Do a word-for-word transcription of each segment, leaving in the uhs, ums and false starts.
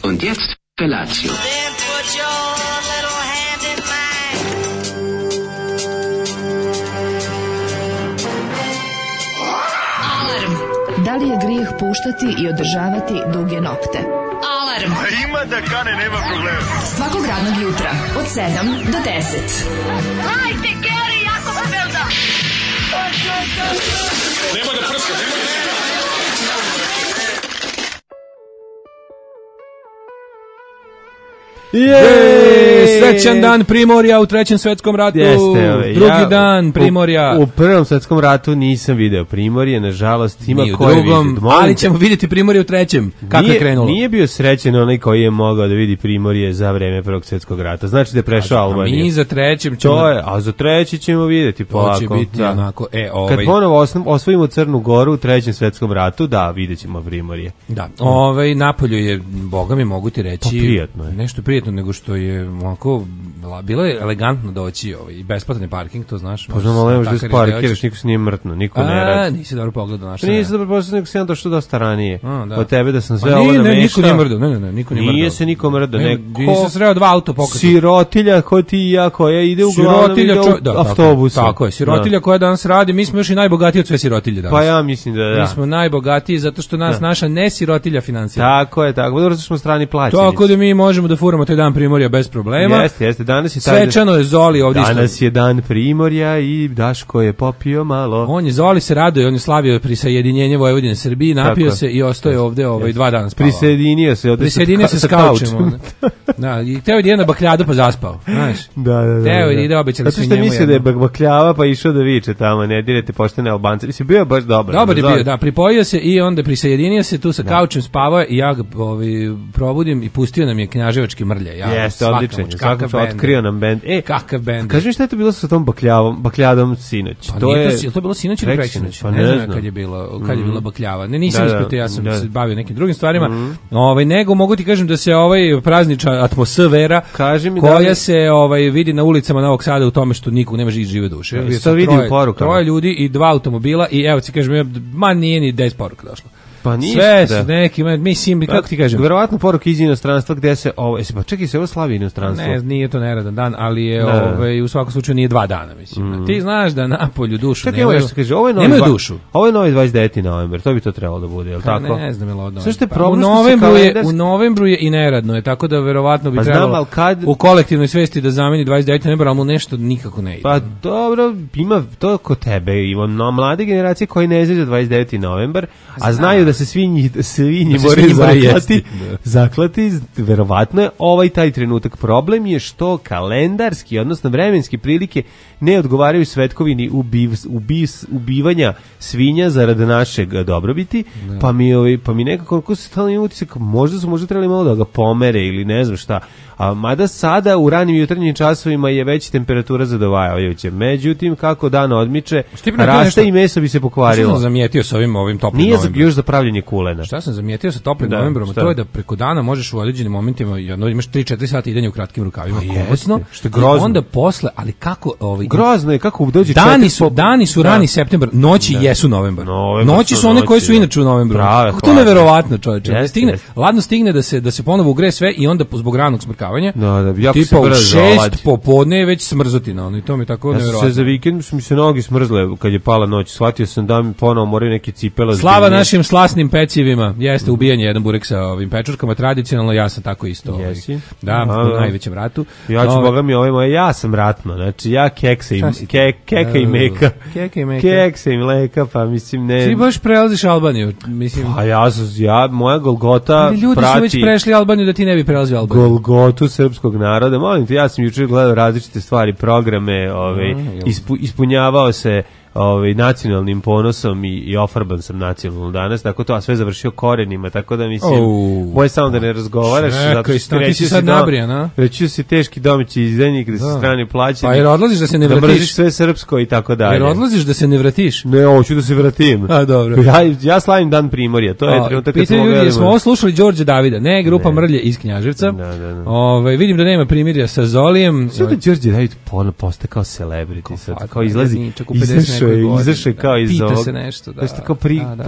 Und jetzt Felatio. Then put your little hand in mine. Alarm. Da li je grijeh puštati i održavati duge nokte? Alarm. A ima da kane, nema problema. Svakog radnog jutra od sedam do deset. Hajde, Geri, jako se velda. Nemoj da prska, nemoj da prska. Jej, srećan dan Primorja u trećem svetskom ratu. Jeste, ove, drugi ja, dan Primorja. U, u prvom svetskom ratu nisam video Primorje, nažalost ima Ni u koji drugom, vidi. ali ćemo vidjeti Primorje u trećem. Kako je krenulo? Nije bio srećen onaj koji je mogao da vidi Primorje za vreme prvog svjetskog rata. Znači da je prešao Albaniju. A mi za trećem ćemo... To je, a za treći ćemo vidjeti polako. To će biti da. onako, e, ovaj... Kad ponovo osno, osvojimo Crnu Goru u trećem svetskom ratu, da, vidjet ćemo Primorje. Da, ovaj Napolju je, boga mi mogu ti reći, Pa prijatno je. Nešto prijatno nego što je onako, bilo je elegantno doći ovaj, i besplatan je parking, to znaš. Pa znam, ali ne možeš da parkiraš, niko se nije mrtno, niko a, ne radi. nisi dobro pogledao naša. Nisi dobro pogledao, nego si ja došao dosta ranije. A, da. Od tebe da sam sve pa ovo nije, namešao. Ne, niko nije mrdao, ne, ne, ne, niko nije mrdao. Nije se niko mrdao, ne, neko... Nisam sreo dva auto pokazati. Sirotilja ko ti i ja, koja ide uglavnom ide u da, autobusu. Tako, tako je, sirotilja da. Koja danas radi, mi smo još i najbogatiji od sve sirotilje danas. Pa ja mislim da da. Mi smo najbogatiji zato što nas da. Naša nesirotilja finansira. Tako je, tako, dobro što smo strani plaćenici. Tako da mi možemo da furamo taj dan Primorja bez problema. Jeste, jeste, danas je taj... Svečano je Zoli ovdje isto. Danas je dan Primorja i Daško je popio malo. On je Zoli se raduje, on je slavio prisajedinjenje Vojvodine Srbiji, napio tako se i ostaje ovdje ovaj dva dana spavao. Prisjedinio se, ovdje Prisjedinio se s kaučem. Da, i teo je jedna bakljada pa zaspao, znaš. Da, da, da. Teo je ide obećali su njemu. Zato što mislio da je bakljava pa išao da viče tamo, ne direte poštene Albance. Mislim, bio je baš dobar. Dobar je bio, da, pripojio se i onda prisajedinio se tu sa da. Kaučem, spavao i ja ga ovaj, probudim i pustio nam je knjaževački mrlje. Ja, jeste, odličan, svakako otkrio nam bend. E, kakav bend. Kaži mi šta je to bilo sa tom bakljavom, bakljadom sinoć? Pa to je to, to bilo sinoć ili preksinoć? Pa ne, ne znam znam kad je bilo, kad je bila bakljava. Ne, nisam da, da, ispitao, ja sam da. se bavio nekim drugim stvarima. Mm. Ovaj nego mogu ti kažem da se ovaj praznična atmosfera koja da li... se ovaj vidi na ulicama Novog Sada u tome što nikog nema žive duše. Ja, to vidi u porukama. Troje ljudi i dva automobila i evo ti kažem, ma nije ni deset poruka došlo. Pa ništa. Sve su neki, mislim, kako ti kažem? Verovatno poruke iz inostranstva gde se ovo, jesi pa čekaj se ovo slavi inostranstvo. Ne, nije to neradan dan, ali je ovaj u svakom slučaju nije dva dana, mislim. Mm. Ti znaš da Napolju dušu čekaj, nemaju. Čekaj, kaže, ovo je novi nemaju dušu. Ovo je novi dvadeset deveti novembar, to bi to trebalo da bude, je l' tako? Ne znam je li odno. Sve što je pa, problem u novembru je kalendars... u novembru je i neradno, je tako da verovatno bi pa trebalo znam, kad... u kolektivnoj svesti da zameni dvadeset deveti novembar, al mu nešto nikako ne ide. Pa dobro, ima to kod tebe, ima no, mlade generacije koji ne znaju dvadeset deveti novembar, a znaju da se svi njih svinji moraju zaklati, zaklati, verovatno je ovaj taj trenutak. Problem je što kalendarski, odnosno vremenski prilike ne odgovaraju svetkovini ubiv, ubiv, ubivanja svinja zarad našeg dobrobiti, ne. pa mi ovaj, pa mi nekako kako se stalno ima utisak, možda su možda trebali malo da ga pomere ili ne znam šta. A mada sada u ranim jutarnjim časovima je već temperatura zadovoljavajuća. Međutim, kako dan odmiče, raste nešto, i meso bi se pokvarilo. Šta sam zamijetio sa ovim, ovim toplim Nije novembrom? Nije još za pravljenje kulena. Šta sam zamijetio sa toplim da, novembrom? To je da preko dana možeš u određenim momentima, jedno, imaš tri četiri sata idenja u kratkim rukavima, kosno, što je grozno. Onda posle, ali kako... Ovaj, grozno je, kako dođe dani su, dani su rani da. septembar, noći da. jesu novembar. novembar. Noći su one noći, koje su inače u novembru. Prave, kako to je neverovatno, čoveče. Yes, stigne, yes. Ladno stigne da se, da se ponovo ugre sve i onda zbog ranog smrkavanja. Da, da, tipa u šest popodne je već smrzotina, ono, i to mi je tako ja nevjerovatno. Ja se za vikend su mi se nogi smrzle kad je pala noć, shvatio sam da mi ponovo moraju neke cipele. Slava našim slasnim pecivima, jeste ubijanje jedan burek sa ovim pečurkama, tradicionalno ja sam tako isto. Ovaj, da, a, u najvećem ratu. Ja ću, no, boga mi, ovaj moje, ja sam ratno, znači ja kekse i, kek, keka i meka. Keka i meka. Kekse i mleka, pa mislim ne... Ti baš prelaziš Albaniju, mislim... Pa ja, ja moja Golgota ali ljudi prati... ljudi su već prešli Albaniju da ti ne bi prelazio Albaniju. Golgotu srpskog naroda, molim te, ja sam jučer gledao različite stvari, programe, ovaj, ispu, ispunjavao se ovaj, nacionalnim ponosom i, i ofarban sam nacionalno danas, tako to, a sve završio korenima, tako da mislim, oh, boje samo da ne razgovaraš, čekaj, zato ti si sad nabrijan, a? Reći si teški domaći izdajnik, da, da si strani plaćeni. Pa jer odlaziš da se ne vratiš? Da mrziš sve srpsko i tako dalje. Jer odlaziš da se ne vratiš? Ne, hoću da se vratim. A, dobro. Ja, ja slavim dan Primorja, to je a, trenutak kad smo ljudi, gledali. Smo ovo slušali Đorđe Davida, ne, grupa ne. Mrlje iz Knjaževca. Da, da, da. Ove, vidim da nema primirja sa Zolijem. Sve da Đorđe David postaje kao celebrity, sad, kao izlazi, izašao je, izašao je kao iz ovog. Pita se nešto, da. Kao pri, da, da, da.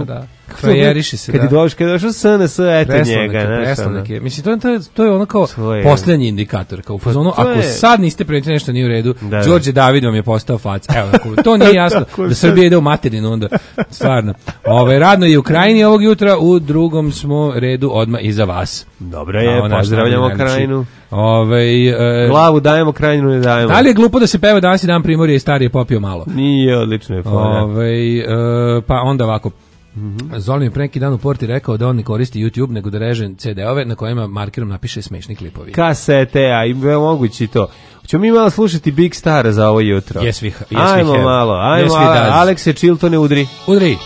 frajeriše se, kad da. Kad je došao, kad je došao S N S, eto Preslanak njega. je, preslanak je. Mislim, to je, to je, to je ono kao Svoje. poslednji indikator. Kao u fazonu, Pa ako je... sad niste primetili nešto nije u redu, da, Đorđe David vam je postao fac. Evo, ako to nije jasno, da Srbija ide u materinu onda. Stvarno. Ove, radno je u Krajini ovog jutra, u drugom smo redu odmah iza vas. Dobro je, a, pozdravljamo Krajinu. Ove, e, glavu dajemo, Krajinu ne dajemo. Da li je glupo da se peva danas i dan Primorje i starije popio malo? Nije, odlično je. Ove, e, pa onda ovako. Mm-hmm. Zoli mi preki dan u porti rekao da on ne koristi YouTube, nego da reže ce de ove na kojima markerom napiše smešni klipovi. Kasete, a i mogući to. Ćemo mi malo slušati Big Stara za ovo jutro. Yes, we, yes, ajmo we malo, ajmo, yes, Alekse Chiltone udri. Udri.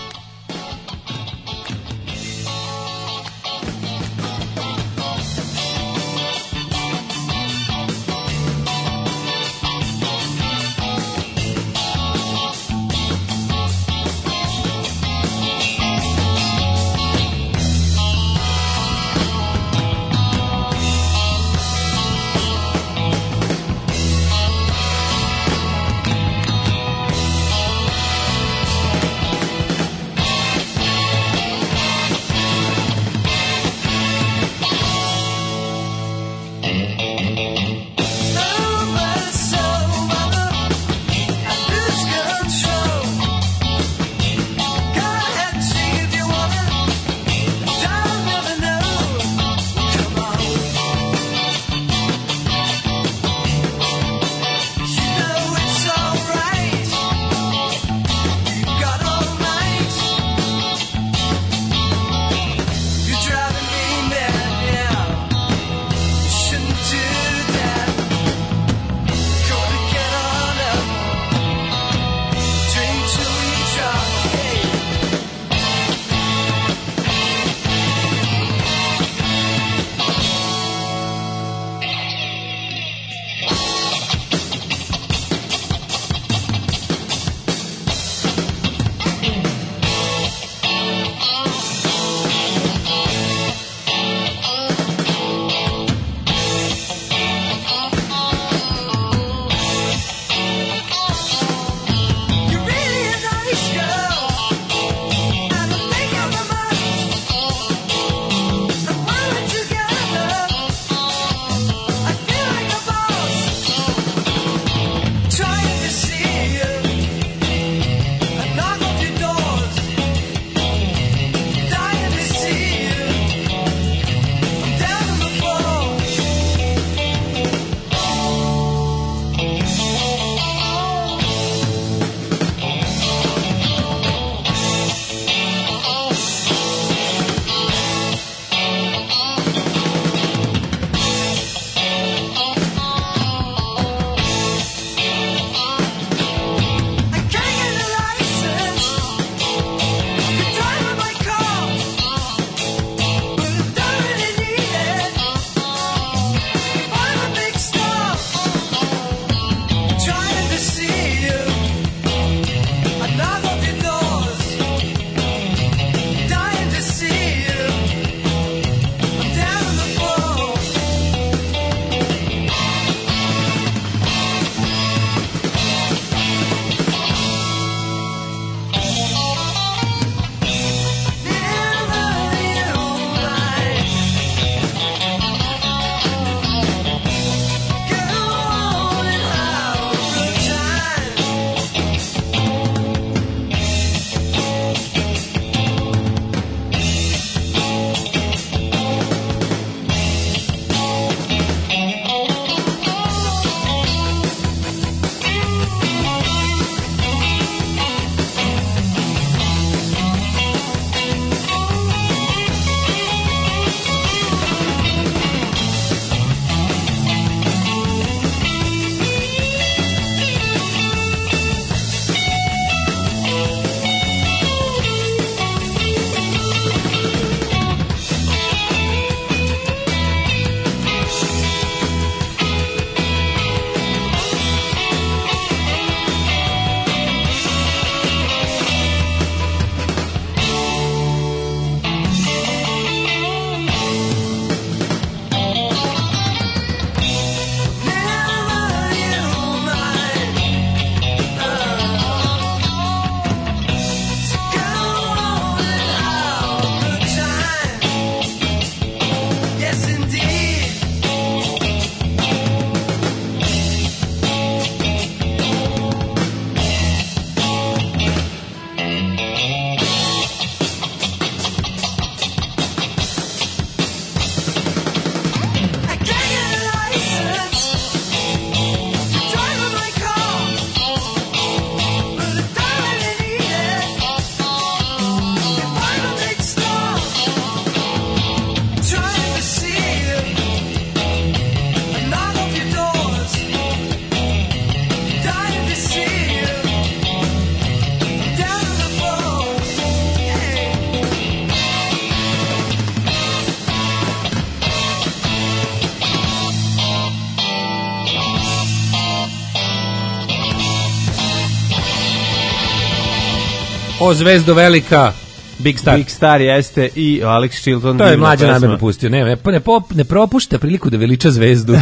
O zvezdo velika, Big Star. Big Star jeste i Alex Chilton. To je mlađa namjerno pustio. Ne, ne, ne, ne propušta priliku da veliča zvezdu.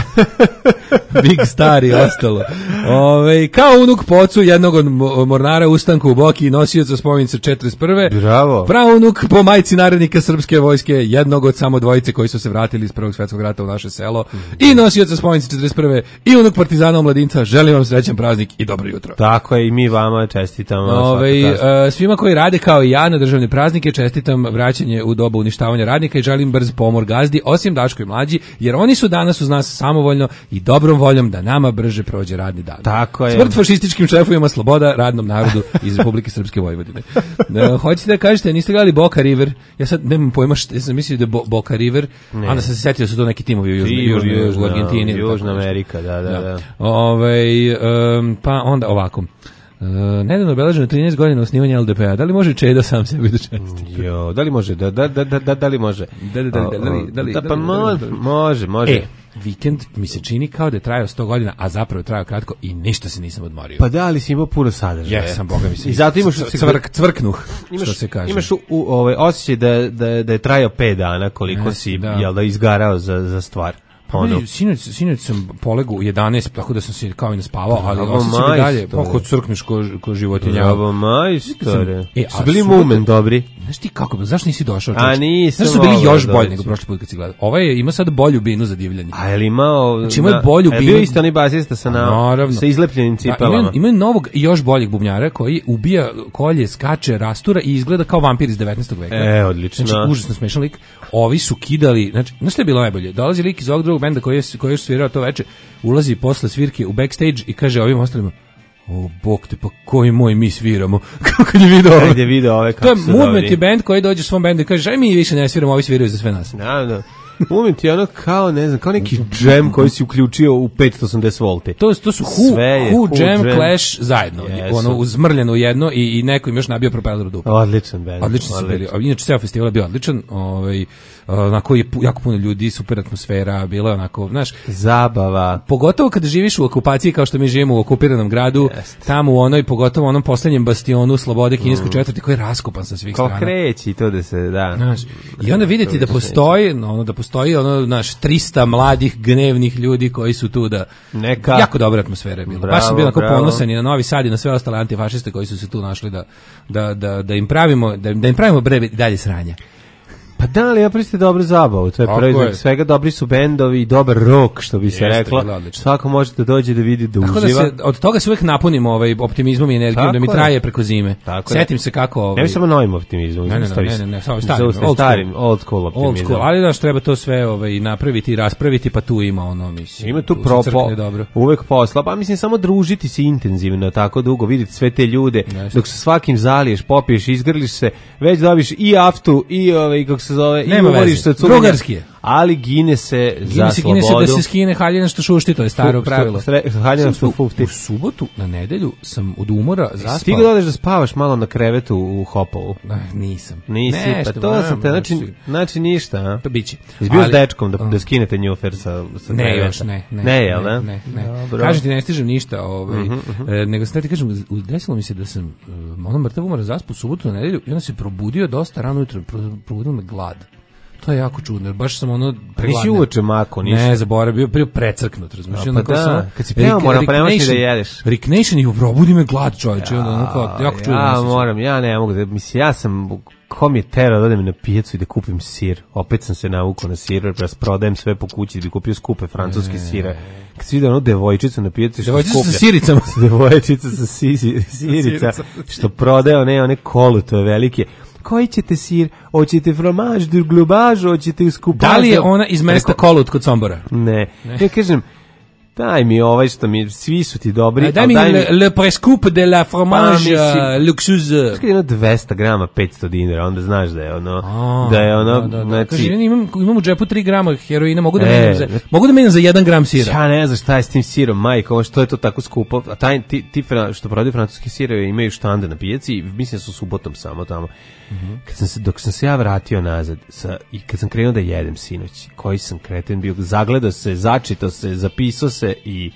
Big Star i ostalo. Ove, kao unuk po ocu jednog od mornara ustanku u Boki i nosioca spomenice četrdeset prve. Bravo. Praunuk po majci narednika srpske vojske, jednog od samo dvojice koji su se vratili iz Prvog svjetskog rata u naše selo. Mm. I nosioca spomenice četrdeset prve i unuk partizana omladinca. Želim vam srećan praznik i dobro jutro. Tako je, i mi vama čestitamo. Ove, uh, svima koji rade kao i ja na državne praznike čestitam vraćanje u dobu uništavanja radnika i želim brz pomor gazdi, osim Daško i mlađi, jer oni su danas uz nas samovoljno i dobrom voljom da nama brže prođe radni dan. Tako je. Smrt fašističkim šefovima, sloboda radnom narodu iz Republike Srpske Vojvodine. Uh, hoćete da kažete, niste gledali Boca River? Ja sad nemam pojma, šta, ja sam mislio da je Bo, Boca River, ne. Onda sam se setio da su to neki timovi u, Južne, Južne, Južna, u Argentini. Južna Amerika, da, da, da. da. Ove, um, pa onda ovako. Uh, nedavno obeleženo trinaest godina osnivanja L D P-a. Da li može Čeda sam sebi da čestiti? Jo, da li može? Da, da, da, da, da li može? Da, da, da, da, da, li, da, li, da, pa može, može, može. E, vikend mi se čini kao da je trajao sto godina, a zapravo je trajao kratko i ništa se nisam odmorio. Pa da, ali si imao puno sadržaja. Jesam, boga mi se. I zato imaš cvrk, cvrknuh, imaš, što se kaže. Imaš u, u, ovaj, osjećaj da, da, da je trajao pet dana koliko yes, si, da. Jel da, izgarao za, za stvar. Ono. Sinoć, sinoć sam polegu u jedanaest, tako da sam se kao i naspavao, ali osjećam i dalje, pa kod crkneš ko, ko životinja. Bravo, majstore. E, su bili Mumen dobri? Znaš ti kako, zašto nisi došao? A nisam. Znaš su bili još bolji nego prošli put kad si gledao. Ovaj je, ima sad bolju binu za divljanje. A je li imao... Znači ima bolju binu. A je bio isto onaj basista sa, na, sa izlepljenim cipelama. Ima, ima novog i još boljeg bubnjara koji ubija kolje, skače, rastura i izgleda kao vampir iz devetnaestog veka. E, odlično. Znači, užasno smešan lik. Ovi su kidali, znači, znaš što je bilo najbolje? Dolazi lik iz ovog drugog benda koji je, koji je svirao to veče, ulazi posle svirke u backstage i kaže ovim ostalima: o, bog te, pa koji moj mi sviramo? Kako je video ove? Kad je video ove, kako su dobri. To je Movement i band koji dođe svom bendu i kaže: aj mi više ne sviramo, ovi sviraju za sve nas. Da, da. Moment je ono kao, ne znam, kao neki džem koji si uključio u petsto osamdeset volti. To, to su Who, Who, Who Jam, jam Clash zajedno. Yes. Ono, uzmrljeno jedno i, i neko im još nabio propeller u dupu. Odličan band. Odličan su bili. Inače, ceo festival je bio odličan. Ovaj, onako je jako puno ljudi, super atmosfera, bilo je onako, znaš, zabava. Pogotovo kada živiš u okupaciji kao što mi živimo u okupiranom gradu, yes. Tamo u onoj, pogotovo u onom poslednjem bastionu slobode kineskoj mm. četvrti koji je raskopan sa svih ko strana. Ko kreći to da se, da. Znaš, i onda vidjeti da postoji, ono, da postoji ono, naš trista mladih gnevnih ljudi koji su tu da neka jako dobra atmosfera je bila. Bravo, baš sam bio onako ponosan i na Novi Sad i na sve ostale antifašiste koji su se tu našli da, da, da, da im pravimo da, da im pravimo bre dalje sranja. Pa da, ali ja priste dobru zabavu, to je proizvod svega, dobri su bendovi i dobar rock, što bi se jeste reklo. Svako može da dođe da vidi, da tako uživa. Da se, od toga se uvijek napunimo ovaj optimizmom i energijom, tako da mi traje preko zime. Tako setim je. Se kako... Ovaj... Ne bi samo novim optimizmom. Ne, ne, ne, ne, ne, ne samo starim, old, starim old school optimizam. Old school, ali daš treba to sve ovaj, napraviti i raspraviti, pa tu ima ono, mislim. Ima tu, tu propo, uvek posla, pa mislim samo družiti se intenzivno, tako dugo, vidjeti sve te ljude, Nešto. Dok se svakim zaliješ, popiješ, izgrliš se, već dobiš i aftu, i ovaj, kako se zove, nema veze, drugarski je. Ali gine se gine za se, slobodu. Gine se da se skine haljina što šušti, to je staro pravilo. Haljina što fufti. U subotu, na nedelju, sam od umora zaspao. Stigo da odeš da spavaš malo na krevetu u Hopovu? Ah, nisam. Nisi, Nešto, pa to sam te, znači, znači ništa, a? To biće. Izbio s dečkom da, da skinete njufer sa, sa ne, kreveta? Još, ne, ne. Ne, jel ne? Ne, ne. Kažem ti, ne stižem ništa, ovaj, uh-huh, uh-huh. E, nego sam ti kažem, desilo mi se da sam ono mrtav umora zaspao u subotu na nedelju i onda se probudio dosta rano ujutro, probudio me glad. To je jako čudno, baš sam ono pregladan. Nisi uveče mako, ništa. Ne, zaboravio, bio precrknut, razumiješ? Pa da, sam, kad si peo mora premašiti da jedeš. Rick Nation i probudi me glad, čovječe, ja, ono kao, jako čudno. Ja moram, ja ne mogu da, mislim, ja sam, ko mi je terao da odem na pijacu i da kupim sir. Opet sam se navukao na sir, jer prodajem sve po kući da bi kupio skupe francuske e. sire. Kad si vidio ono devojčicu na pijaci što devojčica skuplja. Sa siricama. Devojčica sa si, si, sirica, što prodaje one, one kolutove velike. Koji ćete sir? Hoćete fromaž, glubaž, hoćete skupaž? Da li je ona iz mesta Kolut kod Sombora? Ne. ne. Ja kažem, daj mi ovaj što mi, svi su ti dobri. A daj mi daj le, mi... le prescoup de la fromage pa, luxueuse. Znaš kad je ono dvesta grama, petsto dinara, onda znaš da je ono, A, da je ono, da, da, da. Znači... Kaže, imam, imam u džepu tri grama heroina, mogu da e, menjam za, mogu da menjam za jedan gram sira. Ja ne znam šta je s tim sirom, majko, što je to tako skupo. A taj, ti, ti što prodaju francuski sirove imaju štande na pijaci i mislim da su subotom samo tamo. Mm-hmm. Kad sam se, dok sam se ja vratio nazad sa, i kad sam krenuo da jedem sinoć, koji sam kreten bio, zagledao se, začitao se, zapisao se i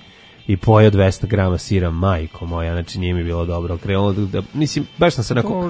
i pojeo dvesta grama sira, majko moja, znači nije mi bilo dobro. Krenulo da, da mislim, baš sam se onako...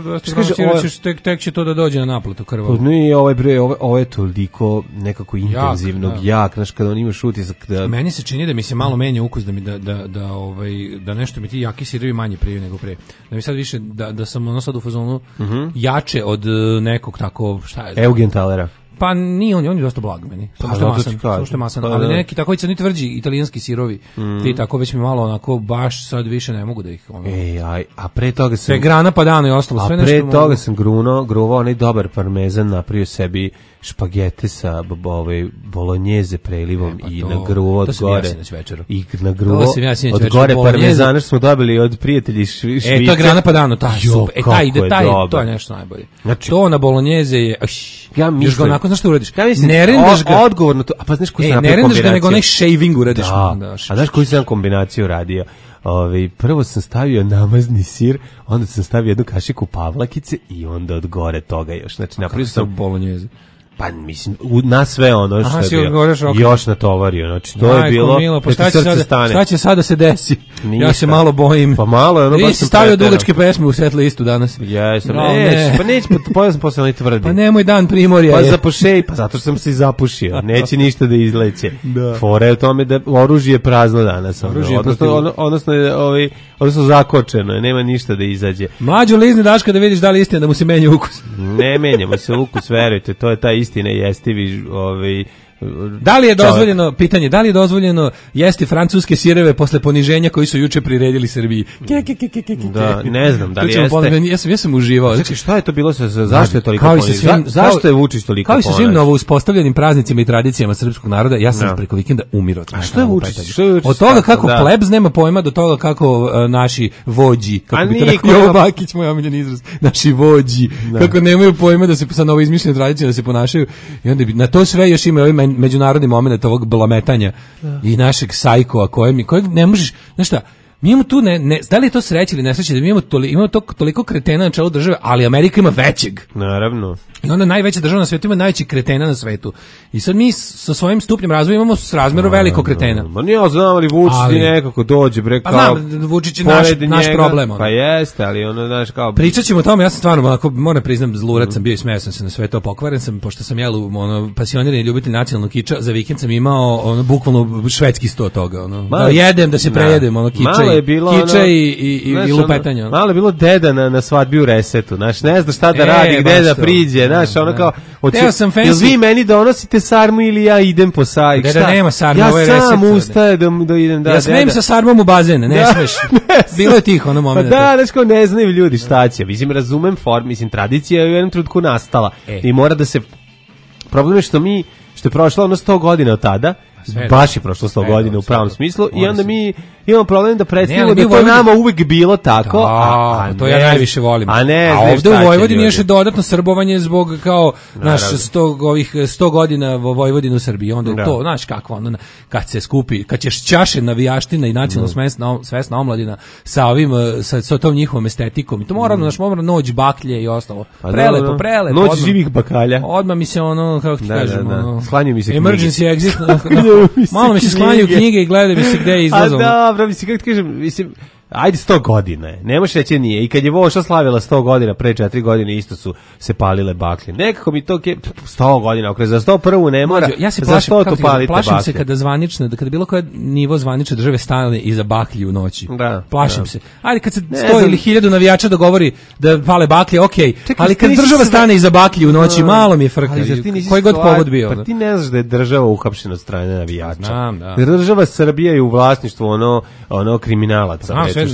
Tek, tek će to da dođe na naplatu krva. Nije, ovo je, bre, ovo, ovo je toliko nekako intenzivnog, jak, jak znaš, kada on imaš utisak da... Meni se čini da mi se malo menja ukus, da mi da, da, da, ovaj, da nešto mi ti jaki sirovi manje prije nego pre. Da mi sad više, da, da sam ono sad u fazonu uh-huh. jače od nekog tako, šta je... Eugenthalera. Pa nije on, on je dosta blag meni. Samo što je masan, samo što je masan, ali neki tako i tvrđi italijanski sirovi. Mm. Ti tako već mi malo onako baš sad više ne mogu da ih ono. Ej, aj, a pre toga sam sve grana padano i ostalo sve nešto. A pre toga mogu... sam gruno, gruvao onaj dobar parmezan, napravio sebi špagete sa ovaj bolognjeze prelivom e, pa i to, na gruvo od gore. I na gruvo od gore parmezana što smo dobili od prijatelji Švice. E, to je grana padano, taj super. E, taj ide, taj, to je nešto najbolje. Znači, to na bolognjeze je, aš, ja mislim, onako, znaš što uradiš? Ja mislim, ne rendaš ga. Odgovorno to, a pa znaš koji sam napravio kombinaciju? Ne rendaš ga, nego onaj shaving uradiš. Da, da, a znaš koji sam kombinaciju radio? Ove, prvo sam stavio namazni sir, onda sam stavio jednu kašiku pavlakice i onda od gore toga još. Znači, napravio sam bolognjeze. Pa mislim, u, na sve ono što Aha, je bilo. Okay. Još natovario. Znači, to Majko, je bilo... Milo, pa šta će, sada, šta će sada se desi? Ja se malo bojim. Pa malo je ono... Ti si stavio dugačke pesme u set listu danas. Jesam, no, neć, ne. pa neće, pa pojel sam posle tvrdi. Pa nemoj dan primorja. Pa zapušej, pa zato što sam se i zapušio. Neće ništa da izleće. Da. Fora je u tome da oružje je prazno danas. Oružje odnosno, ono, odnosno, ovaj, odnosno zakočeno, nema ništa da izađe. Mlađo lizni Daška da vidiš da li istina da mu se menja ukus. Ne menjamo se ukus, verujte, to je ta istina jestivi ovaj da li je dozvoljeno pitanje da li je dozvoljeno jesti francuske sireve posle poniženja koji su juče priredili Srbiji? Ke, ke, ke, ke, ke, ke. Da, ne znam da li jeste. Ponovno, ja sam ja sam uživao. Znači šta je to bilo sa zašto je toliko poniženja? Zašto je Vučić toliko kao i sa svim novo uspostavljenim praznicima i tradicijama srpskog naroda? Ja sam no. preko vikenda umirao. A što je Vučić? Od toga kako da. plebs nema pojma do toga kako uh, naši vođi, kako bi to rekao Jovo Bakić, moj omiljeni izraz, naši vođi, da. kako nemaju pojma da se sa novo izmišljene tradicije da se ponašaju i onda na to sve još ima ovaj međunarodni momenat ovog blametanja da. i našeg sajkova kojeg, kojeg ne možeš, znaš šta, mi imamo tu, ne, ne, da li je to sreće ili nesreće, da mi imamo, toli, imamo to, toliko kretena na čelu države, ali Amerika ima većeg. Naravno. I onda najveća država na svijetu ima najveći kretena na svetu. I sad mi sa svojim stupnjem razvoja imamo s razmjeru veliko kretena. Ma nije, znam, ali Vučić ali, nekako dođe, bre, kao... Pa znam, Vučić je naš, naš problem. Ono. Pa jeste, ali ono, znaš, kao... Pričat ćemo o tome, ja sam stvarno, ako moram priznam, zlurac sam bio i smeo sam se na sve to, pokvaren sam, pošto sam jel, ono, pasionirani ljubitelj nacionalnog kiča, za vikend sam imao, ono, bukvalno švedski sto toga, ono. Malo, da jedem, da se prejedem, ono, kiča, i, kiča ono, i, i, i, znaš, i lupetanje. Ono. Malo je bilo deda na, na svadbi u Resetu, znaš, ne znaš šta da e, radi, gde da priđe, znaš, ono kao... Teo sam fancy. Jel vi meni donosite sarmu ili ja idem po sajk? Da, da nema sarmu, ja ovo je sam reset, ustaje da, da idem da... Ja smem sa sarmom u bazen, ne da, smeš. Ne bilo je tiho ono moment. Pa da, znaš kao ne znaju ljudi šta će. Mislim, razumem form, mislim, tradicija je u jednom trenutku nastala. E. I mora da se... Problem je što mi, što je prošlo ono sto godina od tada, sve baš je prošlo sto godina u pravom smislu i onda mi imamo problem da predstavimo da to Vojvodini... nama uvek bilo tako, da, a, a to ne, ja najviše volim. A, ne, a ovde u Vojvodini je još dodatno srbovanje zbog kao naš sto ovih sto godina Vojvodinu u Srbiji, onda je to, znaš kako ono kad se skupi, kad ćeš čaše navijaština i nacionalno svesna svesna omladina sa ovim sa, sa tom njihovom estetikom i to mora naš mora noć baklje i ostalo. Prelepo, prelepo. Noć živih bakalja. Odmah mi se ono kako ti kažem, ono. Sklanjaju mi se emergency exit. Malo mi se sklanjaju knjige i gledaju mi se gde je izlazom. A dobro, mislim, kako ti kažem, mislim, ajde sto godina je, ne možeš reći nije. I kad je Voša slavila sto godina, pre četiri godine isto su se palile baklje. Nekako mi to ke, sto godina, okre, za sto prvu ne mora, ja se za plašim, sto to palite plašim baklje. se kada zvanično, da kada bilo koje nivo zvanične države stane iza baklji u noći. Da, plašim da. se. Ajde kad se sto ili hiljadu navijača dogovori da pale baklje, okej, okay. ali kad država stane iza baklji u noći, no, malo mi je frka. Koji god povod bio. Pa ti ne znaš da je država uhapšena od strane navijača. Znam, da. Država Srbija je u vlasništvu ono ono kriminalaca. Znam, sve,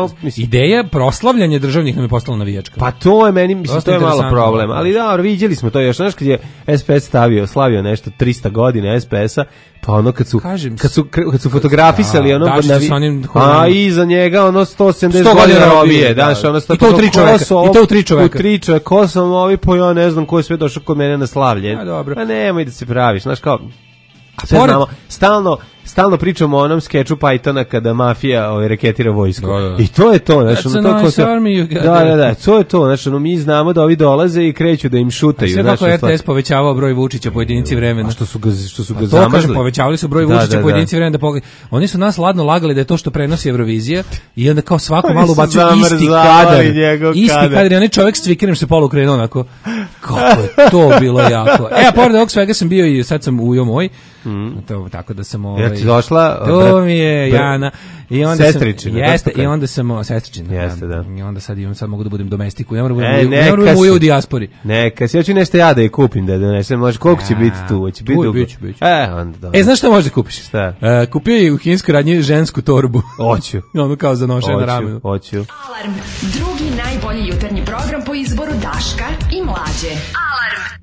ideja proslavljanja državnih nam je postala navijačka. Pa to je meni, mislim, to je malo problem. Ali da, vidjeli smo to još, znaš, kad je S P S stavio, slavio nešto trista godina S P S-a, pa ono kad su, Kažem, kad su, kad su fotografisali, da, ono, navi, onim, a iza njega ono sto sedamdeset godina robije, daš, ono, i to u tri čoveka, i to u tri čoveka. U tri čoveka, ko sam ovi, po ja ne znam ko je sve došao kod mene na slavlje. Pa nemoj da se praviš, znaš, kao, sve znamo, stalno, stalno pričamo o onom skeču Pythona kada mafija ovaj, reketira vojsku. Da, da. I to je to. Znači, That's ono, a to nice se, army you got da, there. da, da, to je to. Znači, ono, mi znamo da ovi dolaze i kreću da im šutaju. Sve znači, kako R T S povećavao broj Vučića po jedinici vremena. A što su ga, što su ga to zamazli? kažem, povećavali su broj Da, Vučića da, po da. jedinici vremena. Da pogled... Oni su nas ladno lagali da je to što prenosi Eurovizija i onda kao svako Oni malo su ubacuju isti zamrzavali kadar. njegov Isti kadar. kadar i onaj čovjek s cvikerem se polu krenuo onako. Kako je to bilo jako. E, a pored ovog svega sam bio i sad sam ujo moj. Mm. To, tako da sam ovaj... Ja ti došla... To brat, mi je brat, Jana. I onda sestričina, sam, jeste, tako i onda sam o, sestričina. Jeste, da. I onda sad imam sad mogu da budem domestiku. Ne moram da E, budem, ne neka moram da budem si. u dijaspori. Neka, si, ja ću nešto ja da je kupim, da donesem, može, koliko će A, biti tu? Hoće biti tu dugo? biće, biće. E, onda dobro. E, znaš šta možeš da kupiš? Šta? Uh, kupio je u kinskoj radnji žensku torbu. Hoću. Ono kao za nošenje na Hoću, ramenu. hoću. Alarm, drugi najbolji jutarnji program po izboru Daška i Mlađe. Alarm.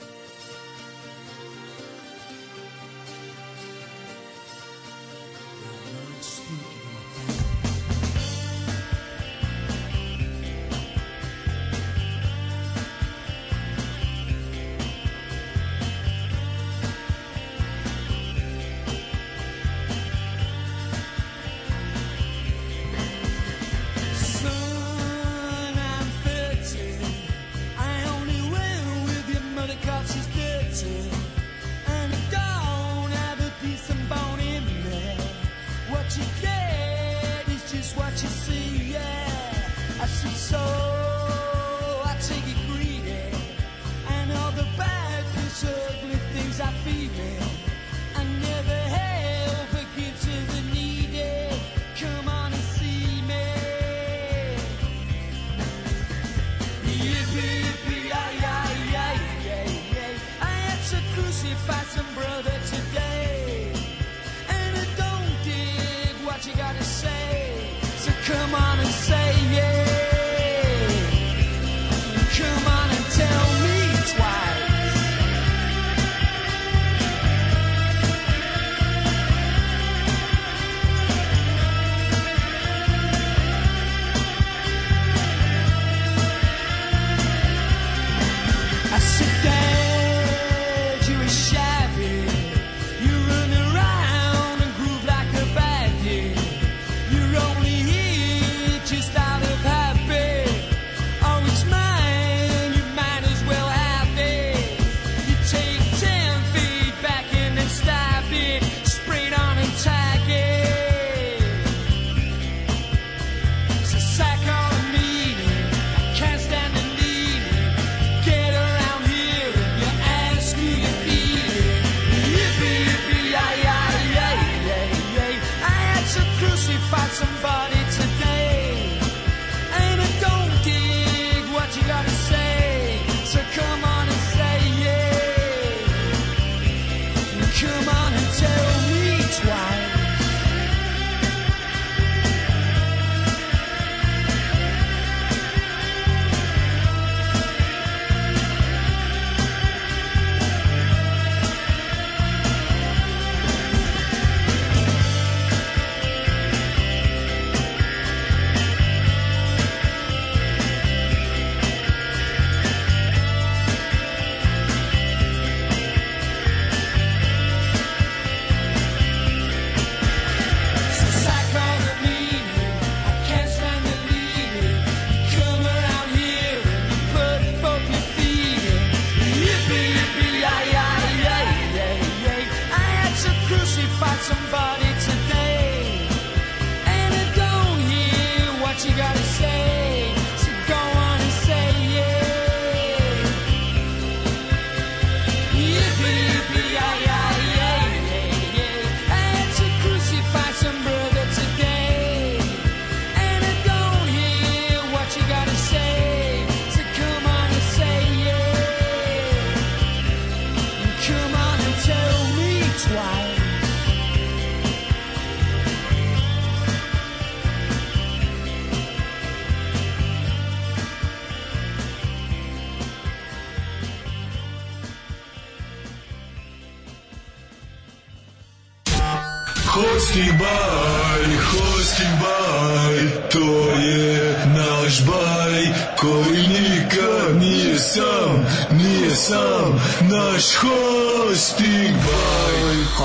Hosting baj, hosting baj, to je naš baj koji nikad nije sam, nije sam, naš hosting baj.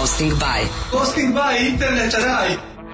Hosting by Hosting by internet raj.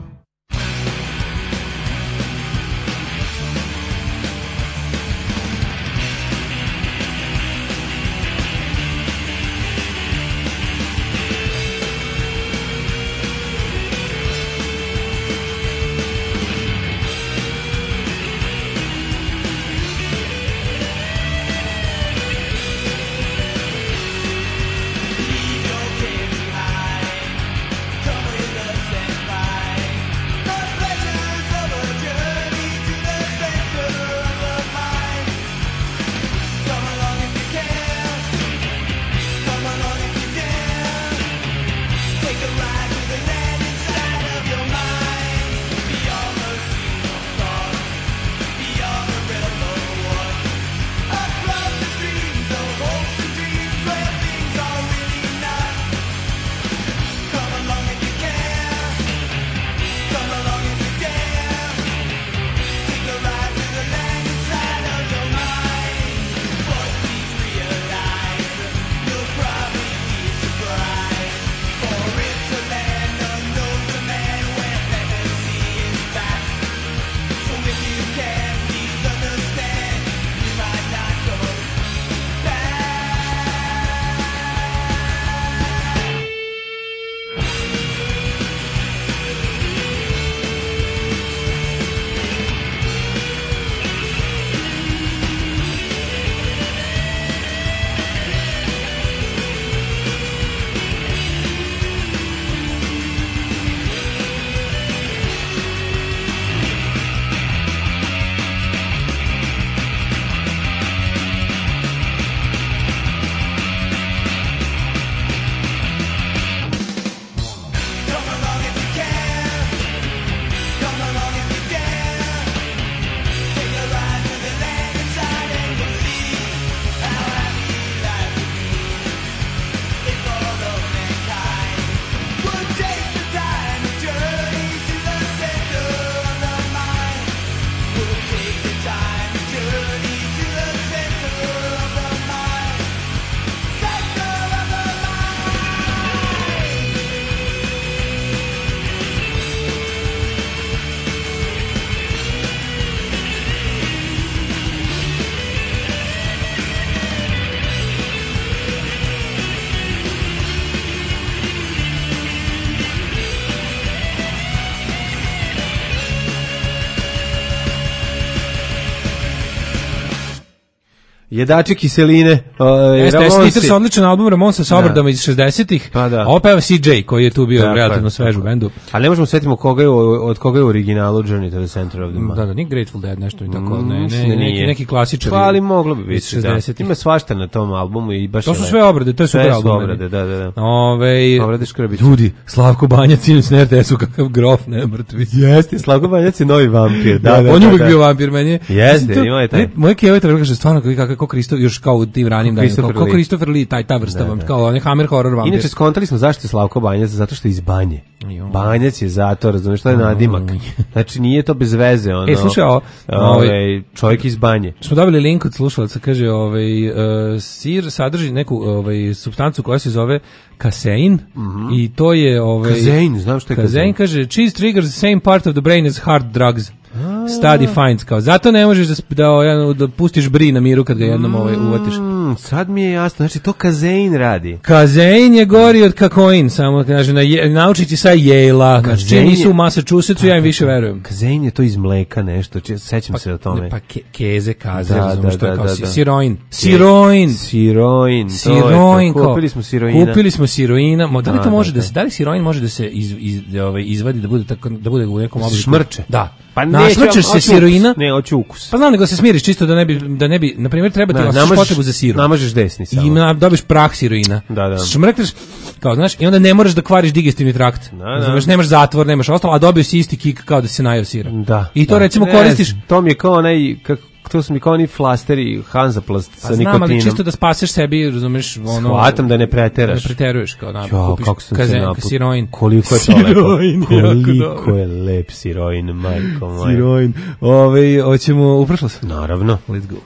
Jedači kiseline. Jeste, Smithers, odličan album Ramonsa sa obradama iz šezdesetih. Pa da. Ovo peva C J koji je tu bio da, relativno svež u bendu. Ali ne možemo setimo koga je, od koga je u originalu Journey to the Center of the Mind. Da, da, nije Grateful Dead nešto i tako, ne, ne, ne neki, neki klasičar. Pa ali moglo bi biti, da. Ima svašta na tom albumu i baš to su sve obrade, to je super album. Sve su obrade, da, da, da. Ove, obrade škrbice. Ljudi, Slavko Banjac inače na R T S-u kakav grof, ne mrtvi. Jeste, Slavko Banjac je novi vampir. Da, da, da, on je da, uvijek da. bio vampir, meni je. Jeste, ima je taj. Moje kjeve treba kaže stvarno kako Kristo još kao u tim ranim danima, kao Christopher Lee, taj ta vrsta, da, da. Kao onaj Hammer horror vampir. Inače skontali smo zašto je Slavko Banjac, zato što je iz Banje. Banjac je zato, razumiješ, to je nadimak. Znači nije to bez veze, ono. E, slušaj, o, ovaj čovjek iz Banje. Smo dobili link od slušalaca, kaže, ovaj uh, sir sadrži neku ovaj supstancu koja se zove kasein, mm-hmm. i to je ovaj kazein, znam što je kazein. Kazein kaže cheese triggers the same part of the brain as hard drugs. Study finds, kao zato ne možeš da da, da pustiš bri na miru kad ga jednom ovaj uvatiš. Mm, sad mi je jasno, znači to kazein radi. Kazein je gori od kakoin, samo kaže na naučići sa Yale-a, znači nisu u Massachusettsu, ja im više verujem. Kazein je to iz mleka nešto, či, sećam pa, se o tome. Ne, pa ke, keze, kaze, da, razumiješ, da, to je kao da, da. siroin. Siroin. Siroin. Siroin. Kupili smo siroina. Kupili smo siroina. Da li to može da se, da li siroin može da se iz, iz, ovaj, izvadi, da bude, tako, da bude u nekom obliku? Šmrče. Da. Pa našmrčeš se siroina. Ne, hoću ukus. Pa znam nego se smiriš čisto da ne bi, da ne bi, na primjer treba ti osjećaš potrebu za sirom. Namažeš desni samo. I na, dobiš prah siroina. Da, da. Šmrkneš, kao znaš, i onda ne moraš da kvariš digestivni trakt. Da, da. Znaš, nemaš zatvor, nemaš ostalo, a dobio si isti kik kao da se najeo sira. Da. I to da. recimo ne, koristiš. To mi je kao onaj, kako to su mi kao oni flasteri Hansaplast sa nikotinom. Znam, ali čisto da spaseš sebi, razumeš, ono... Shvatam da ne preteraš. Ne preteruješ, kao da, jo, kupiš kako sam kazen, se naput... siroin. Koliko je to lepo. Koliko je lep siroin, majko moja. Siroin. Ove, hoćemo u prošlost? Naravno. Let's go.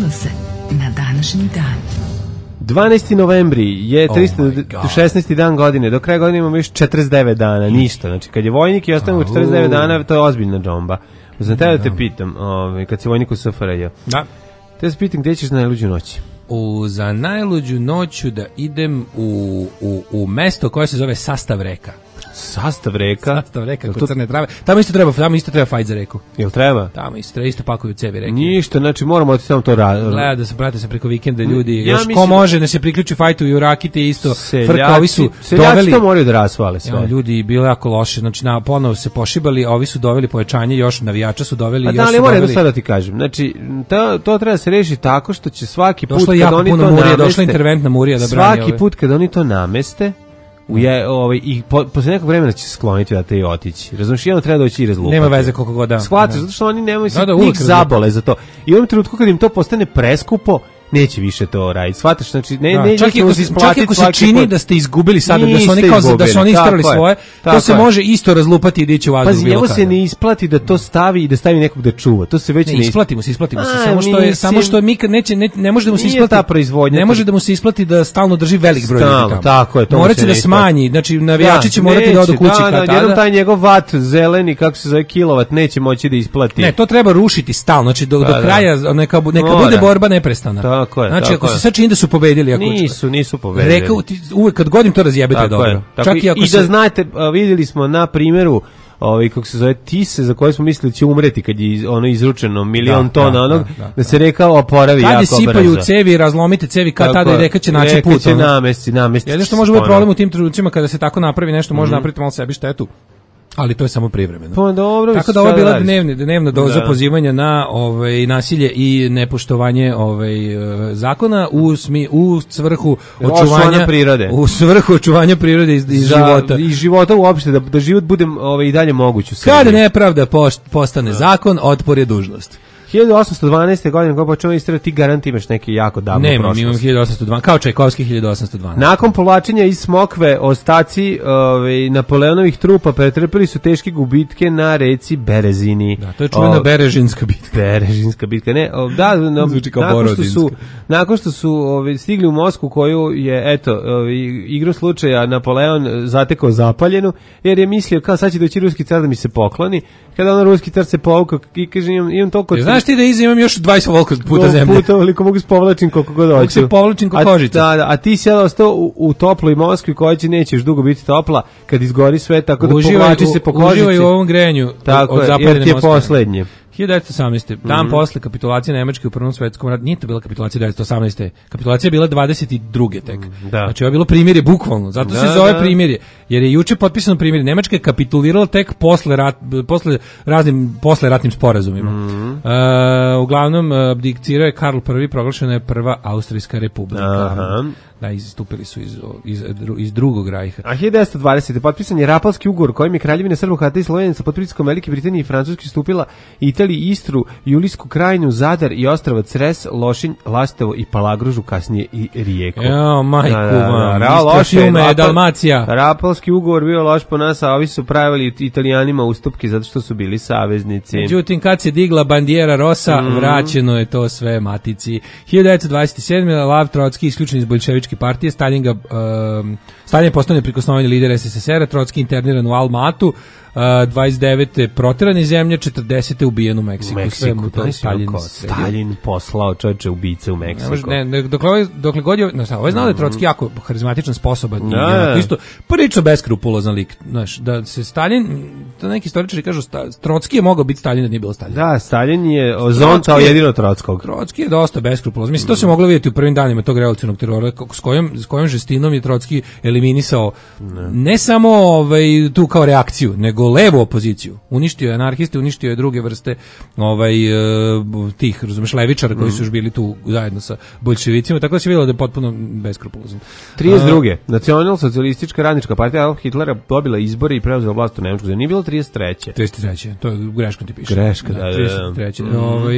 se na današnji dan. dvanaesti novembri je tristo šesnaesti dan godine, do kraja godine imamo još četrdeset devet dana, ništa. Znači, kad je vojnik i ostavimo četrdeset devet dana, to je ozbiljna džomba. Znam te da te pitam, ovaj, kad si vojnik u S F R J. Da. Te se pitam gdje ćeš na najluđu noć? U, za najluđu noću da idem u, u, u mesto koje se zove Sastav reka. Sastav reka? Sastav reka, kod Crne Trave. Tamo isto treba, tamo isto treba fajt za reku. Jel treba? Tamo isto treba, isto pakuju cevi reke. Ništa, znači moramo otići tamo to raditi. Gleda da se prate se preko vikenda ljudi, ja još ko mislim... može da se priključi fajtu i u Rakite isto. Seljaci, frka, ovi su seljaci doveli... to moraju da rasvale sve. Ja, ljudi, bilo jako loše, znači na, ponovo se pošibali, a ovi su doveli pojačanje, još navijača su doveli. A još da, ali su moram doveli... jedno sad da ti kažem, znači to, to treba se reši tako što će svaki put došlo kad oni to murija, nameste, došla interventna murija da brani svaki ove. put kad oni to nameste, u je, ovaj, i po, posle nekog vremena će se skloniti da te i otići. Razumiješ, jedno treba doći i razlupati. Nema veze koliko god da. Shvataš, zato što oni nemaju da, da, njih zabole za to. I u ovom trenutku kad im to postane preskupo, neće više to raditi. Shvataš, znači ne da, ne čak i ako se čak ako se čini put. Da ste izgubili sada da su oni kao izgubili, da su oni istarali svoje, to se je. Može isto razlupati i dići u vazduh. Pa njemu se ne isplati da to stavi i da stavi nekog da čuva. To se već ne, ne isplatimo se, isplatimo se. A, samo što je samo što mi kad neće ne, ne može da mu se isplati ta proizvodnja. Ne može da mu se isplati da stalno drži velik broj ljudi tamo. Tako je, to moraće da smanji, znači navijači će morati da odu kući kad tada. Jednom taj njegov vat zeleni, kako se zove kilovat, neće moći da isplati. Ne, to treba rušiti stalno, znači do do kraja neka neka bude borba neprestana. Tako je. Znači ako sad čini da su pobedili, ako nisu, nisu pobedili. Rekao ti uvek kad godim to razjebete dobro. Je, čak i ako i se... da znate, vidjeli smo na primjeru ovaj kako se zove Tise za koje smo mislili da će umreti kad je ono izručeno milion da, tona da, onog da, da, da se reka oporavi jako brzo. Kad je sipaju cevi, razlomite cevi, kad tada i reka će naći put. Će namesti, namesti. Jedino što može biti problem u tim trenucima kada se tako napravi nešto, može mm-hmm. napraviti malo sebi štetu. Ali to je samo privremeno. Pa dobro, tako da ovo je bila dnevna, dnevna doza da. pozivanja na ovaj, nasilje i nepoštovanje ovaj, zakona u, smi, u svrhu očuvanja prirode. U svrhu očuvanja prirode i, i života. I života uopšte, da, da život bude ovaj, i dalje moguć u sebi. Kada nepravda postane da. zakon, otpor je dužnost. hiljadu osamsto dvanaeste. godine kako počeo istrati, ti garant imaš neke jako davno Nema, prošlost. imam hiljadu osamsto dvanaeste. Kao Čajkovski hiljadu osamsto dvanaeste. Nakon povlačenja iz Smokve, ostaci ovaj, Napoleonovih trupa pretrpeli su teške gubitke na reci Berezini. Da, to je čuvena o, Berežinska bitka. Berežinska bitka, ne. O, da, no, nakon, što su, nakon što su ovaj, stigli u Moskvu, koju je, eto, ovaj, igru slučaja Napoleon zatekao zapaljenu, jer je mislio kao sad će doći ruski car da mi se pokloni. Kada on ruski car se povukao i kaže imam, imam toliko... Znaš ti da iza imam još dvadeset volka puta zemlje. Puta, koliko mogu spovlačim koliko god hoću. Mogu se povlačim ko kožica. Da, da, a ti si sada ostao u, u toploj Moskvi koja će nećeš dugo biti topla kad izgori sve, tako da uživaj, povlači se po kožici. Uživaj u ovom grejanju tako od zapaljene Moskve. Jer ti je poslednje. hiljadu devetsto osamnaeste. Dan mm-hmm. posle kapitulacije Nemačke u Prvom svetskom ratu, nije to bila kapitulacija devetsto osamnaeste. Kapitulacija je bila dvadeset druge tek. Da. Znači ovo je bilo primirje bukvalno. Zato da, se zove da. primirje. Jer je juče potpisano primirje. Nemačka je kapitulirala tek posle rat, posle raznim posle ratnim sporazumima. Mm-hmm. Uh, uglavnom abdicirao je Karl prvi, proglašena je prva Austrijska republika. Aha. Da, istupili su iz, iz, iz drugog rajha. A hiljadu devetsto dvadesete. potpisan je Rapalski ugovor kojim je Kraljevina Srba, Hrvata i Slovenaca pod pritiskom Velike Britanije i Francuske stupila Italiji, Istru, Julijsku krajinu, Zadar i ostrava Cres, Lošinj, Lastovo i Palagružu, kasnije i Rijeku. Jo, majku da, da, vam, da, loše je Dalmacija. Rapalski ugovor bio loš po nas, a ovi su pravili Italijanima ustupke zato što su bili saveznici. Međutim, kad se digla bandiera Rosa, mm. vraćeno je to sve matici. hiljadu devetsto dvadeset sedme. Lav Trotski isključen iz bolševičke partije, Stalin ga um, Stalin je postao neprikosnoveni lider es es es er-a, Trotski interniran u Almatu, uh, dvadeset devete proteran iz zemlje, četrdesete ubijen u Meksiku. U Meksiku, sve mu to Stalin, Stalin poslao čovječe ubice u Meksiku. Ne, ne, dokle, dokle god je, no šta, ovaj znao da je Trotski jako harizmatičan, sposoban i jako isto, prilično beskrupulozan lik, znaš, da se Stalin, da neki istoričari kažu, Trotski je mogao biti Stalin da nije bilo Stalin. Da, Stalin je zontao jedino Trotskog. Trotski je dosta beskrupulozan. Mislim, to se moglo vidjeti u prvim danima tog revolucionarnog terora, s kojom, s kojom žestinom je Trotski eliminisao ne, ne samo ovaj, tu kao reakciju, nego levu opoziciju. Uništio je anarhiste, uništio je druge vrste ovaj, tih, razumeš, levičara koji su još bili tu zajedno sa boljševicima, tako da se vidjelo da je potpuno beskrupulozan. trideset druge. Nacionalsocijalistička radnička partija Adolf Hitlera dobila izbore i preuzela vlast u Nemačku. Nije bilo trideset treće. trideset treće. To je greškom ti piše. Greška, da, da, da. trideset treće. Mm. Ovaj,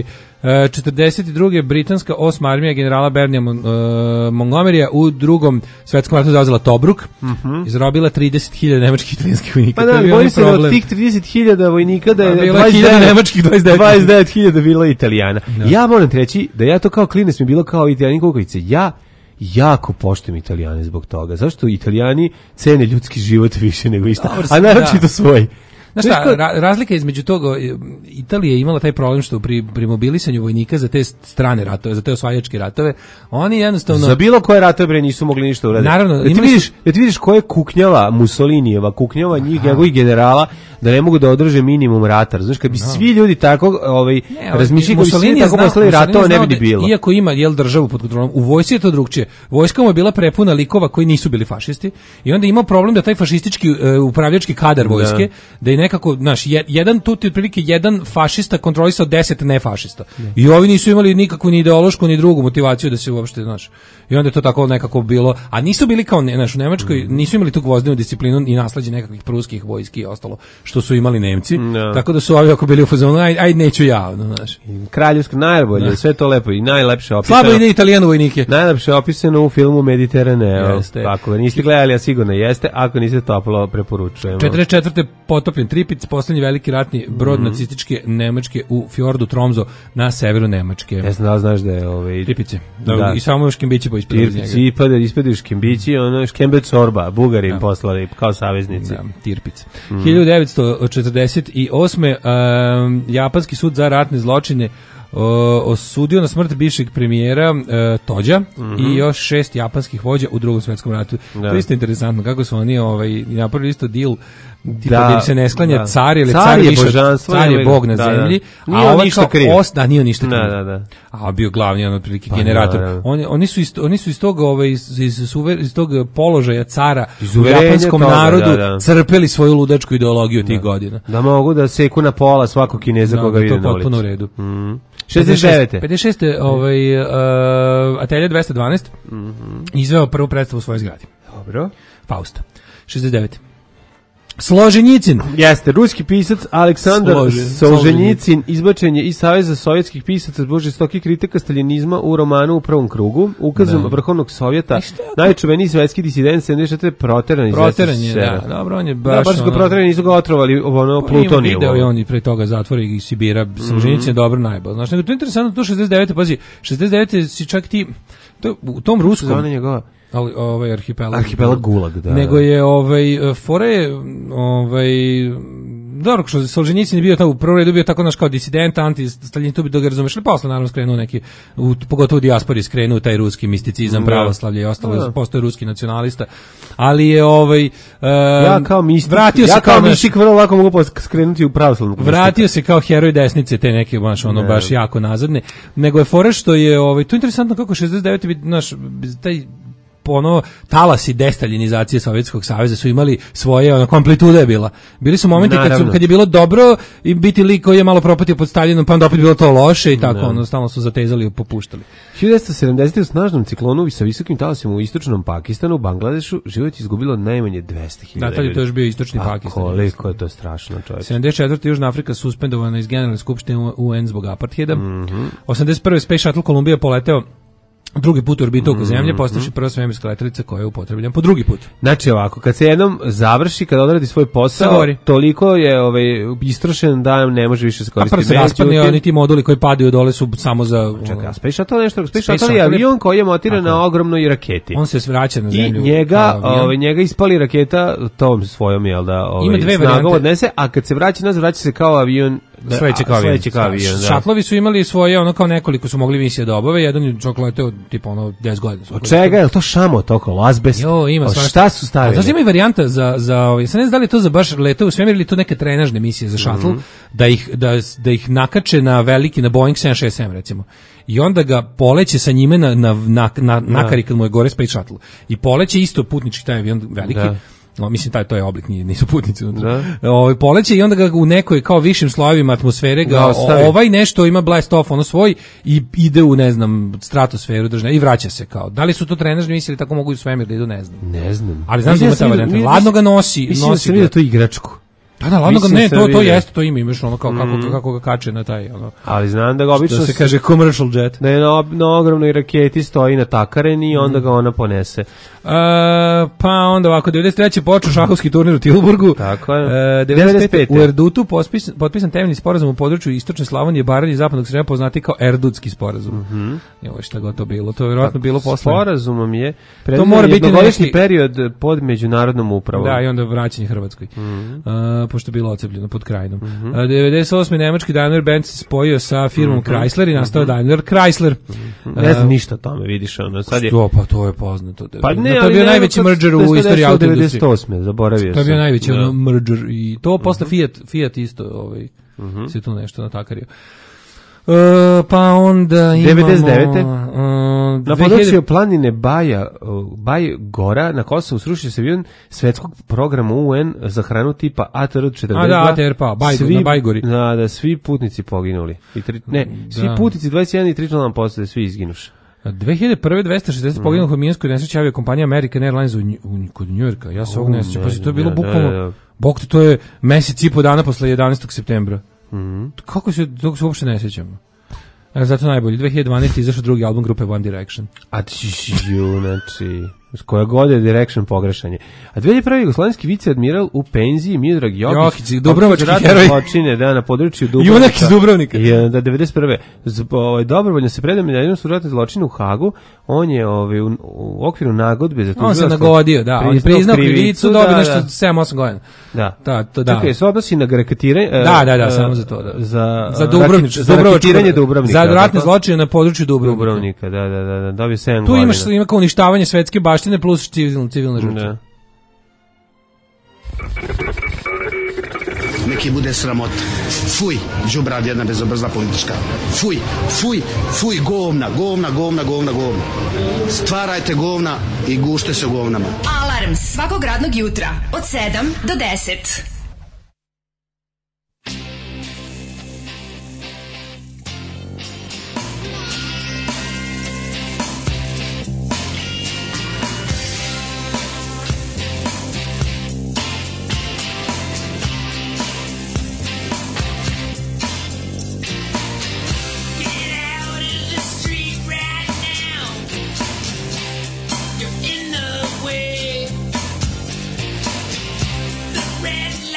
četrdeset druge britanska osma armija generala Bernija Mon, uh, Montgomerya u drugom svetskom ratu zauzela Tobruk, mm-hmm. izrobila trideset hiljada nemačkih i italijanskih vojnika. Pa da, bojim se od tih trideset hiljada vojnika da je dvadeset hiljada nemačkih, dvadeset devet hiljada bilo Italijana. No. Ja moram ti reći da ja to kao klinac mi bilo kao Italijani kukavice. Ja jako poštujem Italijane zbog toga. Zašto Italijani cene ljudski život više nego išta, a naročito svoj. Znaš šta, ra- razlika između toga, Italija je imala taj problem što pri, pri mobilisanju vojnika za te strane ratove, za te osvajačke ratove, oni jednostavno... Za bilo koje ratove bre nisu mogli ništa uraditi. Naravno. Da ti vidiš, su... da ti vidiš koje kuknjava Mussolinijeva, kuknjava njih, njegovih generala, da ne mogu da održe minimum rata. Znaš, kad bi no. svi ljudi tako ovaj, razmišljali, kad bi svi tako poslali ratova, ne bi ni bilo. Iako ima jel, državu pod kontrolom, u vojsci je to drugčije. Vojska mu je bila prepuna likova koji nisu bili fašisti i onda imao problem da taj fašistički uh, upravljački kadar vojske, da, da je nekako, znaš, jedan tu ti otprilike jedan fašista kontrolisao deset nefašista. Da. I ovi nisu imali nikakvu ni ideološku ni drugu motivaciju da se uopšte, znaš. I onda je to tako nekako bilo, a nisu bili kao, znaš, u Nemačkoj nisu imali tu gvozdenu disciplinu i nasleđe nekakvih pruskih vojski i ostalo, što su imali Nemci. No. Tako da su ovi ako bili u fazonu, aj, aj neću ja, no, znaš. Kraljevsko najbolje, no. sve to lepo i najlepše opisano. Slabo ide Italijanu vojnike. Najlepše opisano u filmu Mediteraneo. Ako ga niste gledali, a sigurno jeste, ako niste toplo preporučujemo. četrdeset četvrte potopljen Tripic, poslednji veliki ratni brod mm-hmm. nacističke Nemačke u fjordu Tromso na severu Nemačke. Ja znam da znaš da je ovaj Tripice. Da, da. I samo škembići po ispred njega. Tirpici ispade, ispade škembići, ono škembec Sorba, Bugari im poslali kao saveznici. Da, Tirpic. Mm. hiljadu devetsto četrdeset osme Um, japanski sud za ratne zločine uh, osudio na smrt bivšeg premijera uh, Tođa mm-hmm. i još šest japanskih vođa u Drugom svetskom ratu. Da. To je isto interesantno kako su oni ovaj, napravili isto deal tipa da, da im se ne sklanja da. car ili car, car je više, car je bog na da, zemlji, da. Nije a on ništa kriv. Os, da, nije on ništa kriv. Da, da, da. A bio glavni on otprilike pa, generator. Da, da. Oni, oni su iz, oni su iz tog ovaj iz, iz, iz tog položaja cara u japanskom toga, narodu da, da. crpeli svoju ludačku ideologiju tih da. godina. Da mogu da seku na pola svakog Kineza da, koga vide na ulici. To je potpuno u redu. Mm. šezdeset devete pedeset šeste ovaj uh, Atelje dvesta dvanaest mm-hmm. izveo prvu predstavu u svojoj zgradi. Dobro. Fausta. šezdeset devete Složenjicin. Jeste, ruski pisac Aleksandar Solženjicin izbačen je iz Saveza sovjetskih pisaca zbog žestokih kritika staljinizma u romanu U prvom krugu. Ukazom da. Vrhovnog sovjeta, najčuveniji svetski disident sedamdeset četvrte proteran iz Proteran je, da, dobro, on je baš... Da, baš ga proterani, nisu ga otrovali ono plutoniju. Video i on i pre toga zatvori iz Sibira. Solženjicin je dobro najbolj. Znaš, nego to je interesantno, to šezdeset devete pazi, šezdeset devete si čak ti, to, u tom ruskom... Zona njegova. Ali ovaj arhipelag arhipelag Gulag, da. Nego je ovaj fore ovaj dobro što Solženjicin je bio tamo u prvom redu bio tako naš kao disident, anti-Staljin, tu bi da ga razumeš, ali posle naravno skrenuo neki, u, pogotovo u dijaspori skrenuo taj ruski misticizam, pravoslavlje i ostalo, da. Postoje ruski nacionalista, ali je ovaj um, ja kao mistik, vratio ja se kao mistik vrlo lako mogu skrenuti u pravoslavnu. Vratio se kao heroj desnice te neke baš ono ne. baš jako nazadne, nego je fore što je ovaj to je interesantno kako šezdeset devete naš taj ono talasi destaljinizacije Sovjetskog saveza su imali svoje ono amplitude je bila. Bili su momenti kad su kad je bilo dobro i biti lik koji je malo propatio pod Staljinom, pa onda opet bilo to loše i tako no. ono stalno su zatezali i popuštali. hiljadu devetsto sedamdesete u snažnom ciklonu sa visokim talasima u istočnom Pakistanu, u Bangladešu, život izgubilo najmanje dvesta hiljada. Da, tad je to još bio istočni a Pakistan. Koliko je to strašno, čovječe. sedamdeset četvrte Južna Afrika suspendovana iz Generalne skupštine U N zbog apartheida. Mm-hmm. osamdeset prve Space Shuttle Columbia poleteo drugi put u orbitu oko Zemlje, postavši prva svemirska letelica koja je upotrebljena po drugi put. Znači ovako, kad se jednom završi, kad odradi svoj posao, toliko je ovaj istrošen da ne može više se koristiti. A prvo se raspadne, oni ti moduli koji padaju dole su samo za... Čekaj, a Space Shuttle nešto, Space Shuttle je avion koji je montiran na ogromnoj raketi. On se vraća na Zemlju. I njega, ovaj, njega ispali raketa tom svojom, jel da, ovaj, snagom odnese, a kad se vraća nazad, vraća se kao avion. Da, sledeći kao avion. Kao avion da. Šatlovi su imali svoje, ono kao nekoliko su mogli misije da obave, jedan je čak leteo tipa ono deset godina. Od čega je to šamo toko, azbest? Jo, ima svašta. Šta su stavili? A to ima i varijanta za za ovaj, sad ne znam da li to za baš leteo u svemir ili to neke trenažne misije za šatl, mm-hmm. da ih da da ih nakače na veliki na Boeing sedam šest sedam recimo. I onda ga poleće sa njime na na na, na nakari kad mu je gore Space Shuttle. I poleće isto putnički taj avion veliki. Da. No, mislim taj to je oblik, nisu putnici unutra. Ovaj poleće i onda ga u nekoj kao višim slojevima atmosfere ga o, ovaj nešto ima blast off ono svoj i ide u ne znam stratosferu držne i vraća se kao. Da li su to trenažne misije ili tako mogu i u svemir da idu, ne znam. Ne znam. Ali znam da ima ta varijanta. Ladno ga nosi, mislim nosi. Mislim da to igračku. Pa da, ladno ga, Mislim ne, da to, sam to vidio. jeste, to ima, imaš ono kao kako, Mhm. kako ga kače na taj, ono, Ali znam da ga obično što se kaže commercial jet. da je na, na ogromnoj raketi stoji na takareni i onda ga ona ponese. Uh, pa onda ovako, devedeset treće počeo šahovski turnir u Tilburgu. Tako je. Uh, devedeset pete u Erdutu pospisan, potpisan temeljni sporazum u području istočne Slavonije, Baranje i zapadnog Srema, poznati kao Erdutski sporazum. Mhm. Evo šta god to bilo, to je vjerojatno bilo posle. Sporazumom je To mora biti jednogodišnji neki period pod međunarodnom upravom. Da, i onda vraćanje Hrvatskoj. Mhm. Uh, pošto je bilo ocepljeno pod krajinom. Uh, devedeset osme nemački Daimler Benz se spojio sa firmom Mhm. Chrysler i nastao Daimler Chrysler. Ne znam ništa o tome, vidiš, ono, sad je... To, pa to je poznato. Pa ne, to je ali bio ne, najveći to- merger to u se istoriji desilo autoindustrije. devedeset osme, zaboravio To je bio sam. najveći Da. ono merger i to posle Fiat, Fiat isto ovaj, se tu nešto natakario. Uh, pa onda imamo... devedeset devete Uh, Na dve hiljade području planine Baja, uh, Baj Gora, na Kosovu srušio se avion svetskog programa U N za hranu tipa A T R četrdeset dva. A da, A T R pa, Bajgor, Svi- na Bajgori. Da, da, svi putnici poginuli. I tri, ne, svi Da. putnici dvadeset jedan i tri člana posle, svi izginuše. dve hiljade prve dvesta šezdeset poginulih u minskoj nesreći aviokompanija American Airlines u, Nju- u, kod Njujorka. Ja se ovog U, nesreća, ne, pa to je bilo da, da, bukvalno, da. bok te, to je mesec i po dana posle jedanaestog septembra. Mhm. Kako se, toga se uopšte ne sjećamo? E, zato najbolji. dve hiljade dvanaeste izašao drugi album grupe One Direction. A ću, znači, koja god je Direction pogrešanje. A dve hiljade prve jugoslovenski viceadmiral u penziji Miodrag Jokić. Jokić, dubrovački ratne heroj. zločine, da, na području Dubrovnika. Junak iz Dubrovnika. I, da, devedeset prve Z- ovaj, dobrovoljno se predaje medaljon su ratne zločine u Hagu. On je ovaj, u, u okviru nagodbe za On se tužilaštvo nagodio, da. On je priznao krivicu, da, dobio da. nešto sedam osam godina. Da. Da, to da. Čekaj, se odnosi na greketiranje. Da, da, da, samo za to, da. Za, Za Dubrovnič, za raketiranje Dubrovnika. Za ratne tako? zločine na području Dubrovnika. Dubrovnika, da, da, da, da, dobio sedam Tu godina. imaš ima kao uništavanje svetske baštine plus civilne civilne žrtve. Da. Neki bude sramota. Fuj, đubrad jedna bezobrazna politička. Fuj, fuj, fuj, govna, govna, govna, govna, govna. Stvarajte govna i gušte se u govnama. Alarm svakog radnog jutra od sedam do deset. Red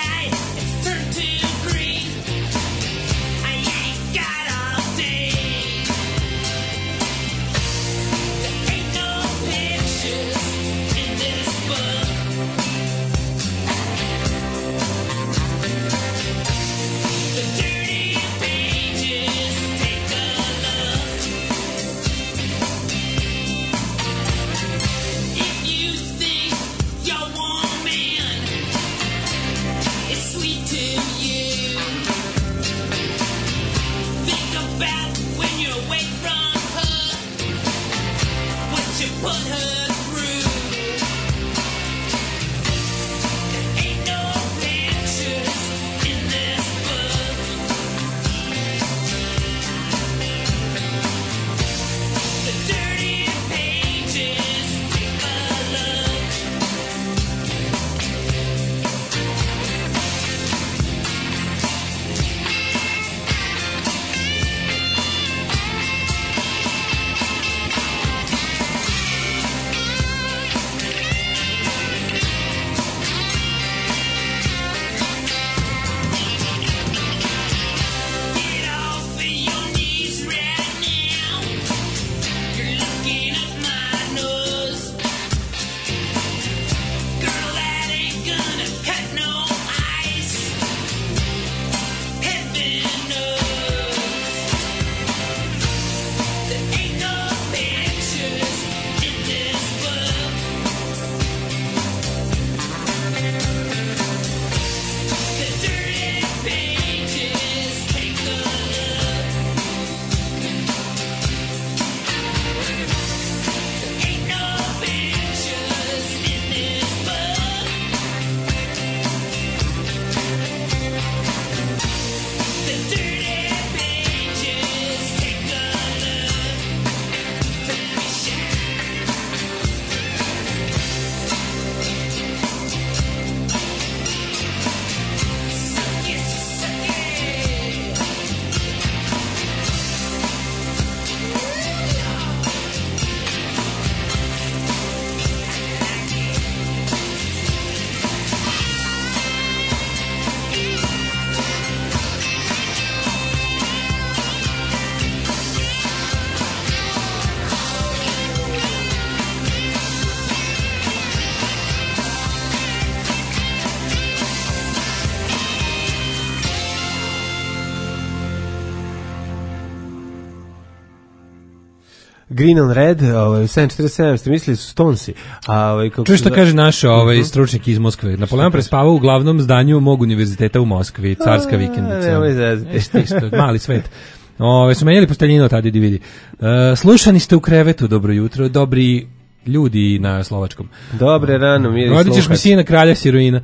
Green on Red, ovaj sedam četrdeset sedam, ste mislili su Stonesi. A ovaj kako Čuješ šta kaže naš ovaj stručnjak iz Moskve? Napoleon prespavao u glavnom zdanju mog univerziteta u Moskvi, carska vikendica. Nemoj zezati. Šti što, mali svet. Ove su menjali posteljinu tada di vidi. Uh, slušani ste u krevetu, dobro jutro, dobri ljudi na slovačkom. Dobre rano, mir i slušaj. Rodićeš mi sina kralja siroina.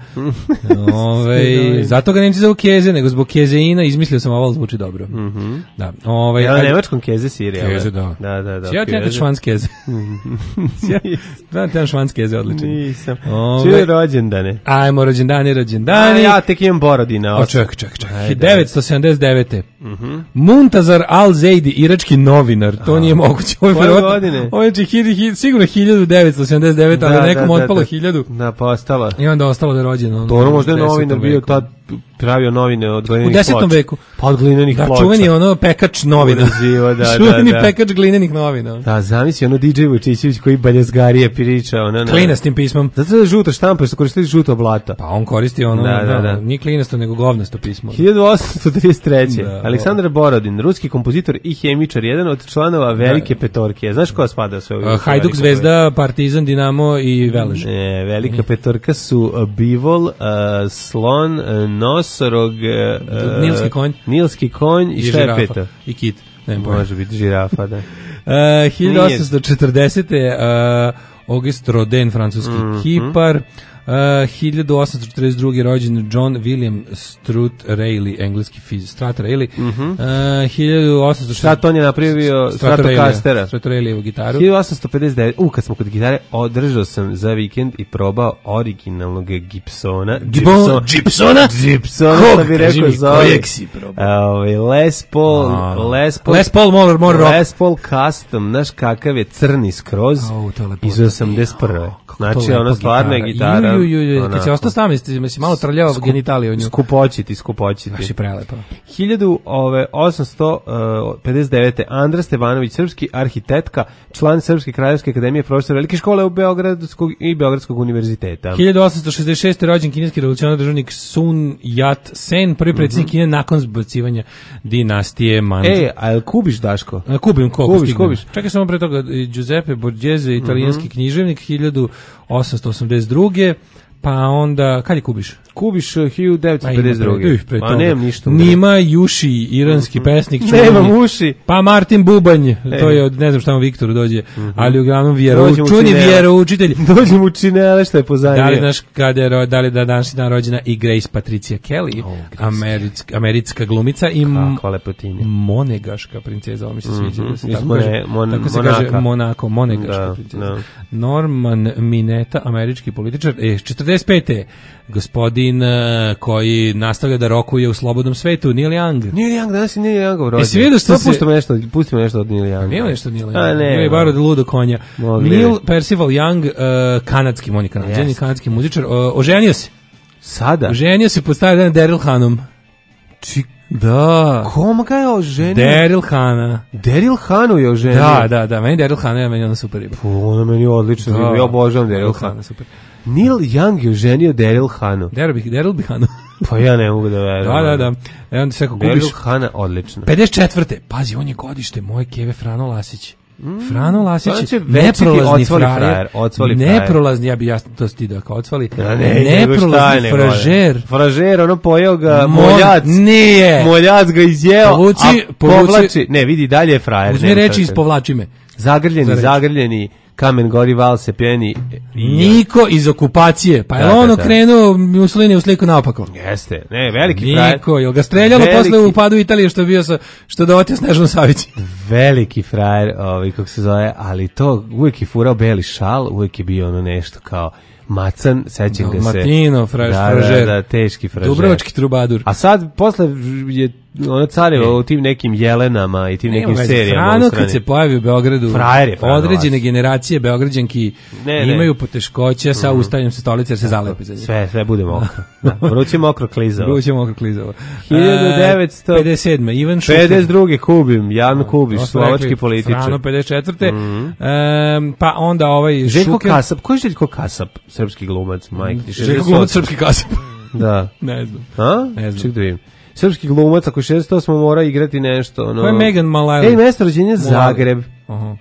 Ove, zato ga Nemci zovu Keze, nego zbog Kezeina izmislio sam ovo, zvuči dobro. Mm -hmm. Da. Ove, ja na nemačkom Keze sirija. Keze, da. Da, da, da. Sjeo ti nekad švanc Keze. Da, ti jedan švanc Keze odličan. Nisam. Ove, Čuje rođendane. Ajmo, rođendani, rođendani. A ja tek imam borodina. O, ček, ček, ček. devetsto sedamdeset devete. Mm-hmm. Muntazar al-Zaidi, irački novinar. To nije moguće. Ovo je koje godine? Ovo je hidi, hidi, sigurno hiljadu devetsto sedamdeset devete, ali nekom da, otpalo da, hiljadu. Da, pa ostala. I onda ostalo da je rođeno. To ono možda je novinar bio tad pravio novine od glinenih ploča. U desetom veku. Pa od glinenih da, ploča. Čuveni ono pekač novina. Urazivo, da, čuveni da, da. pekač glinenih novina. Da, zamisli ono D J Vučićević koji baljezgarije priča. Ono, klinastim pismom. Zato da žuta štampa, što koristili žuto blata. Pa on koristi ono, da, da, da. nije klinasto, nego govnasto pismo. hiljadu osamsto trideset treće. Da, Aleksandar Borodin, ruski kompozitor i hemičar, jedan od članova Velike da. Petorke. Znaš ko spada sve ovih? Uh, Hajduk, Zvezda, Partizan, Dinamo i Velež. Ne, Velika Petorka su Bivol, uh, Slon, uh, Nosorog, uh, Nilski konj. Nilski konj i, i šta je peto? I kit. Ne, može biti žirafa, da. Uh, hiljadu osamsto četrdesete. Uh, Auguste Rodin, francuski mm -hmm. kipar. Uh, hiljadu osamsto četrdeset druge. rođen John William Strutt Rayleigh, engleski fizik, Strat Rayleigh. Mm -hmm. uh, hiljadu osamsto Strat, on je napravio Stratocastera. Strat Rayleigh gitaru. hiljadu osamsto pedeset devet. U, kad smo kod gitare, održao sam za vikend i probao originalnog Gibsona. Gibsona? Gibsona? Gibsona, što bi rekao za kojeg si probao? Uh, Les Paul, no. Les Paul, Les Paul, more, more rock. Les Paul Custom, znaš kakav je crni skroz oh, iz osamdeset prve. Znači, ona stvarna je gitara. Ju, ju, ju, kad si ostao sam, si malo trljao Skup, genitalije o nju. Skupoćiti, skupoćiti. Baš je prelepo. hiljadu osamsto pedeset devete. Andra Stevanović, srpski arhitektka, član Srpske kraljevske akademije, profesor velike škole u Beogradskog i Beogradskog univerziteta. hiljadu osamsto šezdeset šeste. rođen kineski revolucionar državnik Sun Yat-sen, prvi predsjednik mm -hmm. Kine nakon zbacivanja dinastije Manđu. E, a jel kubiš, Daško? A, kubim, koliko kubiš, kubiš. Čekaj samo pre toga, Giuseppe Borghese, italijanski mm -hmm. književnik, hiljadu osamsto osamdeset druge. Pa onda, kad je kubiš? Kubiš hiljadu devetsto pedeset druge. Pa nemam ništa. Nima Juši, iranski mm -hmm. pesnik. Čuveni. Nemam uši. Pa Martin Bubanj, e. to je od, ne znam šta mu Viktoru dođe, mm -hmm. ali uglavnom čuveni vjeroučitelj. Dođe mu činele što je pozadnje. Da li znaš kada je, da li da danas dan rođena i Grace Patricia Kelly, oh, američka, američka glumica i monegaška princeza, ovo mi se sviđa. Mm -hmm. Tako, Mone, kaže, mon, tako se Monaka. kaže Monako, monegaška da, princeza. Da. Norman Mineta, američki političar, e, četrdeset pete. Gospodin uh, koji nastavlja da rokuje u slobodnom svetu, Neil Young. Neil Young, danas je Neil Youngov rođen. E, svi vidio što se... Pustimo nešto, pustimo nešto od Neil Younga. Nema nešto od Neil Younga. A, ne. Ima i bar od ludo konja. Mogli Neil Percival Young, uh, kanadski, on je kanadžan, yes. kanadski muzičar, uh, oženio se. Sada? Oženio se po stari dan Daryl Hanom. Či... Da. Koma ga je oženio? Daryl Hana. Daryl Hanu je oženio? Da, da, da, meni Daryl Hana je meni ona super riba. Ona meni je odlično, da. Ja obožavam Daryl Hana. Super. Neil Young je oženio Daryl Hanu. Daryl bi, Daryl bi Hanu. Pa ja ne mogu da verujem. Da, da, da. E onda se kako kubiš... Daryl Hana, odlično. pedeset četvrte. Pazi, on je godište moje keve Frano Lasić. Mm. Frano Lasić, znači, neprolazni frajer, frajer, frajer. neprolazni, ja bi jasno to stidio kao odsvali, ja, ne, neprolazni fražer. Fražer, ono pojeo ga, moljac. Nije. Moljac ga izjeo, povuci, a povlači. Ne, vidi, dalje je frajer. Uzmi reči iz povlači me. Zagrljeni, zagrljeni. Kamen gori, val se pjeni. Niko iz okupacije. Pa je da, on da, da. okrenuo Mussolini u sliku naopako. Jeste. Ne, veliki Niko, frajer. Niko, jel ga streljalo veliki... posle u padu Italije što je bio sa, što da otio Snežanu Savić. Veliki frajer, ovaj, kako se zove, ali to uvijek je furao beli šal, uvijek je bio ono nešto kao macan, sećam no, ga se. Martino, fraž, da, fražer. Da, da, teški fražer. Dubrovački trubadur. A sad, posle je ona careva u tim nekim Jelenama i tim ne, nekim serijama. Frano kad se pojavi u Beogradu, frajer je Frano određene vas. Generacije Beograđanki ne, ne. imaju poteškoće sa mm. ustajanjem sa stolice jer se zalepe za njih. Sve, sve bude mokro. Da, vruće mokro klizavo. Vruće mokro klizavo. hiljadu devetsto pedeset sedme. Ivan Šuker. pedeset druge. Kubim, Jan Kubiš, slovački političar. Frano pedeset četvrte. Mm. Um, pa onda ovaj Željko Šuker. Kasap. Ko je Željko Kasap? Srpski glumac, majke. Željko glumac, srpski Kasap. Da. Ne znam. A? Ne znam. Ček da vidim. Srpski glumac, ako šesdeset osam mora igrati nešto. Ono... Ko je Megan Mullally? Ej, mesto rođenja Zagreb. Aha.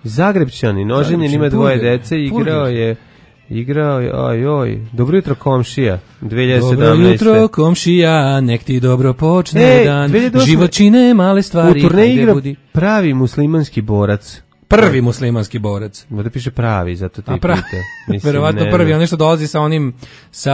Zagrebčanin, oženjen, ima dvoje dece, igrao je Igrao je, oj, oj, dobro jutro komšija, dve hiljade sedamnaeste. Dobro jutro komšija, nek ti dobro počne e, dan, život čine male stvari. U turneji igra pravi muslimanski borac. Prvi muslimanski borac. Ovdje piše pravi, zato ti pra... pite. Verovatno prvi, on nešto dolazi sa onim, sa...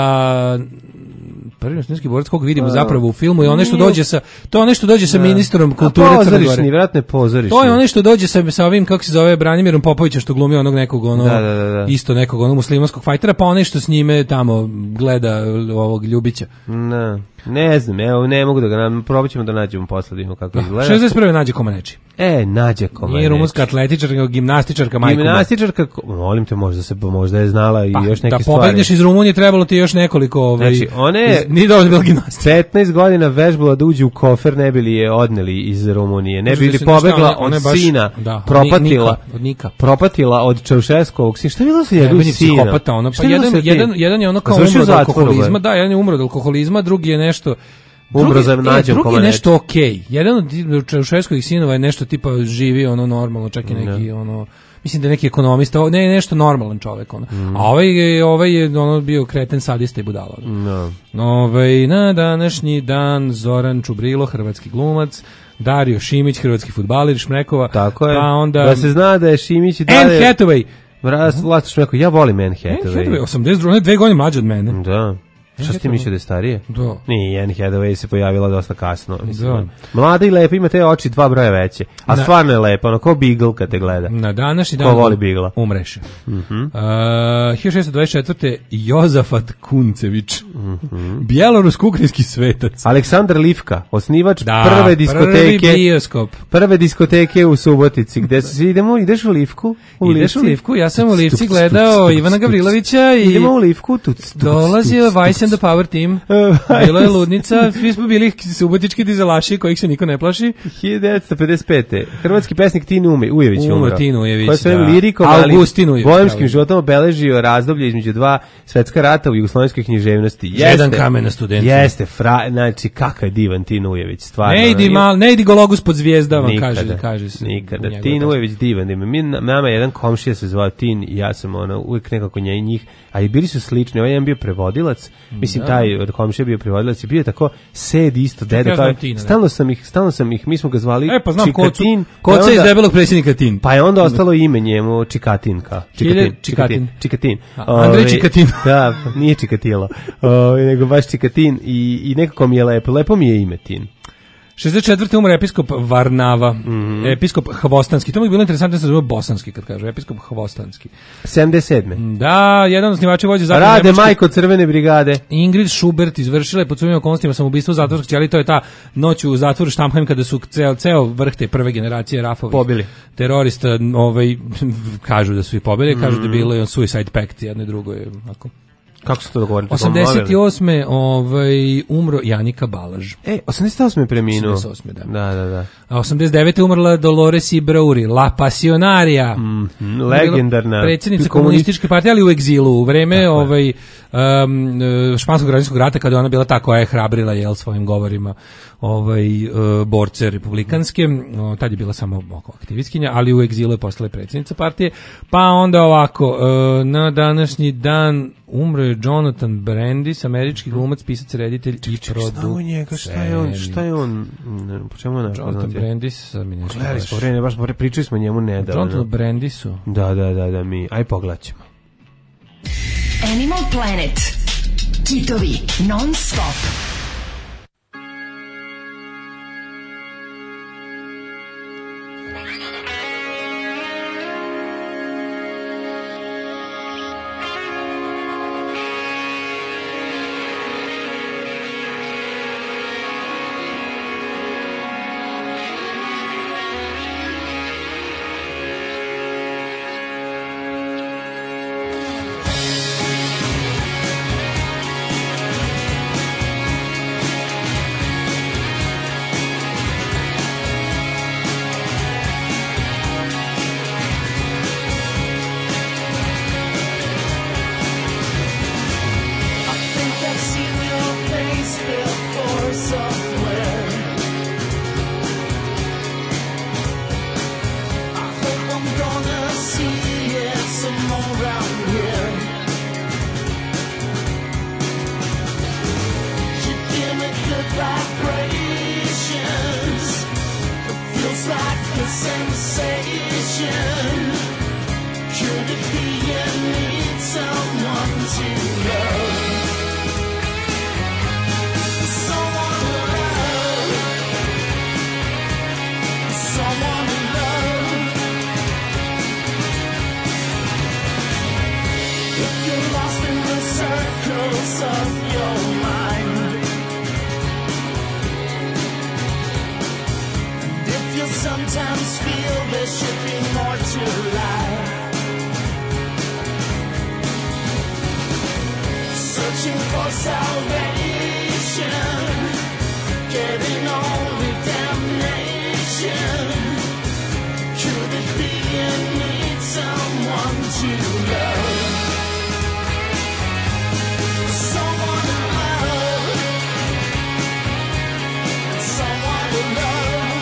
Prvi muslimanski borac kog vidimo zapravo u filmu i on nešto dođe sa, to je nešto dođe sa da. ministrom kulture Crne Gore. Pozorišni, vjerojatno je pozorišni. To je ono što dođe sa, sa ovim, kako se zove, Branimirom Popovićem što glumi onog nekog, ono, da, da, da, da. isto nekog onog muslimanskog fajtera, pa onaj što s njime tamo gleda ovog Ljubića. Ne, ne znam, evo, ne mogu da ga nam, probat ćemo da nađemo posle, da vidimo kako izgleda. šezdeset prve nađe Komaneči. E, nađe Komaneči. Nije rumunska atletičarka, gimnastičarka, majko. Gimnastičarka, molim te, možda se možda je znala i pa, još neke da stvari. Da pobegneš iz Rumunije, trebalo ti još nekoliko, ovaj. Znači, one nije dovoljno bila gimnastika. petnaest godina vežbala da uđe u kofer, ne bili je odneli iz Rumunije. Ne bili pobegla od sina, da, propatila, od Nika. Propatila od Čaušeskovog sina. Šta je bilo sa njegovim sinom? Psihopata, ono, pa jedan, jedan, jedan je ono kao umro od alkoholizma, da, jedan je umro od alkoholizma, drugi je nešto umro za nađem drugi je nešto okej. Okay. Jedan od Čaušeskovih sinova je nešto tipa živi ono normalno, čak i neki no. ono mislim da je neki ekonomista, ne nešto normalan čovjek ono. Mm. A ovaj je ovaj je ono bio kreten, sadista i budala. No. Ovaj na današnji dan Zoran Čubrilo, hrvatski glumac, Dario Šimić, hrvatski fudbaler Šmrekova. Tako je. Pa onda da se zna da je Šimić i dalje Anne Hathaway. Vlasto Šmrekova, ja volim Anne Hathaway. Anne Hathaway, osamdeset druge, dve godine mlađa od mene. Da. Šta ti mislio da je starije? Da. Nije, Anne Hathaway se pojavila dosta kasno. Mislim, mlada i lepa, ima te oči dva broja veće. A na, stvarno je lepa, ono, ko Beagle kad te gleda. Na današnji dan ko voli Beagle-a. Umreše. Mm-hmm. Uh, hiljadu šessto dvadeset četvrte. Jozafat Kuncević. Mm-hmm. Bjelorusko-ukrajinski svetac. Aleksandar Livka, osnivač da, prve diskoteke. Prvi bioskop. Prve diskoteke u Subotici. Gde se idemo, ideš u Livku? U ideš Livci? u Livku, ja sam u Livci gledao Ivana Gavrilovića i idemo u Livku, tuc, dolazio Vice and the Power Team. Bilo je ludnica, svi smo bili subotički dizelaši kojih se niko ne plaši. hiljadu devetsto pedeset pete. Hrvatski pesnik Tin Ujević umro. Umro Tin Ujević, koji svojim lirikom, Augustin Ujević, boemskim životom obeležio razdoblje između dva svetska rata u jugoslovenskoj književnosti. Jeste, jedan kamen na studentu. Jeste, fra, znači kakav je divan Tin Ujević, stvarno. Ne idi mal, ne idi Gologus pod zvijezdama, kaže, kaže se. Nikada. Tin Ujević divan, mi nama jedan komšija se zvao Tin i ja sam ono uvijek nekako nje njih, a i bili su slični. Ovaj jedan bio prevodilac, mislim da. Taj od komšija bio prevodilac i bio je tako sed isto deda ja kao Tina, stalno sam ih stalno sam ih mi smo ga zvali e, pa znam, Čikatin, koca iz debelog predsjednika Tin. Pa je onda ostalo ime njemu Čikatinka. Čikatin, Čikatin, Čikatin. Andrej Čikatin. Da, nije Čikatilo. O, nego baš Čikatin i i nekako mi je lepo, lepo mi je ime Tin. šezdeset četvrte umre episkop Varnava, mm-hmm. episkop Hvostanski. To mi je bilo interesantno da se zove bosanski kad kažu, episkop Hvostanski. sedamdeset sedme Da, jedan od osnivača vođe zakona Rade Nemačke, majko Crvene brigade. Ingrid Schubert izvršila je pod sumnjivim okolnostima samoubistvo u zatvorskoj ćeliji, to je ta noć u zatvoru Štamheim kada su ceo, ceo vrh te prve generacije Rafovih pobili. Terorista, ovaj, kažu da su ih pobili, kažu mm-hmm. da je bilo on suicide pact, jedno i drugo je onako. Kako se to dogovorite? osamdeset osme ovaj umro Janika Balaž. E, osamdeset osme preminuo. osamdeset osme da. Da, da, da. A osamdeset devete umrla Dolores Ibrauri, La Pasionaria. Mm, legendarna. Predsjednica komunističke partije, ali u egzilu u vreme tako ovaj um, španskog građanskog rata kada ona bila ta koja je hrabrila jel svojim govorima ovaj uh, borce republikanske. O, tad je bila samo aktivistkinja, ali u egzilu je postala predsjednica partije. Pa onda ovako uh, na današnji dan umro je Jonathan Brandis, američki glumac, pisac, reditelj i producent. Njega, šta je on, šta je on, po čemu je Jonathan napoznat? Brandis, mi nešto gledali smo vreme, baš pričali smo njemu nedavno. Jonathan Brandisu. Da, da, da, da, mi, aj pogledaćemo. Animal Planet. Kitovi non stop. feels like a sensation. Could it be you need someone to love? Someone to love. Someone to love. If you're lost in the circles of your mind, and if you sometimes feel there should be more to life, searching for salvation, getting only damnation. Could it be you need someone to love? Someone to love. Someone to love.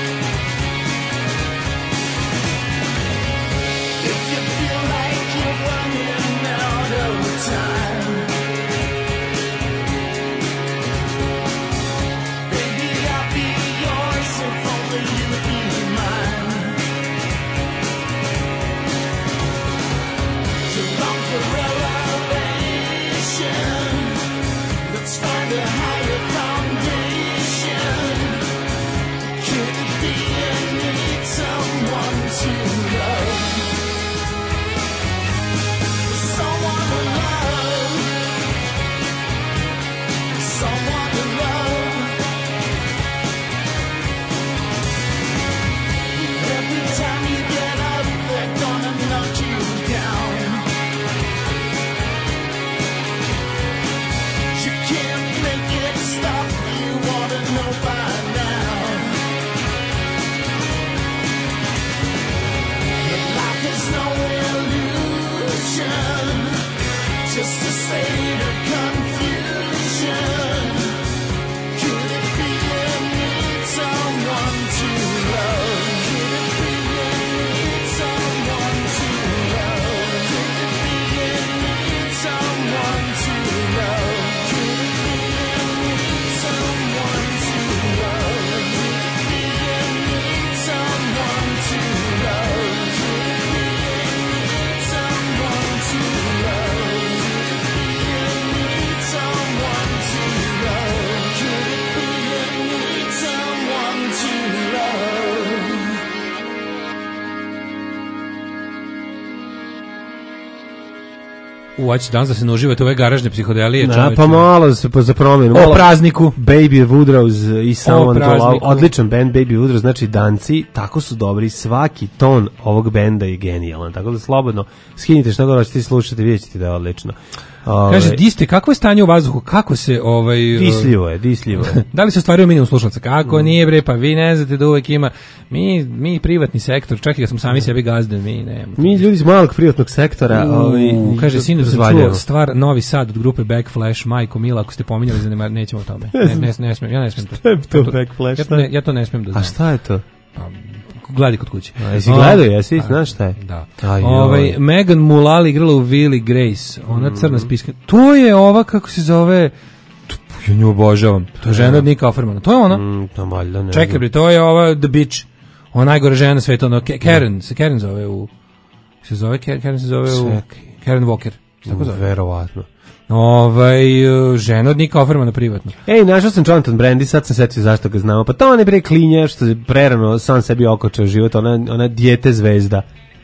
If you feel like you're running out of time, baby, I'll be yours if only you'd be mine. You long for elevation, let's find a higher foundation. Could it be you need someone to love? Someone to love. Someone to love. Every time you get up, they're gonna knock you down. You can't make it stop, you wanna know by now. But life is no illusion, just a state of confusion. Could it be you need someone to love? Could it be you need someone to love? Could it be you need someone to love? Could it be you need someone to love? Could it be you need someone to love? Could it be you need someone to love? U, hoće danas da se ne uživate ove garažne psihodelije. Da, pa malo se pa za promjenu. O prazniku. Baby Woodrows i Someone to Love. Odličan band Baby Woodrows, znači danci, tako su dobri. Svaki ton ovog benda je genijalan. Tako da slobodno skinite šta god hoćete, slušate, vidjet ćete da je odlično. Ove, Kaže, di ste, kako je stanje u vazduhu? Kako se ovaj disljivo je, disljivo je. Da li se ostvario minimum slušalaca? Kako mm. nije bre, pa vi ne znate da uvek ima. Mi mi privatni sektor, čak i da smo sami sebi gazde, mi ne. Mi ljudi iz malog privatnog sektora, ovaj kaže sinoć sam čuo stvar Novi Sad od grupe Backflash, Majko Mila, ako ste pominjali zanemar, nećemo o tome. Ne, ne, ne smem, ja ne smem to. To, to Backflash. Ja to ne, ja to ne smem da znam. A šta je to? Pa gledaj kod kuće. A jesi gledao, jesi, znaš šta je? Da. Ovaj Megan Mullally igrala u Willy Grace, ona mm. crna spiska. To je ova, kako se zove, ja nju obožavam. To je žena od Nika Offermana. To je ona? Mm, to valjda ne. Čekaj bre, to je ova The Bitch. Ona najgore žena na svetu, ono Karen, se Karen zove u se zove Karen se zove u Karen Walker. Tako zove. Verovatno. Ovaj žena od Nika Offermana privatno. Ej, našao sam Jonathan Brandy, sad sam setio zašto ga znamo. Pa to on je bre klinja što je prerano sam sebi okočao život, ona ona dijete zvezda.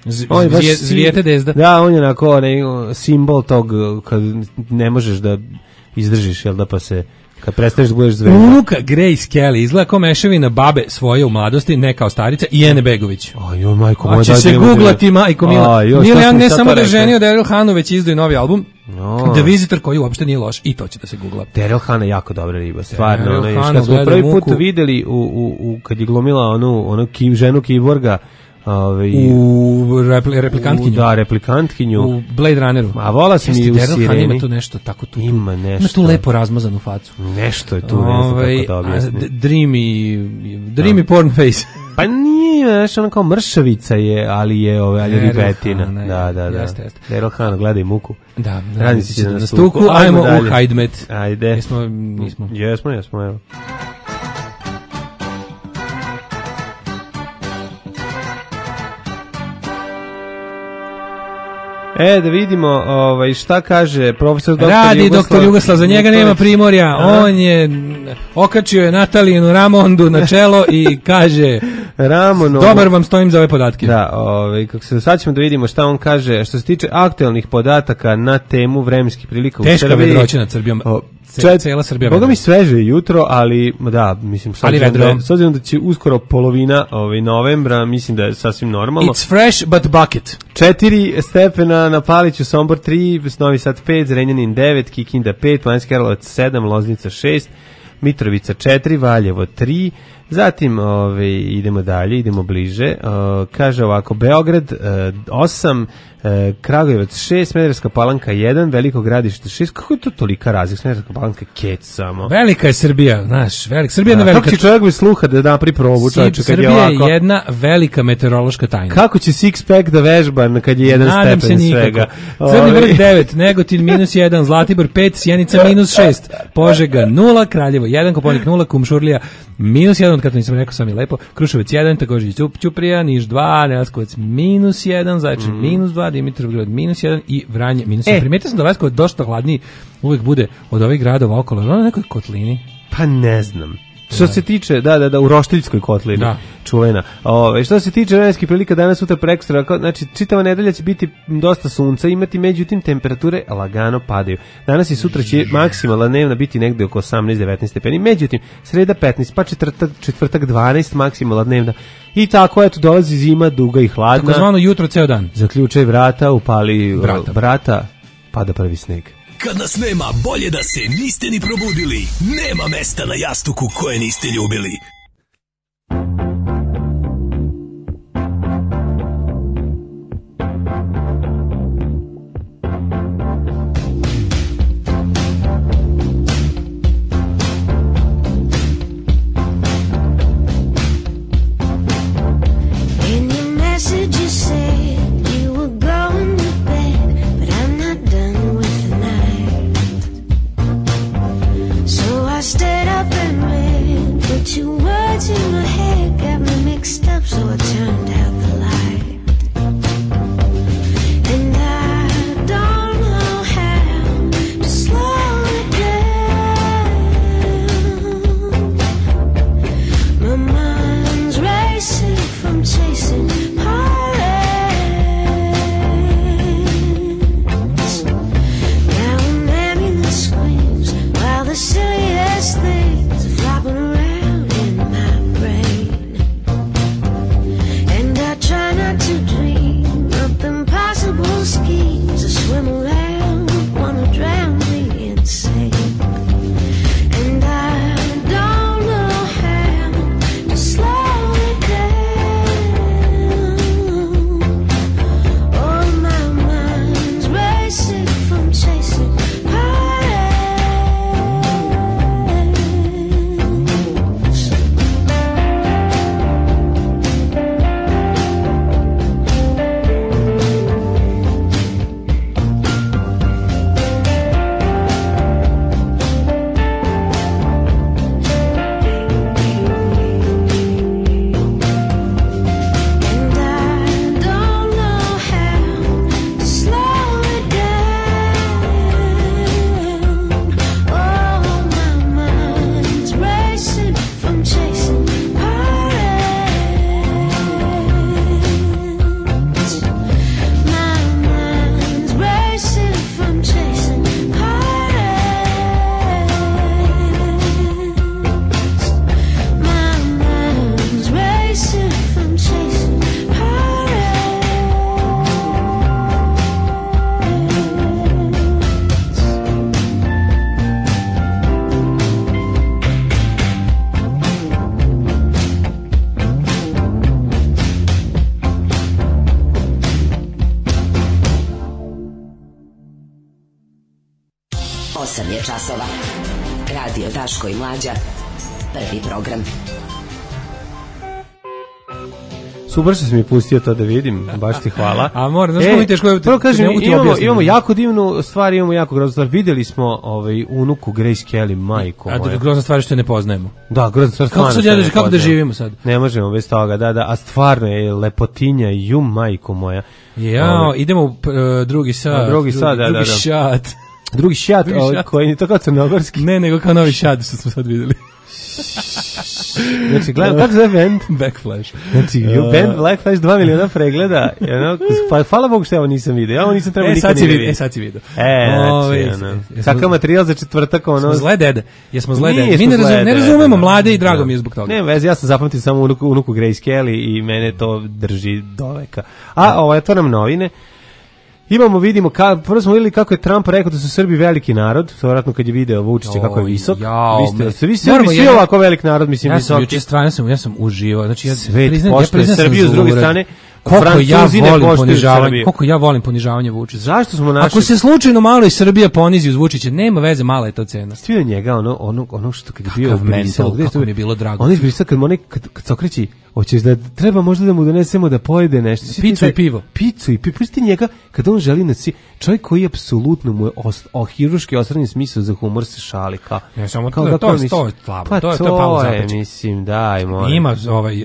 Zvijete dezda. Da, on je onako onaj simbol tog kad ne možeš da izdržiš, jel da, pa se kad prestaneš da budeš zvezda. Unuka Grace Kelly izgleda kao mešavina babe svoje u mladosti, ne kao starica, i Ene Begović. Ajoj, majko moja. A će se googlati, majko Mila. Mila ja ne samo da ženio Daryl Hanu, već izdaju novi album. No. The Visitor, koji uopšte nije loš, i to će da se googla. Daryl Hannah je jako dobra riba, stvarno. Ono je, kad smo prvi put muku. videli, u, u, u, kad je glumila onu, onu ki, ženu kiborga, Ove, u repli, replikantkinju. U, da, replikantkinju. U Blade Runneru. A vola sam i u Sireni. Ima tu nešto tako tu. Ima nešto. Ima tu lepo razmazanu facu. Nešto je tu, ne znam kako da objasnim. Dreamy, dreamy no. porn face. Pa nije, znaš, ono kao mršavica je, ali je, ove, ali je ribetina. Da, da, da. Jeste, jeste. Daryl Hannah, gledaj muku. Da, radnici će na stuku. Ajmo u Hajdmet. Ajde. Jesmo, nismo. Jesmo, jesmo, evo. E, da vidimo ovaj, šta kaže profesor doktor Radi Jugoslav. doktor Jugoslav, za njega nema primorja. On je okačio je Natalijinu Ramondu na čelo i kaže Ramon, dobar vam stojim za ove podatke. Da, ovaj, kako se, sad ćemo da vidimo šta on kaže što se tiče aktualnih podataka na temu vremenskih prilika u Srbiji. Teška vedroća nad Srbijom. O, Čet, cela Srbija. Boga mi sveže jutro, ali da, mislim s obzirom da, s obzirom da će uskoro polovina ovaj novembra, mislim da je sasvim normalno. It's fresh but bucket. četiri stepena na Paliću, Sombor tri, Novi Sad pet, Zrenjanin devet, Kikinda pet, Banjski Karlovac sedam, Loznica šest, Mitrovica četiri, Valjevo tri. Zatim ove, idemo dalje, idemo bliže. Uh, kaže ovako, Beograd uh, osam, uh, Kragujevac šest, Smederevska Palanka jedan, Veliko Gradište šest. Kako je to tolika razlika? Smederevska Palanka kec samo. Velika je Srbija, znaš, velika Srbija je jedna velika. Kako će čovjek bez sluha da napri probu, čovječe, kad je ovako? Srbija je jedna velika meteorološka tajna. Kako će six pack da vežba kad je jedan Nadam stepen se svega? Crni vrh devet, Negotin minus jedan, Zlatibor pet, Sjenica minus šest, Požega nula, Kraljevo jedan, Koponik nula, Kumšurlija minus jedan, kad to nisam rekao sam je lepo, Kruševac jedan, također Ćup, Ćuprija, Niš dva, Leskovac minus jedan, Zaječar mm. minus dva, Dimitrovgrad minus jedan i Vranje minus jedan. E. Primetio sam da Leskovac dosta hladniji uvijek bude od ovih gradova okolo, ono nekoj kotlini. Pa ne znam. Što se tiče, da, da, da, u Roštiljskoj kotlini, da. Čuvena. Ove, što se tiče vremenskih prilika danas, sutra, prekstra, znači čitava nedelja će biti dosta sunca imati, međutim temperature lagano padaju. Danas i sutra će maksimalna dnevna biti negde oko osamnaest devetnaest stepeni, međutim sreda petnaest, pa četvrtak, četvrtak dvanaest maksimalna dnevna. I tako, eto, dolazi zima, duga i hladna. Tako zvano jutro ceo dan. Zaključaj vrata, upali vrata, vrata pada prvi sneg. Kad nas nema, bolje da se niste ni probudili. Nema mesta na jastuku koje niste ljubili. Stayed up and read, but your words in my head got me mixed up, so I turned out the light. And I don't know how to slow it down. My mind's racing from chasing heartaches. Now an ambulance screams while the silliest things are flopping around in my brain. And I try not to dream of the impossible schemes that swim around, wanna drown me insane. And I don't know how to slow it down. Oh, my mind's racing from chasing osam je časova. Radio Daško i Mlađa. Prvi program. Super što si mi pustio to da vidim, baš ti hvala. A moram, znaš kako mi teško je... Prvo kažem, imamo, imamo jako divnu stvar, imamo jako groznu stvar. Videli smo ovaj, unuku Grace Kelly, majko moja. A grozna stvar što je ne poznajemo. Da, grozna stvar kako sad ja, kako da živimo sad? Ne možemo bez toga, da, da, a stvarno je lepotinja, ju majko moja. Jao, ovaj. Idemo u uh, drugi sat. A, drugi sat, da, drugi da, da. šat. Drugi šat, drugi ovaj, šat. Koji je to kao crnogorski. Ne, nego kao novi šat što smo sad videli. Znači, gledam, kako zove band? Backflash. Znači, uh, band Blackflash, dva miliona pregleda. Jedno, pa, hvala Bogu što ja ovo nisam vidio. Ja ovo nisam trebao e, nikad ni vidio. E, sad si vidio. E, znači, ono. Kakav materijal za četvrtak, ono. Smo zle dede. Jesmo zle dede. Nije, Mi ne, razum, zle ne razumemo mlade i drago da. Mi je zbog toga. Ne, vezi, ja sam zapamtio samo unuku, unuku Grace Kelly i mene to drži do veka. A, ovo, to nam novine. Imamo, vidimo, ka, prvo smo vidjeli kako je Trump rekao da su Srbi veliki narod, vjerojatno kad je video Vučića kako je visok. Jao, vi ste, vi ste Srbi svi ovako velik narod, mislim, ja visoki. Ja sam juče stvarno sam, ja sam uživao, znači ja Svet priznam, ja priznam Srbiju s druge strane. Koliko ja volim ponižavanje, koliko ja volim ponižavanje Vučića. Zašto smo naši... Ako se slučajno malo i Srbija ponizi uz Vučića, nema veze, mala je to cena. Svi njega, ono, ono, ono što kad je bio u Briselu, kako mi je bilo drago. On je Brisel, kad, kad, kad se okreći, hoćeš da treba možda da mu donesemo da pojede nešto. Picu i pivo. Picu i pivo. Pusti njega, kad on želi na si, čovjek koji apsolutno mu je os, o hiruški osrednji smisao za humor se šali. Kao, ne, samo kao, to, to, to je slabo. Pa to je, to, to je palo je, mislim, daj, moram. Ima ovaj, uh,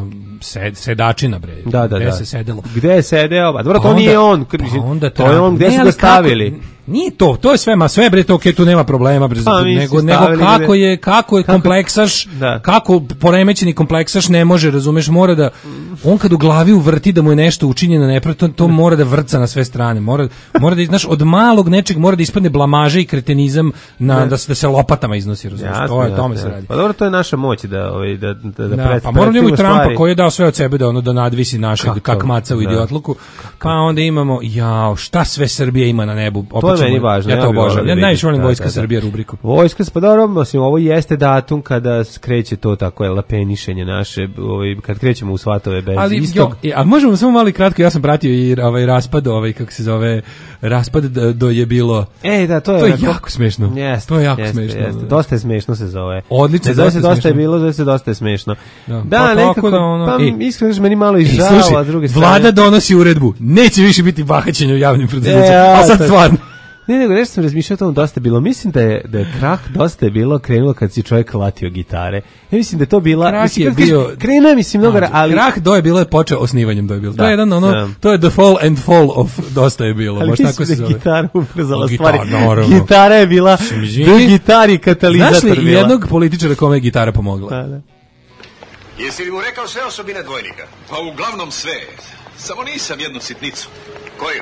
sed, sedačina, bre. Da, da, gde da. se sedelo. Gde je sedeo? Ba, dobro, to onda, nije on. Pa onda to je on, gde su ga stavili? Kako, nije to, to je sve, ma sve bre, to okay, tu nema problema, bre, pa, nego, nego kako je, kako je kako, kompleksaš, da. Kako poremećeni kompleksaš ne može, razumeš, mora da, on kad u glavi uvrti da mu je nešto učinjeno nepravda, to, to mora da vrca na sve strane, mora, mora da, znaš, od malog nečeg mora da ispadne blamaža i kretenizam na, da, da, se, da se lopatama iznosi, razumeš, jasne, to je, jasne, tome se radi. Pa dobro, to je naša moć da, ovaj, da, da, da, da pred, pa moramo imamo i Trumpa koji je dao sve od sebe da ono da nadvisi našeg kak maca u idiotluku, pa onda imamo, jao, šta sve Srbija ima na nebu, to je meni važno, ja to obožavam, ja najviše volim Vojska Srbija rubriku. Vojska, pa dobro, osim ovo jeste datum kada kreće to tako je lapenišenje naše, ovaj, kad krećemo u svatove bez ali, istog. Jo, a možemo samo malo kratko, ja sam pratio i ovaj raspad, ovaj kako se zove, raspad do je bilo. Ej, da, to je, to je jako, jako smešno. Jest, to je jako jest, smešno. Jest, dosta je smešno se zove. Odlično, ne zove se dosta je bilo, zove se dosta je smešno. Da, da pa, nekako, da ono, pa ej, iskreno meni malo i žao, slušaj, a druge strane. Vlada donosi uredbu, neće više biti bahaćenje u javnim preduzećima, e, a sad stvarno. Ne, nego nešto sam razmišljao o tom dosta bilo. Mislim da je, da je krah dosta je bilo krenulo kad si čovjek latio gitare. Ja mislim da je to bila... Krah mislim, je bio... Krenuo je, mislim, mnogo... Ali... Krah do je bilo je počeo osnivanjem do je bilo. Da, to je jedan ono... da. To je the fall and fall of dosta je bilo. Ali baš tako se zove. Ali gitara ubrzala gitar, stvari. naravno. Gitara je bila... Do gitari katalizator bila. Znaš li jednog političara kome je gitara pomogla? Da, da. Jesi li mu rekao sve osobine dvojnika? Pa uglavnom sve. Samo nisam jednu sitnicu. Koju?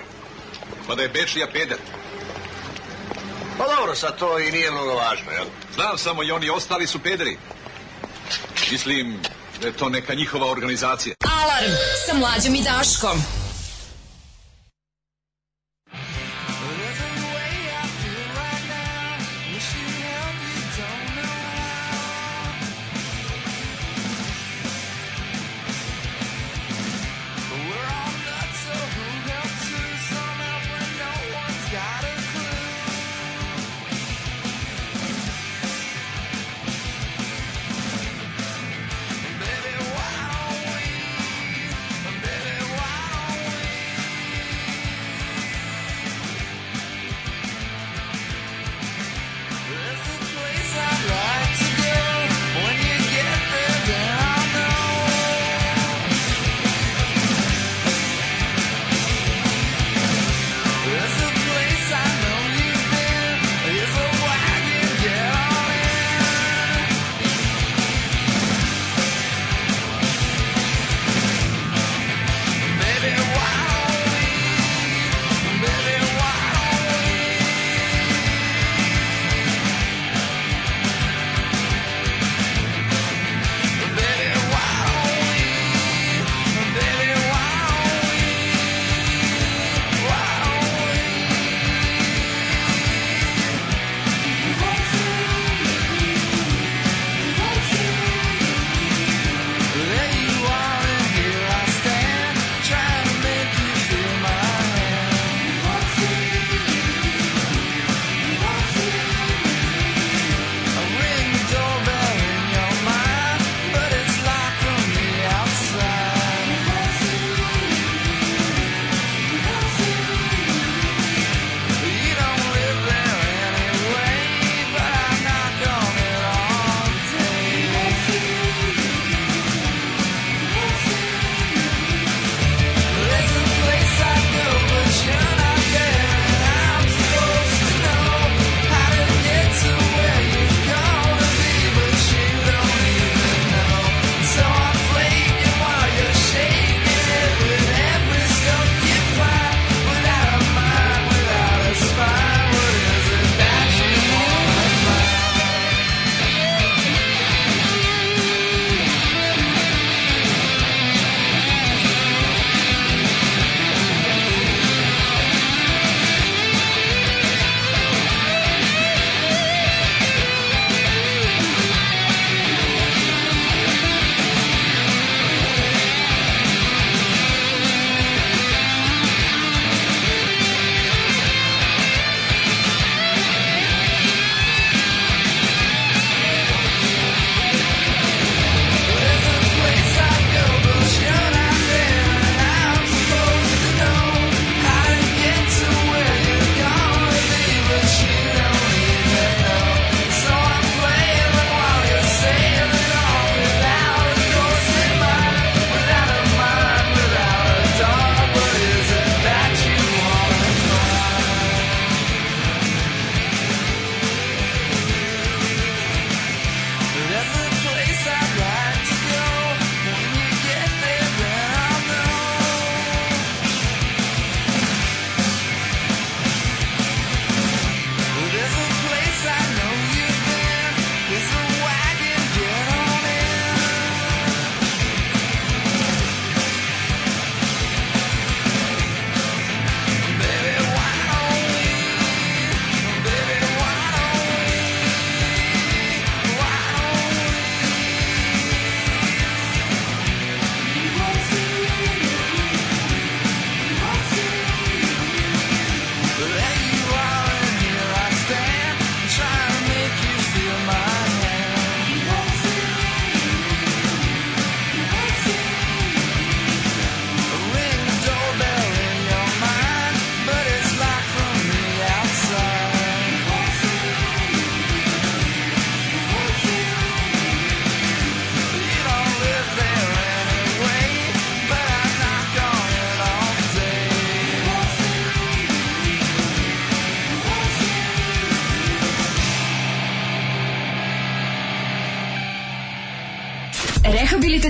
Pa da je Bečija peder. Pa dobro, sad to i nije mnogo važno, jel? Znam samo i oni ostali su pederi. Mislim da je to neka njihova organizacija. Alarm sa Mlađom i Daškom. Baby, why don't we, baby, why don't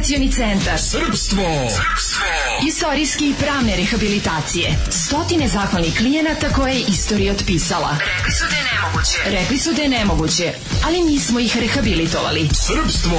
Rehabilitacioni centar Srpstvo. Srpstvo. Istorijske i pravne rehabilitacije. Stotine zahvalnih klijenata koje je istorija otpisala. Rekli su da je nemoguće. Rekli su da je nemoguće, ali mi smo ih rehabilitovali. Srpstvo.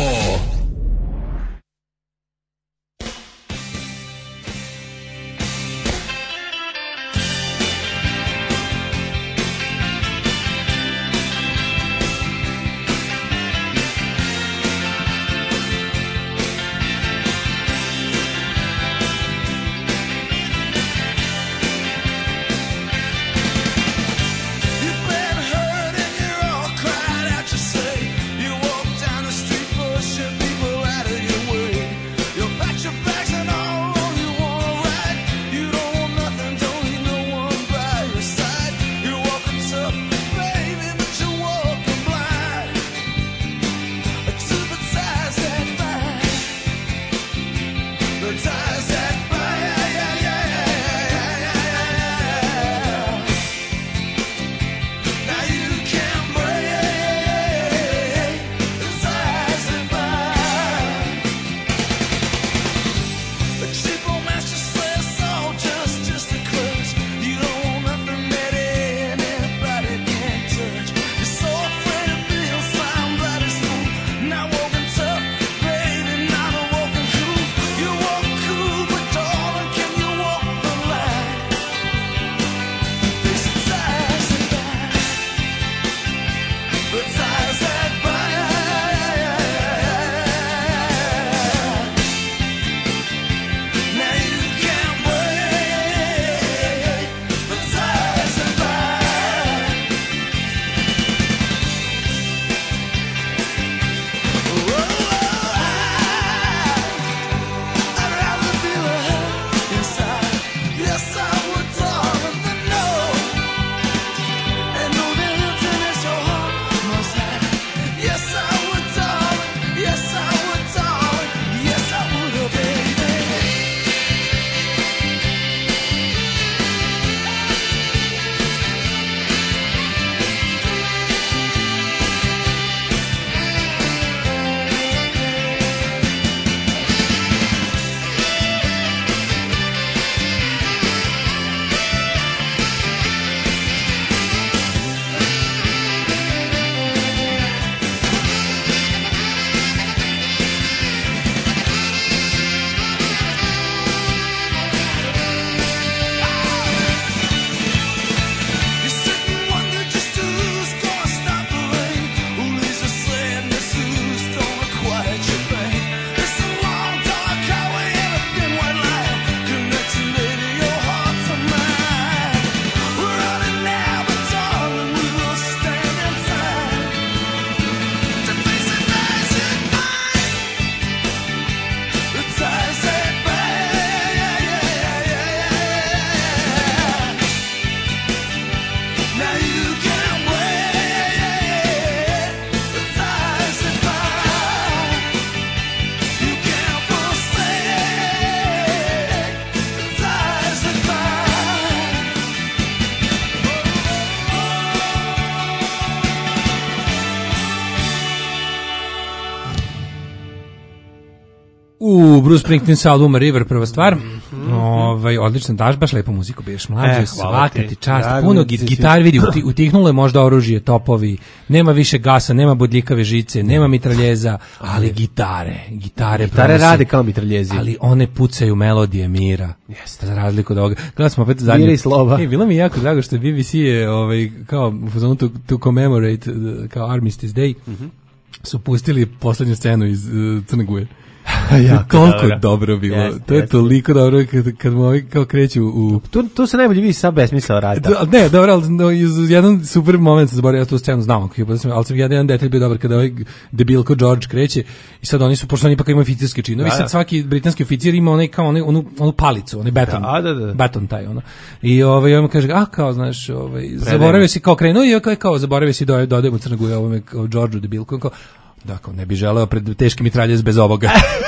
U Bruce Springsteen sa albuma River, prva stvar. Mm-hmm. Ovaj odlično, daš baš lepu muziku, biješ mlađe, eh, svaka ti čast. Ja, puno git, gitar vidi, uti, utihnulo je možda oružje, topovi, nema više gasa, nema bodljikave žice, nema mitraljeza, ali gitare, gitare, gitare rade kao mitraljezi. Ali one pucaju melodije mira. Jeste. Za razliku od ovoga. Gledali smo opet zadnje. Mira i slova. E, bilo mi jako drago što B B C je ovaj, kao u fazonu to, to commemorate kao Armistice Day, mm-hmm. su pustili poslednju scenu iz uh, Crne Guje. Jako toliko dobro, dobro bilo. Yes, to je yes. toliko dobro kad, kad mu ovi kao kreću u... Tu, tu se najbolje vidi sad besmisao rada. Ne, dobro, ali no, jedan super moment sam zaboravio, ja tu scenu znam, ali sam jedan, jedan detalj bio dobar kada ovaj debilko George kreće i sad oni su, pošto oni ipak imaju oficirske činovi, da, sad svaki britanski oficir ima onaj kao onaj, onu, onu palicu, onaj beton, da, da, da. beton taj, ono. I ovaj, on kaže, a kao, znaš, ovaj, zaboravio si kao krenuo i kao, kao zaboravio si da dodajem u Crnogu ovome kao Georgeu debilko, kao, dakle, ne bi želeo pred teškim mitraljez bez ovoga.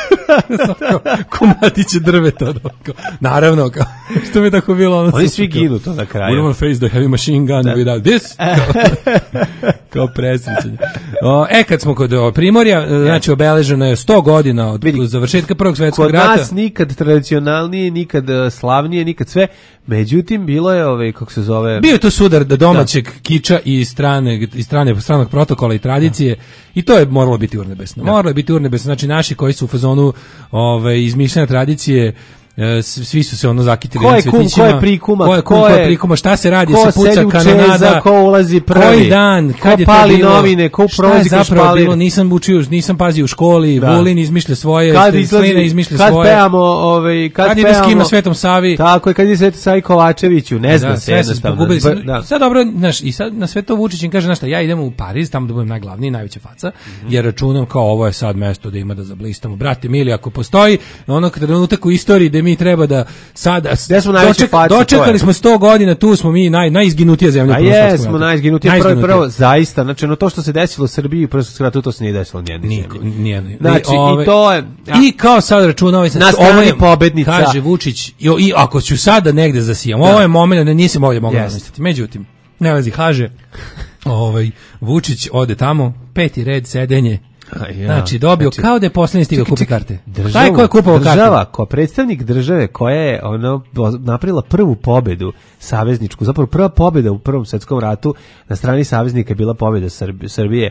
Komadiće drveta. Naravno, kao, što mi je tako bilo. Ono oni svi ginu to na kraju. We don't face the heavy machine gun without this. Kao presrećenje. O, e, kad smo kod o, Primorja, znači obeleženo je sto godina od Vidi, završetka Prvog svetskog kod rata. nas nikad tradicionalnije, nikad uh, slavnije, nikad sve. Međutim, bilo je, ovaj, kako se zove... Bio je to sudar domaćeg kiča i strane, i strane, stranog protokola i tradicije, i to je moralo biti urnebesno. Moralo je biti urnebesno, znači naši koji su u fazonu ovaj, izmišljanja tradicije, e, svi su se ono zakitili ko je kum, ko je prikuma, ko je kum, ko je prikuma, šta se radi, se puca kanonada, ko ulazi prvi, koji dan, ko kad je pali to bilo, novine, ko prozi, šta je zapravo bilo, nisam učio, nisam pazio u školi, da. Vulin izmišlja svoje, kad izlazi, Slina izmišlja kad svoje, peamo, ovaj, kad, kad peamo, ide s kim na Svetom Savi, tako je, kad ide Svetom Savi Kovačeviću, ne zna da, se jednostavno. Da. Sad dobro, znaš, i sad na sve to Vučić im kaže, znaš šta, ja idem u Pariz, tamo da budem najglavniji, najveća faca, mm-hmm. jer računam kao ovo je sad mesto da ima da zablistamo. Brate mili, ako postoji ono trenutak u istoriji da mi treba da sad doček, dočekali smo sto godina, tu smo mi naj, najizginutija zemlja. A je, smo najizginutija. Prvo, prvo, zaista, znači ono to što se desilo u Srbiji u Prvom svetskom ratu, to se nije desilo nijednoj zemlji. Nijednoj. Znači, ove, i to je... Ja. I kao sad računa ovaj sad, na strani pobednica. Kaže Vučić, i, i ako ću sada negde zasijam, ovo je moment da nisam ovdje mogao namisliti. Međutim, ne vazi, kaže, ovaj, Vučić ode tamo, peti red, sedenje, ja, znači dobio znači, kao da je posljednji stigao kupi karte. Taj ko je kupovao karte? Država, ko predstavnik države koja je ono napravila prvu pobedu savezničku, zapravo prva pobeda u Prvom svetskom ratu na strani saveznika je bila pobeda Srbije, Srbije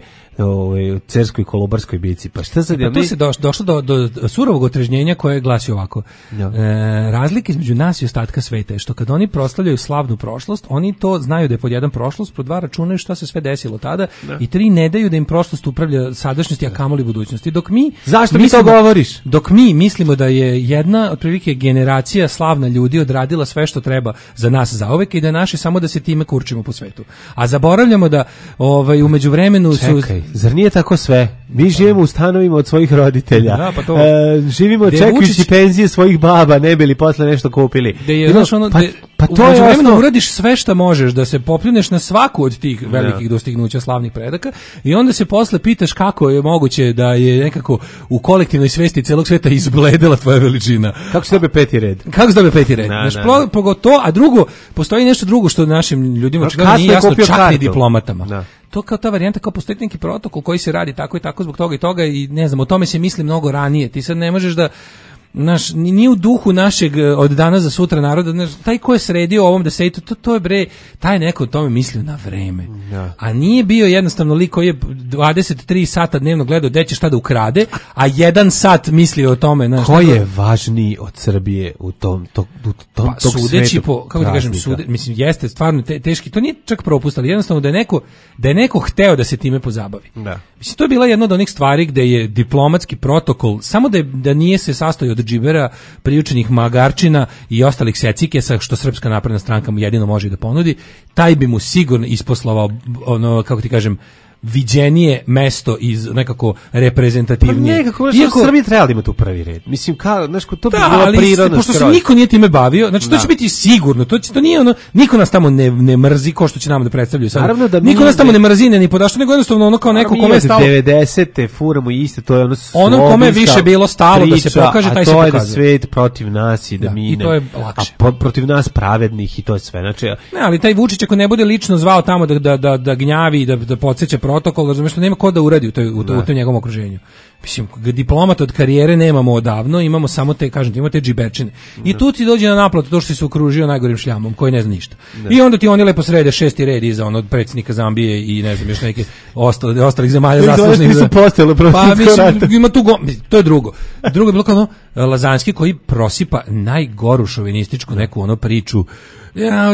u Cerskoj i Kolubarskoj bici. Pa šta sad pa tu se došlo, došlo do, do surovog otrežnjenja koje glasi ovako. Ja. E, razlike između nas i ostatka sveta je što kad oni proslavljaju slavnu prošlost, oni to znaju da je pod jedan prošlost, pod dva računaju šta se sve desilo tada ja. I tri ne daju da im prošlost upravlja sadašnjosti, a kamoli budućnosti. Dok mi zašto mi to govoriš? Dok mi mislimo da je jedna otprilike generacija slavna ljudi odradila sve što treba za nas zauvek i da je naše samo da se time kurčimo po svetu. A zaboravljamo da ovaj u međuvremenu su Čekaj, zar nije tako sve? Mi živimo u stanovima od svojih roditelja. Da, pa to. E, živimo čekajući Vučić... penzije svojih baba, ne bili posle nešto kupili. Da je, znaš, ono, pa, de, pa to u je osnovno uradiš sve što možeš da se popljuneš na svaku od tih velikih da. dostignuća slavnih predaka i onda se posle pitaš kako je moguće da je nekako u kolektivnoj svesti celog sveta izbledela tvoja veličina. Kako se dobije peti red? Kako se dobije peti red? Znaš, pogotovo, a drugo, postoji nešto drugo što našim ljudima očigledno nije jasno, čak kartu. Ni diplomatama. Da. To kao ta varijanta, kao postoji neki protokol koji se radi tako i tako zbog toga i toga i ne znam, o tome se misli mnogo ranije. Ti sad ne možeš da naš, nije u duhu našeg od danas za sutra naroda, naš, taj ko je sredio ovom da se to, to, to je bre, taj neko o tome mislio na vreme. Ja. A nije bio jednostavno lik koji je dvadeset tri sata dnevno gledao gde će šta da ukrade, a jedan sat mislio o tome. Naš, ko je važniji od Srbije u tom, to, u tom pa, sudeći po, kako ti kažem, sude, mislim, jeste stvarno te, teški, to nije čak propust, ali jednostavno da je neko, da je neko hteo da se time pozabavi. Da. Mislim, to je bila jedna od onih stvari gde je diplomatski protokol, samo da, je, da nije se sastojao od džibera, priučenih magarčina i ostalih secikesa, što Srpska napredna stranka mu jedino može da ponudi, taj bi mu sigurno isposlovao, ono, kako ti kažem, viđenije mesto iz nekako reprezentativnije. Pa nekako, iako Srbija trebala da ima tu prvi red. Mislim, kao, znaš, to bi da, bilo prirodno. Pošto se niko nije time bavio, znači to da. će biti sigurno, to, će, to nije ono, niko nas tamo ne, ne mrzi, ko što će nama da predstavljaju sad. Naravno da niko nas tamo ne mrzi, ne ni podašto, nego jednostavno ono kao neko kome je stalo. devedesete furamo iste, to je ono ono kome je više bilo stalo priča, da se pokaže, taj se pokaže. A to je da svet protiv nas i da, da mi i to je lakše. A protiv nas pravednih i to je sve. Znači, ne, ali taj Vučić ako ne bude lično zvao tamo da da da, da gnjavi, da da podseća protokol, razumeš, što nema ko da uradi u toj u, to, u tom njegovom okruženju. Mislim, diplomata od karijere nemamo odavno, imamo samo te, kažem ti, imamo te džiberčine. I tu ti dođe na naplatu to što si se okružio najgorim šljamom, koji ne zna ništa. Da. I onda ti oni lepo srede šesti red iza onog predsjednika Zambije i ne znam, još neke ostale, ostalih zemalja zaslužnih. Nisu postojali pa, mislim, ima tu go, to je drugo. Drugo je bilo kao ono, Lazanski koji prosipa najgoru šovinističku neku ono priču. Ja,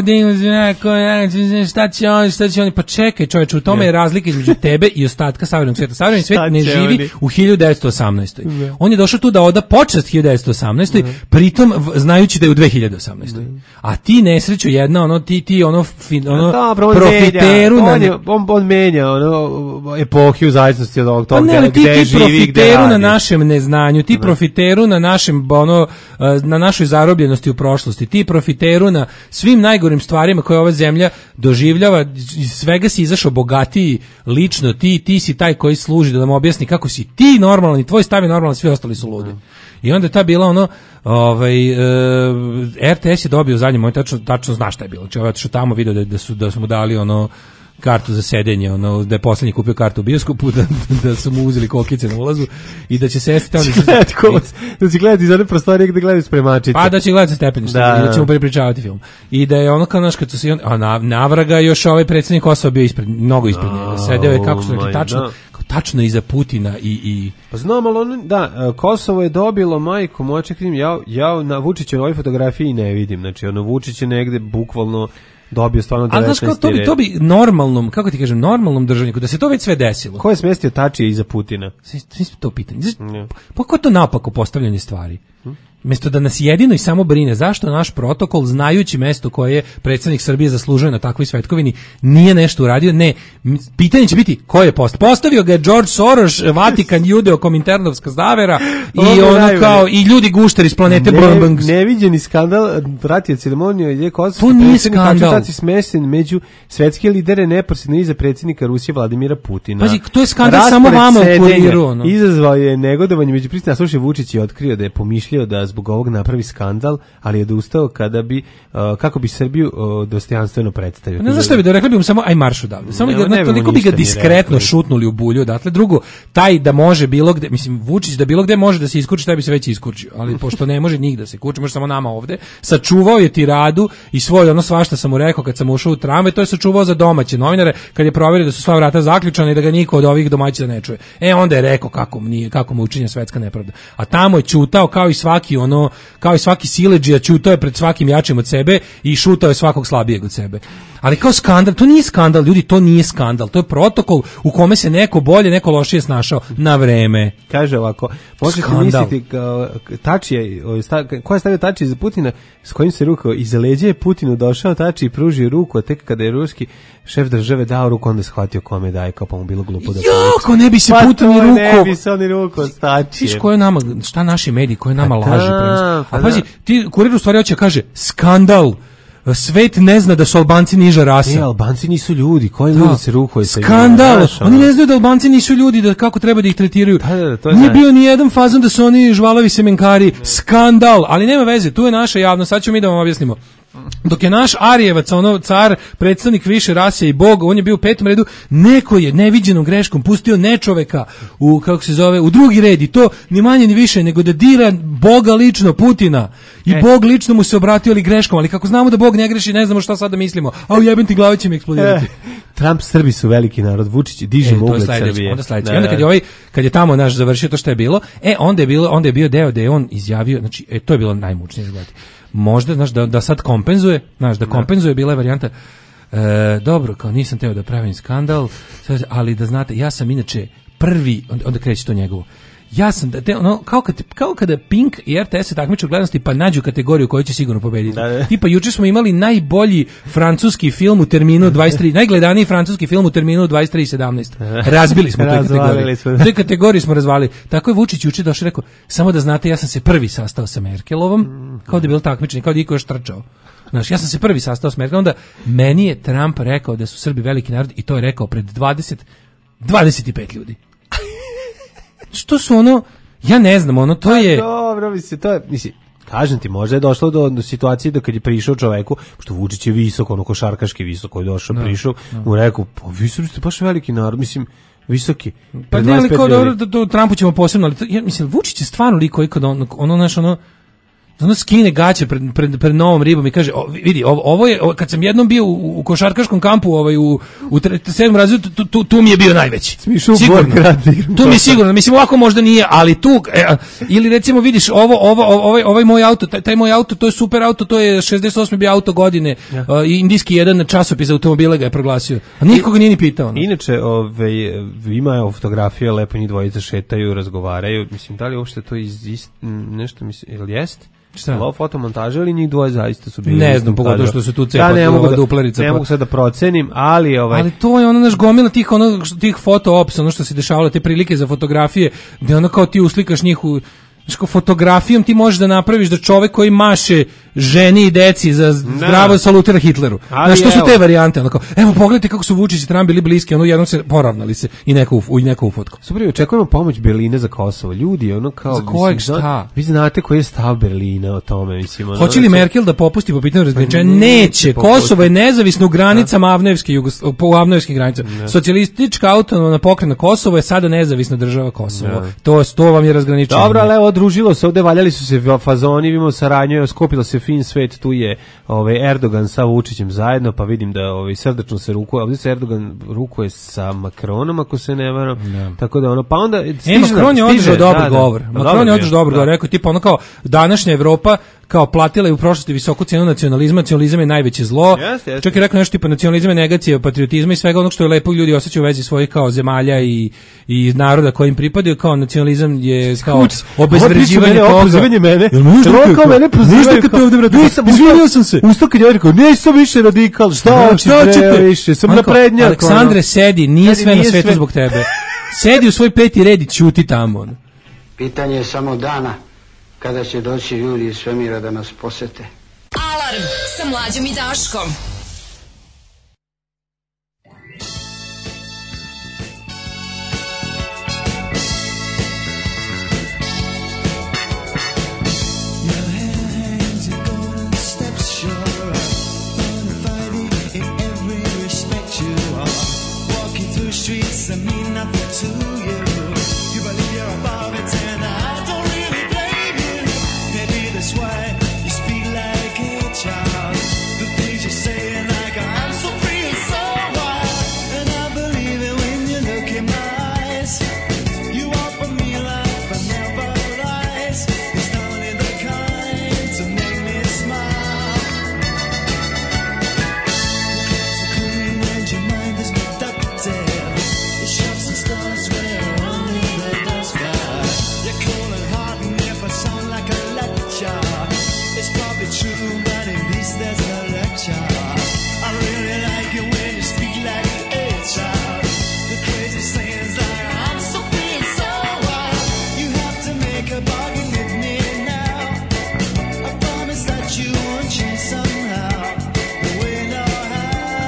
šta će oni, šta će oni, pa čekaj čovječe, u tome je razlika između tebe i ostatka savremenog sveta. Savremeni svet ne živi oni? U hiljadu devetsto osamnaestoj. Ne. On je došao tu da oda počast hiljadu devetsto osamnaestoj, ne. Pritom znajući da je u dve hiljade osamnaestoj. Ne. A ti nesreću jedna, ono, ti, ti, ono, fin, ono dobro, on profiteru. Menja, na on, je, on, on menja, ono, epohiju zavisnosti od ovog toga, pa ne, gde, ti, gde ti živi, profiteru gde na našem neznanju, ti ne. profiteru na našem, ono, na našoj zarobljenosti u prošlosti, ti profiteru na svim najgorim stvarima koje ova zemlja doživljava, iz svega si izašao bogatiji lično, ti ti si taj koji služi da nam objasni kako si ti normalan i tvoj stav je normalan, svi ostali su ludi. I onda je ta bila ono, ovaj, e, R T S je dobio zadnji moment, tačno, tačno zna šta je bilo. Znači, ovaj što tamo video da, da, su, da su mu dali ono, kartu za sedenje, ono, da je poslednji kupio kartu u bioskopu, da, da su mu uzeli kokice na ulazu i da će sesti tamo. Da će gledati iz one prostorije gde gledaju spremačice. Pa da će gledati sa stepeništa, da, da ćemo prepričavati film. I da je ono kao naš, kad su se, a na, navraga još ovaj predsjednik Kosova bio ispred, mnogo ispred njega, sedeo je, kako su rekli, tačno, tačno iza Putina i... i... Pa znam, ali ono, da, Kosovo je dobilo, majko, moja čekrim, ja, ja na Vučiću na ovoj fotografiji ne vidim, znači ono, Vučić je negde bukvalno dobio stvarno devetnaesti red. A znaš, kao, to bi, to bi normalnom, kako ti kažem, normalnom državniku, da se to već sve desilo. Ko je smestio Tačija iza Putina? Svi, svi to pitanje. Mm. Pa ko je to napako postavljanje stvari? Hm? Mesto da nas jedino i samo brine zašto naš protokol, znajući mesto koje je predsjednik Srbije zaslužuje na takvoj svetkovini, nije nešto uradio. Ne, pitanje će biti ko je post. Postavio ga je George Soros, Vatikan, Judeo, Kominternovska zavera i ono najbolje. Kao i ljudi gušteri iz planete Blumbangs. Ne, neviđeni skandal, vratio ceremoniju je kosovski predsjednik Tači smešten među svetske lidere neposredno iza predsjednika Rusije Vladimira Putina. Pazi, to je skandal samo vama u kuriru. Ono. Izazvao je negodovanje među prisutnima. Slušaj, Vučić je otkrio da je pomišljao da zbog ovog napravi skandal, ali je odustao kada bi uh, kako bi Srbiju uh, dostojanstveno predstavio. Ne znam šta bi da rekli bi mu samo aj marš odavde. Samo ne, da neko bi ga diskretno šutnuli u bulju odatle. Drugo, taj da može bilo gde, mislim Vučić da bilo gde može da se iskurči, taj bi se već iskurčio, ali pošto ne može nigde da se kurči, može samo nama ovde. Sačuvao je tiradu i svoj ono svašta sam mu rekao kad sam ušao u tramvaj, to je sačuvao za domaće novinare kad je proverio da su sva vrata zaključana i da ga niko od ovih domaćina ne čuje. E onda je rekao kako nije, kako mu učinjena svetska nepravda. A tamo je ćutao kao i svaki ono kao i svaki siledžija, ćutao je pred svakim jačim od sebe i šutao je svakog slabijeg od sebe. Ali kao skandal, to nije skandal, ljudi, to nije skandal, to je protokol u kome se neko bolje, neko lošije snašao na vreme. Kaže ovako, možete misliti, Tačije, ko je stavio Tačije za Putina, s kojim se rukao, iza leđa je Putinu došao Tačije i pružio ruku, a tek kada je ruski šef države dao ruku, onda shvatio kome daje, kao pa mu bilo glupo da jo, ko ne bi se pa Putin ruku. Ne bi se oni ruku s Tačijem. Viš ko je nama, šta naši mediji, ko je nama laži. A pazi, ti Kurir u stvari hoće kaže, skandal, svet ne zna da su Albanci niža rasa. E, Albanci nisu ljudi, koji ljudi se rukuje sa njima. Skandal, oni ne znaju da Albanci nisu ljudi, da kako treba da ih tretiraju. Da, da, to je nije bio ni jedan fazon da su oni žvalavi semenkari. Skandal, ali nema veze, tu je naša javnost, sad ćemo mi da vam objasnimo. Dok je naš Arijevac, ono car, predstavnik više rase i bog, on je bio u petom redu, neko je neviđenom greškom pustio nečoveka u, kako se zove, u drugi red i to ni manje ni više nego da dira Boga lično, Putina. I e. Bog lično mu se obratio ali greškom, ali kako znamo da Bog ne greši, ne znamo šta sad da mislimo. A u jebem ti glavi će mi eksplodirati. E. Trump, Srbi su veliki narod, Vučić diže mu ugled Srbije. Onda sledeće. I onda kad je ovaj kad je tamo naš završio to što je bilo, e onda je bilo, onda je bio deo da je on izjavio, znači e, to je bilo najmučnije izgledati. Možda, znaš, da, da sad kompenzuje, znaš, da kompenzuje, bila je varijanta, e, dobro, kao nisam teo da pravim skandal, ali da znate, ja sam inače prvi, onda, onda kreće to njegovo, ja sam, te, ono, kao, kad, kao kada Pink i R T S se takmiče u gledanosti pa nađu kategoriju koju će sigurno pobediti. Da, da. Tipa, juče smo imali najbolji francuski film u terminu dvadeset tri, najgledaniji francuski film u terminu dvadeset tri sedamnaest. Razbili smo toj kategoriji. Smo. Toj kategoriji smo razvalili. Tako je Vučić juče došao i rekao, samo da znate, ja sam se prvi sastao sa Merkelovom, kao da je bilo takmičenje, kao da je iko još trčao. Znaš, ja sam se prvi sastao s Merkelom, onda meni je Trump rekao da su Srbi veliki narod i to je rekao pred dvadeset, dvadeset pet ljudi. Što su ono, ja ne znam, ono, to je... A, dobro, mislim, to je, mislim, kažem ti, možda je došlo do, do situacije da kad je prišao čoveku, pošto Vučić je visok, ono, košarkaški visoko je došao, no, prišao, no. mu rekao, pa vi ste baš veliki narod, mislim, visoki. Pa ne, ali kao dobro, do, do Trumpu ćemo posebno, ali to, ja, mislim, Vučić je stvarno liko i kod ono, ono, naš, ono, ono skine gaće pred, pred, pred novom ribom i kaže, o, vidi, ovo, ovo je, ovo, kad sam jednom bio u, u košarkaškom kampu ovaj, u, u sedmom razredu, tu, tu, tu mi je bio najveći. Sigurno. Tu mi je sigurno, mislim, ovako možda nije, ali tu, e, ili recimo vidiš, ovo, ovo, ovaj, ovaj moj auto, taj, taj moj auto, to je super auto, to je šezdeset osmi bio auto godine, ja. uh, indijski jedan časopis za automobile ga je proglasio, a nikoga nije ni pitao. No. Inače, ovaj, ima je fotografija, lepo njih dvojica šetaju, razgovaraju, mislim, da li uopšte to iz, iz nešto, mislim, ili jest? Šta? Ovo fotomontaža ili njih dvoje zaista su bili? Ne znam, pogotovo što su tu cepa da, ova duplerica. Ne mogu sad da procenim, ali ovaj... Ali to je ono naš gomila tih, ono, tih foto-ops, ono što se dešavalo, te prilike za fotografije, gde ono kao ti uslikaš njih u... Znači, fotografijom ti možeš da napraviš da čovek koji maše ženi i deci za zdravo salutira Hitleru. Znaš, što su te varijante? Onako, evo, pogledajte kako su Vučić i Trump bili bliski, ono jednom se poravnali se i neko u neko u fotku. Super, očekujemo pomoć Berlina za Kosovo. Ljudi, ono kao... Za kojeg šta? Vi znate koji je stav Berlina o tome, mislim. Ono, hoće li Merkel da popusti po pitanju razgraničenja? Neće. Kosovo je nezavisno u granicama Avnojevske, Jugos- po Avnojevskim granicama. Socijalistička autonomna pokrajina Kosovo je sada nezavisna država Kosovo. To, to vam je razgraničenje. Dobro, ali evo, družilo se ovde, valjali su se fazoni, vidimo saradnju, skopilo se fin svet, tu je ovaj Erdogan sa Vučićem zajedno, pa vidim da ovaj srdačno se rukuje, ovdje se Erdogan rukuje sa Macronom, ako se ne varam, da. Tako da ono, pa onda... E, Macron je održao dobar govor. Macron je održao dobar govor, rekao tipa ono kao, današnja Evropa kao platila je u prošlosti visoku cenu nacionalizma, nacionalizam je najveće zlo. Jeste, jeste. Čak je rekao nešto tipa nacionalizam je negacija patriotizma i svega onog što je lepo ljudi osjećaju u vezi svojih kao zemalja i i naroda kojim pripadaju, kao nacionalizam je kao obezvređivanje toga. Obezvređivanje mene. Jel kao mene ništa kad te ovde vrati. Izvinio sam se. Usto kad je rekao, nisam više radikal. Šta hoćete više? Sam naprednjak. Aleksandre, sedi, nije sve na svetu zbog tebe. Sedi u svoj peti red i ćuti tamo. Pitanje je samo dana kada će doći ljudi iz svemira da nas posete. Alarm sa Mlađom i Daškom. Streets, I mean nothing to you. You believe you're above it, and I don't really blame you. Maybe that's why you speak like a child. The things you say, and like I'm so free and so wild. And I believe it when you look in my eyes. You offer me life, I never lies. It's only the kind to make me smile. It's clean and your mind is productive. Stars where only the dust fly. You're cold and hot, and if I sound like a lecture, it's probably true, but at least there's no lecture. I really like it when you speak like a child. The crazy sayings like I'm so free and so wild. You have to make a bargain with me now. I promise that you won't change somehow. But we know how.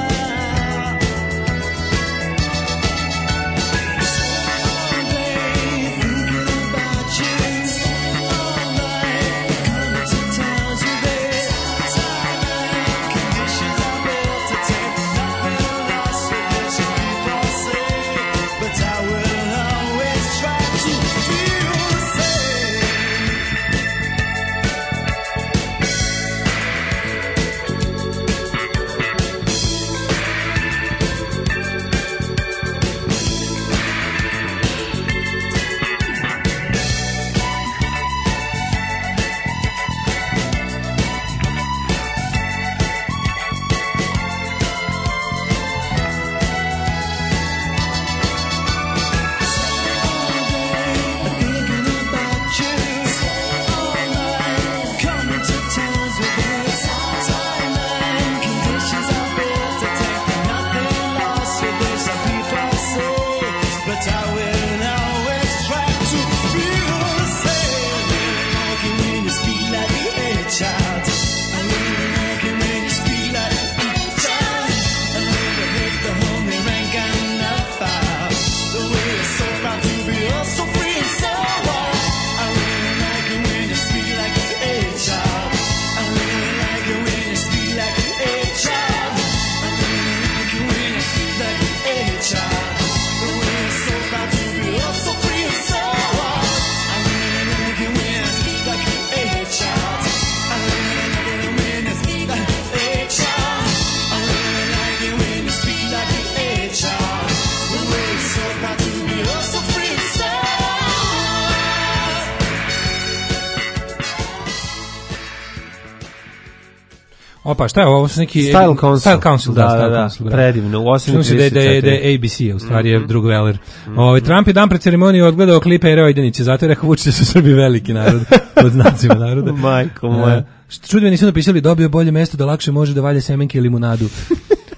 Opa, šta je ovo? Neki Style Council. Style Council, da, da, Style da, Council. Predivno, u osam i trideset četiri. Da je A B C, u stvari je drug veler. Mm-hmm. Ovaj Trump je dan pred ceremoniju odgledao klip Ere Ojdanića, zato je rekao Vučić da su Srbi veliki narod, pod znacima naroda. Majko moja. Čudno nisu napisali dobio bolje mesto da lakše može da valje semenke i limunadu.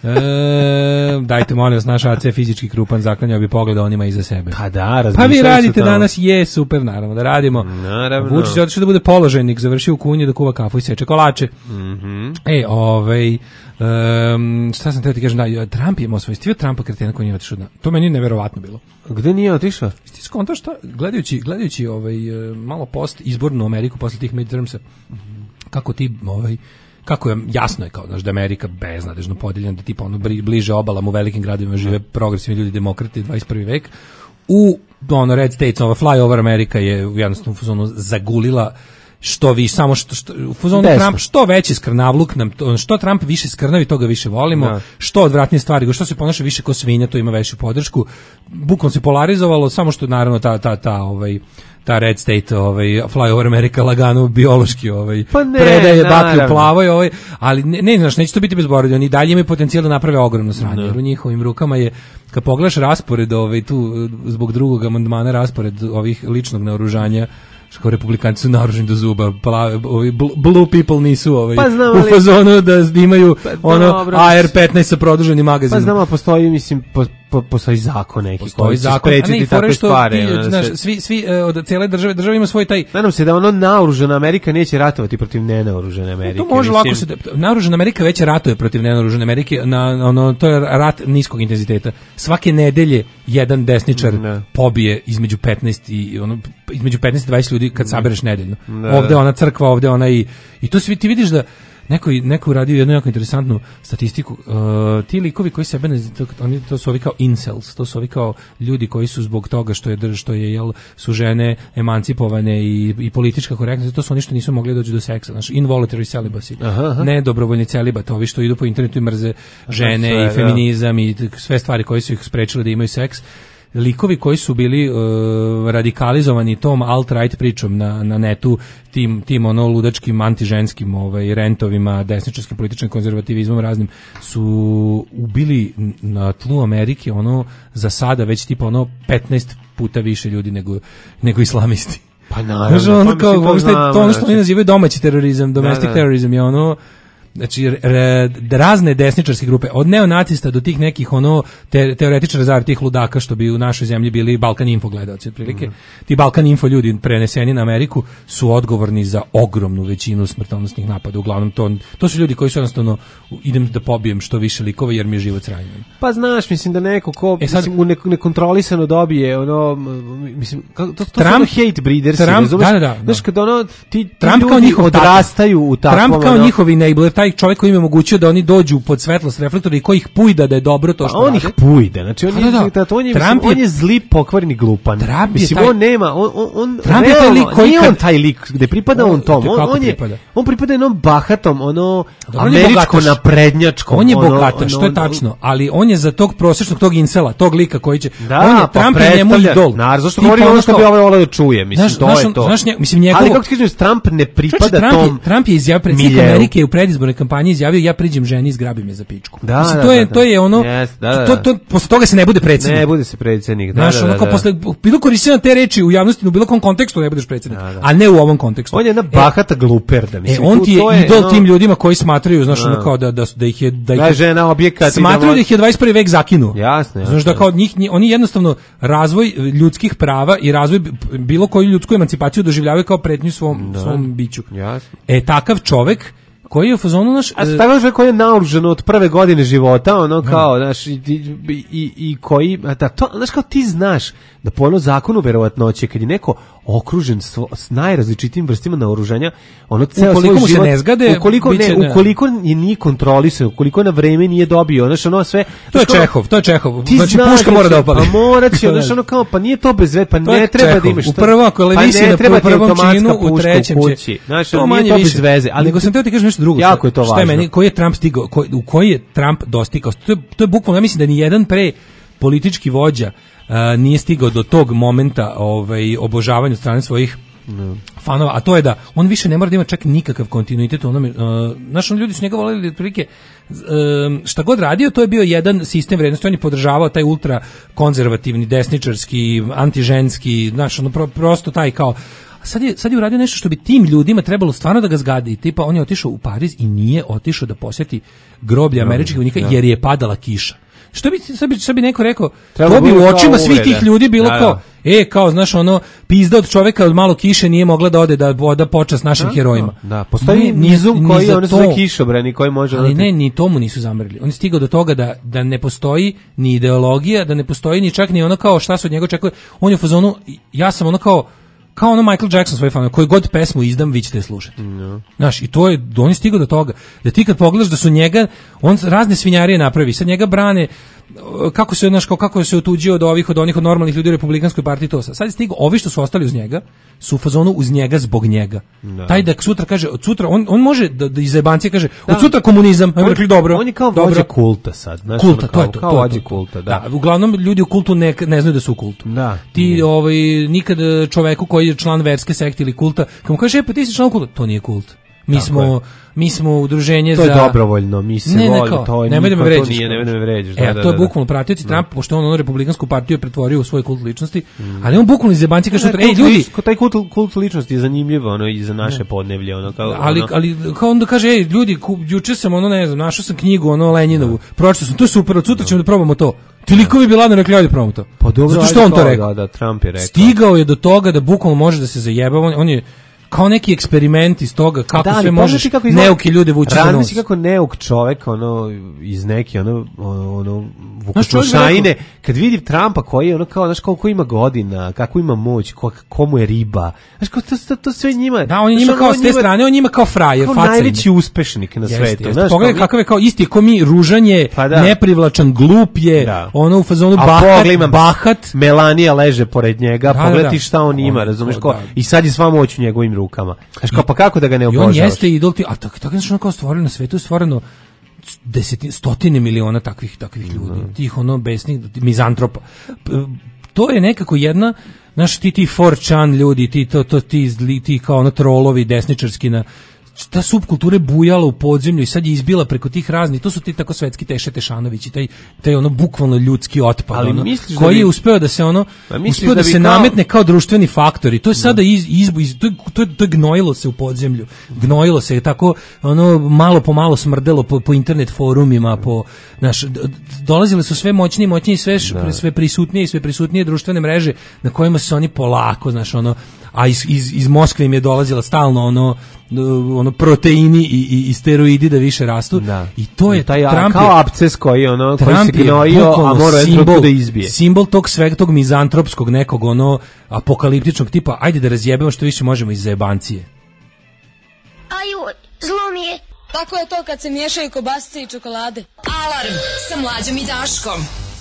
E, dajte molim vas, naš A C fizički krupan, zaklanjao bi pogleda onima iza sebe. Pa da, Pa vi radite danas, je super, naravno, da radimo. Naravno. Vučić je otišao da bude položajnik, završio u Kunji da kuva kafu i seče kolače. Mhm. E, ovaj, um, šta sam teo ti kažem, da, Trump je imao svoj stivio Trumpa kretena koji nije otišao. Da. To meni je neverovatno bilo. Gde nije otišao? Ti skonto šta, gledajući, gledajući ovaj, malo post izbornu Ameriku posle tih midtermsa, kako ti, ovaj, kako je, jasno je kao, znaš, da Amerika beznadežno podijeljena, da tipa ono bliže obalama u velikim gradovima žive progresivni ljudi, demokrati, dvadeset prvi vek. U ono Red States, ova flyover Amerika je jednostavno u fazonu zagulila što vi samo što, što u fazonu Trump, što veći skrnavluk nam, što Trump više skrnavi, toga više volimo, da. Što odvratnije stvari, što se ponaša više ko svinja, to ima veću podršku. Bukvalno se polarizovalo, samo što naravno ta ta ta ovaj ta Red State, ovaj flyover Amerika lagano biološki ovaj pa ne, predaje baklju plavoj, ovaj, ali ne, ne znaš, neće to biti bezborbi, oni dalje imaju potencijal da naprave ogromno sranje, jer u njihovim rukama je, kad pogledaš raspored ovaj tu zbog drugog amandmana raspored ovih ličnog naoružanja, što republikanci su naoružani do zuba, plave, ovi blue people nisu ovaj, pa znam, u fazonu da imaju pa, ono dobro, A R petnaest sa produženim magazinom. Pa znamo, postoji, mislim, po, po, postoji zakon neki postoji zakon, a ne, i fore što stvari, ti, znaš, se... svi, svi uh, od cijele države, država ima svoj taj... Nadam se da ono naoružana Amerika neće ratovati protiv nenaoružane Amerike. To može mislim... lako se, naoružana Amerika već ratuje protiv nenaoružane Amerike, na, ono, to je rat niskog intenziteta. Svake nedelje jedan desničar ne. pobije između petnaest i ono, između petnaest i dvadeset ljudi kad sabereš nedeljno. Ne. Ovde ona crkva, ovde ona i, i to svi ti vidiš da neko neko uradio jednu jako interesantnu statistiku. Uh, ti likovi koji sebe ne, to, oni to su ovi kao incels, to su ovi kao ljudi koji su zbog toga što je drž što je jel su žene emancipovane i i politička korektnost, to su oni što nisu mogli doći do seksa, znači involuntary celibacy. Aha, aha. Ne dobrovoljni celibat, ovi što idu po internetu i mrze žene sve, i feminizam da. I sve stvari koje su ih sprečile da imaju seks. Likovi koji su bili uh, radikalizovani tom alt-right pričom na, na netu, tim, tim ono ludačkim antiženskim ovaj, rentovima, desničarskim političkim konzervativizmom raznim, su ubili na tlu Amerike ono za sada već tipa ono petnaest puta više ljudi nego, nego islamisti. Pa naravno. Znači, ono, pa kao, to, znamo, to ono što znači. oni nazivaju domaći terorizam, domestic da, da. terorizam je ono... Znači, re, razne desničarske grupe, od neonacista do tih nekih ono te, teoretičara zar tih ludaka što bi u našoj zemlji bili Balkan Info gledaoci otprilike. Mm. Ti Balkan Info ljudi preneseni na Ameriku su odgovorni za ogromnu većinu smrtonosnih napada. Uglavnom to, to su ljudi koji su jednostavno idem da pobijem što više likova jer mi je život sranjen. Pa znaš, mislim da neko ko e sad, mislim, u nekontrolisano dobije ono, mislim, to, to Trump, su hate breeders, Trump, da, da, da. Znaš, kad ono, ti, ti Trump ljudi kao njihov odrastaju u takvom... Trump kao ono, njihov enabler, taj čovjek koji im je omogućio da oni dođu pod svetlost reflektora i koji ih pujda da je dobro to što on rade. ih pujda, znači on, da, da. Je, da, on, je, Trump mislim, on je zli pokvarni glupan. Trump mislim, taj, on nema, on, on, on Trump je taj lik koji nije kad, on taj lik gde pripada on, on tom, on, on, je, pripada? on pripada jednom bahatom, ono, dobro, američko naprednjačkom. On je ono, bogataš, ono, to je tačno, ali on je za tog prosječnog, tog incela, tog lika koji će, da, on je, pa Trump je njemu idol. Naravno, zašto govori ono što bi ovaj voleo da čuje, mislim, znaš, to znaš, je to. Znaš, nje, mislim, njegovo, ali kako ti kažeš, Trump ne pripada Trump tom je, Trump je izjavio, predsjednik Amerike u predizbornoj kampanji izjavio, ja priđem ženi i zgrabim je za pičku. Da, mislim, da, to je, da, to je ono, yes, da, da, to, to, posle toga se ne bude predsjednik. Ne bude se predsjednik, da, znaš, da, da. Znaš, onako, posle, bilo koristina te reči u javnosti, u bilo kom kontekstu ne budeš predsjednik, da, da. A ne u ovom kontekstu. On je jedna bahata gluperda, mislim. E, on ti je, je idol no... tim ljudima koji smatraju, znaš, ono kao da, da, da ih je... Da ih je žena objekat. Smatraju da ih je dvadeset prvi vek zakinuo. Jasno, jasno. Znaš, da kao njih, oni jednostavno razvoj ljudskih prava i razvoj bilo koju ljudsku emancipaciju doživljavaju kao pretnju svom, da. svom biću. Jasno. E, takav čovek koji je u fazonu naš... A se tako koji je naoružan od prve godine života, ono kao, znaš, i, i, i, i koji, da, to, znaš, kao ti znaš da po ono zakonu verovatnoće, kad je neko okružen svo, s najrazličitim vrstima naoružanja, ono ceo ukoliko svoj život, se ne zgade, ukoliko, ne, ne, ukoliko je nije kontrolisao, ukoliko na vreme nije dobio, znaš, ono sve... To je kao, Čehov, to je Čehov, ti znači znaš, puška mora da opali. Pa mora će, znaš, ono kao, pa nije to bez veze, pa to ne treba Čehov. da imaš... U prvo, ako levisi pa na prvom, prvom činu, u trećem će... će... Znaš, to nije to bez veze, ali... Nego sam teo ti kažem nešto drugo. Jako je to važno. Šta je meni, koji je Trump stigao, koji, u koji je Trump dostigao? To je, to je bukvalno, ja mislim da ni jedan pre politički vođa uh, nije stigao do tog momenta ovaj, obožavanja od strane svojih no. fanova, a to je da on više ne mora da ima čak nikakav kontinuitet u onome, uh, znaš, on ljudi su njega voljeli otprilike uh, šta god radio, to je bio jedan sistem vrednosti, on je podržavao taj ultra konzervativni, desničarski, antiženski, znaš, ono pro, prosto taj kao sad je, sad je uradio nešto što bi tim ljudima trebalo stvarno da ga zgadi. Tipa, on je otišao u Pariz i nije otišao da posjeti groblje američkih vojnika jer je padala kiša. Što bi, sad bi, sad bi neko rekao, Treba to bi u bilo očima kao svih uvreda. tih ljudi bilo Da, kao, da. e, kao, znaš, ono, pizda od čoveka od malo kiše nije mogla da ode da voda počast našim herojima. Da, postoji Ne, ni- nizum ni koji za on se to. zove kišobrani koji može Ali dati- ne, ni tomu nisu zamrli. On je stigao do toga da, da ne postoji ni ideologija, da ne postoji ni čak ni ono kao šta se od njega očekuje. On je u fazonu, ja sam ono kao, kao ono Michael Jackson svoj fan, koji god pesmu izdam, vi ćete je slušati. No. Znaš, i to je, on je stigao do toga, da ti kad pogledaš da su njega, on razne svinjarije napravi, sad njega brane, kako se, znaš, kao, kako se otuđio od ovih, od onih, od normalnih ljudi u Republikanskoj partiji, to sad. Sad je stigao, ovi što su ostali uz njega, su u fazonu uz njega zbog njega. Da. Taj da sutra kaže, od sutra, on, on može da, da iz zajebancije kaže, Da. od sutra komunizam, ajmo rekli dobro. On je kao dobro. vođa kulta sad. Znaš, Kulta, ono to kao, je to. Kao to je vođa to. kulta, da. Da, uglavnom ljudi u kultu ne, ne znaju da su u kultu. Da. Ti ovaj nikad čoveku koji je član verske sekte ili kulta, kad mu kaže, e, pa ti si član kulta, to nije kult. Mi Tako smo je. mi smo udruženje To je za dobrovoljno, mi se ne, ne, volimo, kao, to je nemoj da me niko- to vređaš. nije, nemoj da me vređaš, E, da, da, to je da, bukvalno pratioci Trumpa, pošto on ono republikansku partiju je pretvorio u svoj kult ličnosti, ali on bukvalno iz jebanci kaže sutra, ej kult ljudi, lič- ko taj kult, kult ličnosti je zanimljiv ono i za naše podneblje ono kao ali ono, ali kao onda kaže, ej ljudi, ku- juče sam ono ne znam, našao sam knjigu ono Lenjinovu, pročitao sam, to je super, od sutra ćemo da probamo to. Ti likovi bi ladno rekli, ajde probamo to. pa dobro, Zato što ajde on to kao, rekao. Da, da, Trump je rekao. Stigao je do toga da bukvalno može da se zajeba, on, on je kao neki eksperiment iz toga kako Da, ali sve pogledaj možeš kako izgleda- neuki ljude vući za nos. Razmisli kako neuk čovek ono iz neke ono ono, ono Znaš, čovjek bi vukošajine rekao- kad vidi Trumpa koji je ono kao znaš koliko ima godina, kako ima moć, ko, komu je riba. Znaš kako to, to, to sve njima. Da, on je znaš, njima ono, kao on s te njima- strane, on njima kao frajer, kao faca im je. najveći uspešnik na Jeste, svetu. jeste. Znaš, Pogledaj kao mi- kakav je kao isti ko mi, ružan je, Pa da. neprivlačan, glup je, Da. ono u fazonu A bahat, pogledaj, ima bahat. Melanija leže pored njega, Da, pogledaj da, ti da. šta on ima, On- razumeš ko- ko? da. I sad je sva moć u njegovim rukama. Znaš kao, pa kako da ga ne I on obožavaš? jeste idol ti, a tako tako nešto kao stvoreno na svetu, je stvoreno desetine, stotine miliona takvih takvih ljudi, tih ono besnih mizantropa. P- To je nekako jedna, znaš, ti ti four chan ljudi, ti to to ti zli, ti kao ono trolovi desničarski na ta subkultura je bujala u podzemlju i sad je izbila preko tih raznih, to su ti tako svetski Teše Tešanović i taj, taj ono bukvalno ljudski otpad, Ali ono, misliš da koji bi- je uspeo da se ono, A misliš uspeo da, da bi se kao- nametne kao društveni faktor i to je sada iz, izbu, iz, to, je, to, je, to je gnojilo se u podzemlju, gnojilo se, tako ono malo po malo smrdelo po, po internet forumima, po, znaš, d- d- dolazile su sve moćnije i moćnije i sve, š- sve prisutnije i sve prisutnije društvene mreže na kojima se oni polako, znaš, ono, a iz, iz, iz Moskve im je dolazila stalno ono, ono proteini i, i, i steroidi da više rastu Da. i to je I taj, a, Trump kao je, absces koji ono koji se Trump je gnojio, a bukvalno mora je simbol, da izbije. simbol tog sveg tog mizantropskog nekog ono apokaliptičnog tipa, ajde da razjebemo što više možemo iz zajebancije. Aju, zlo mi je. Tako je to kad se miješaju kobasice i čokolade. Alarm sa Mlađom i Daškom.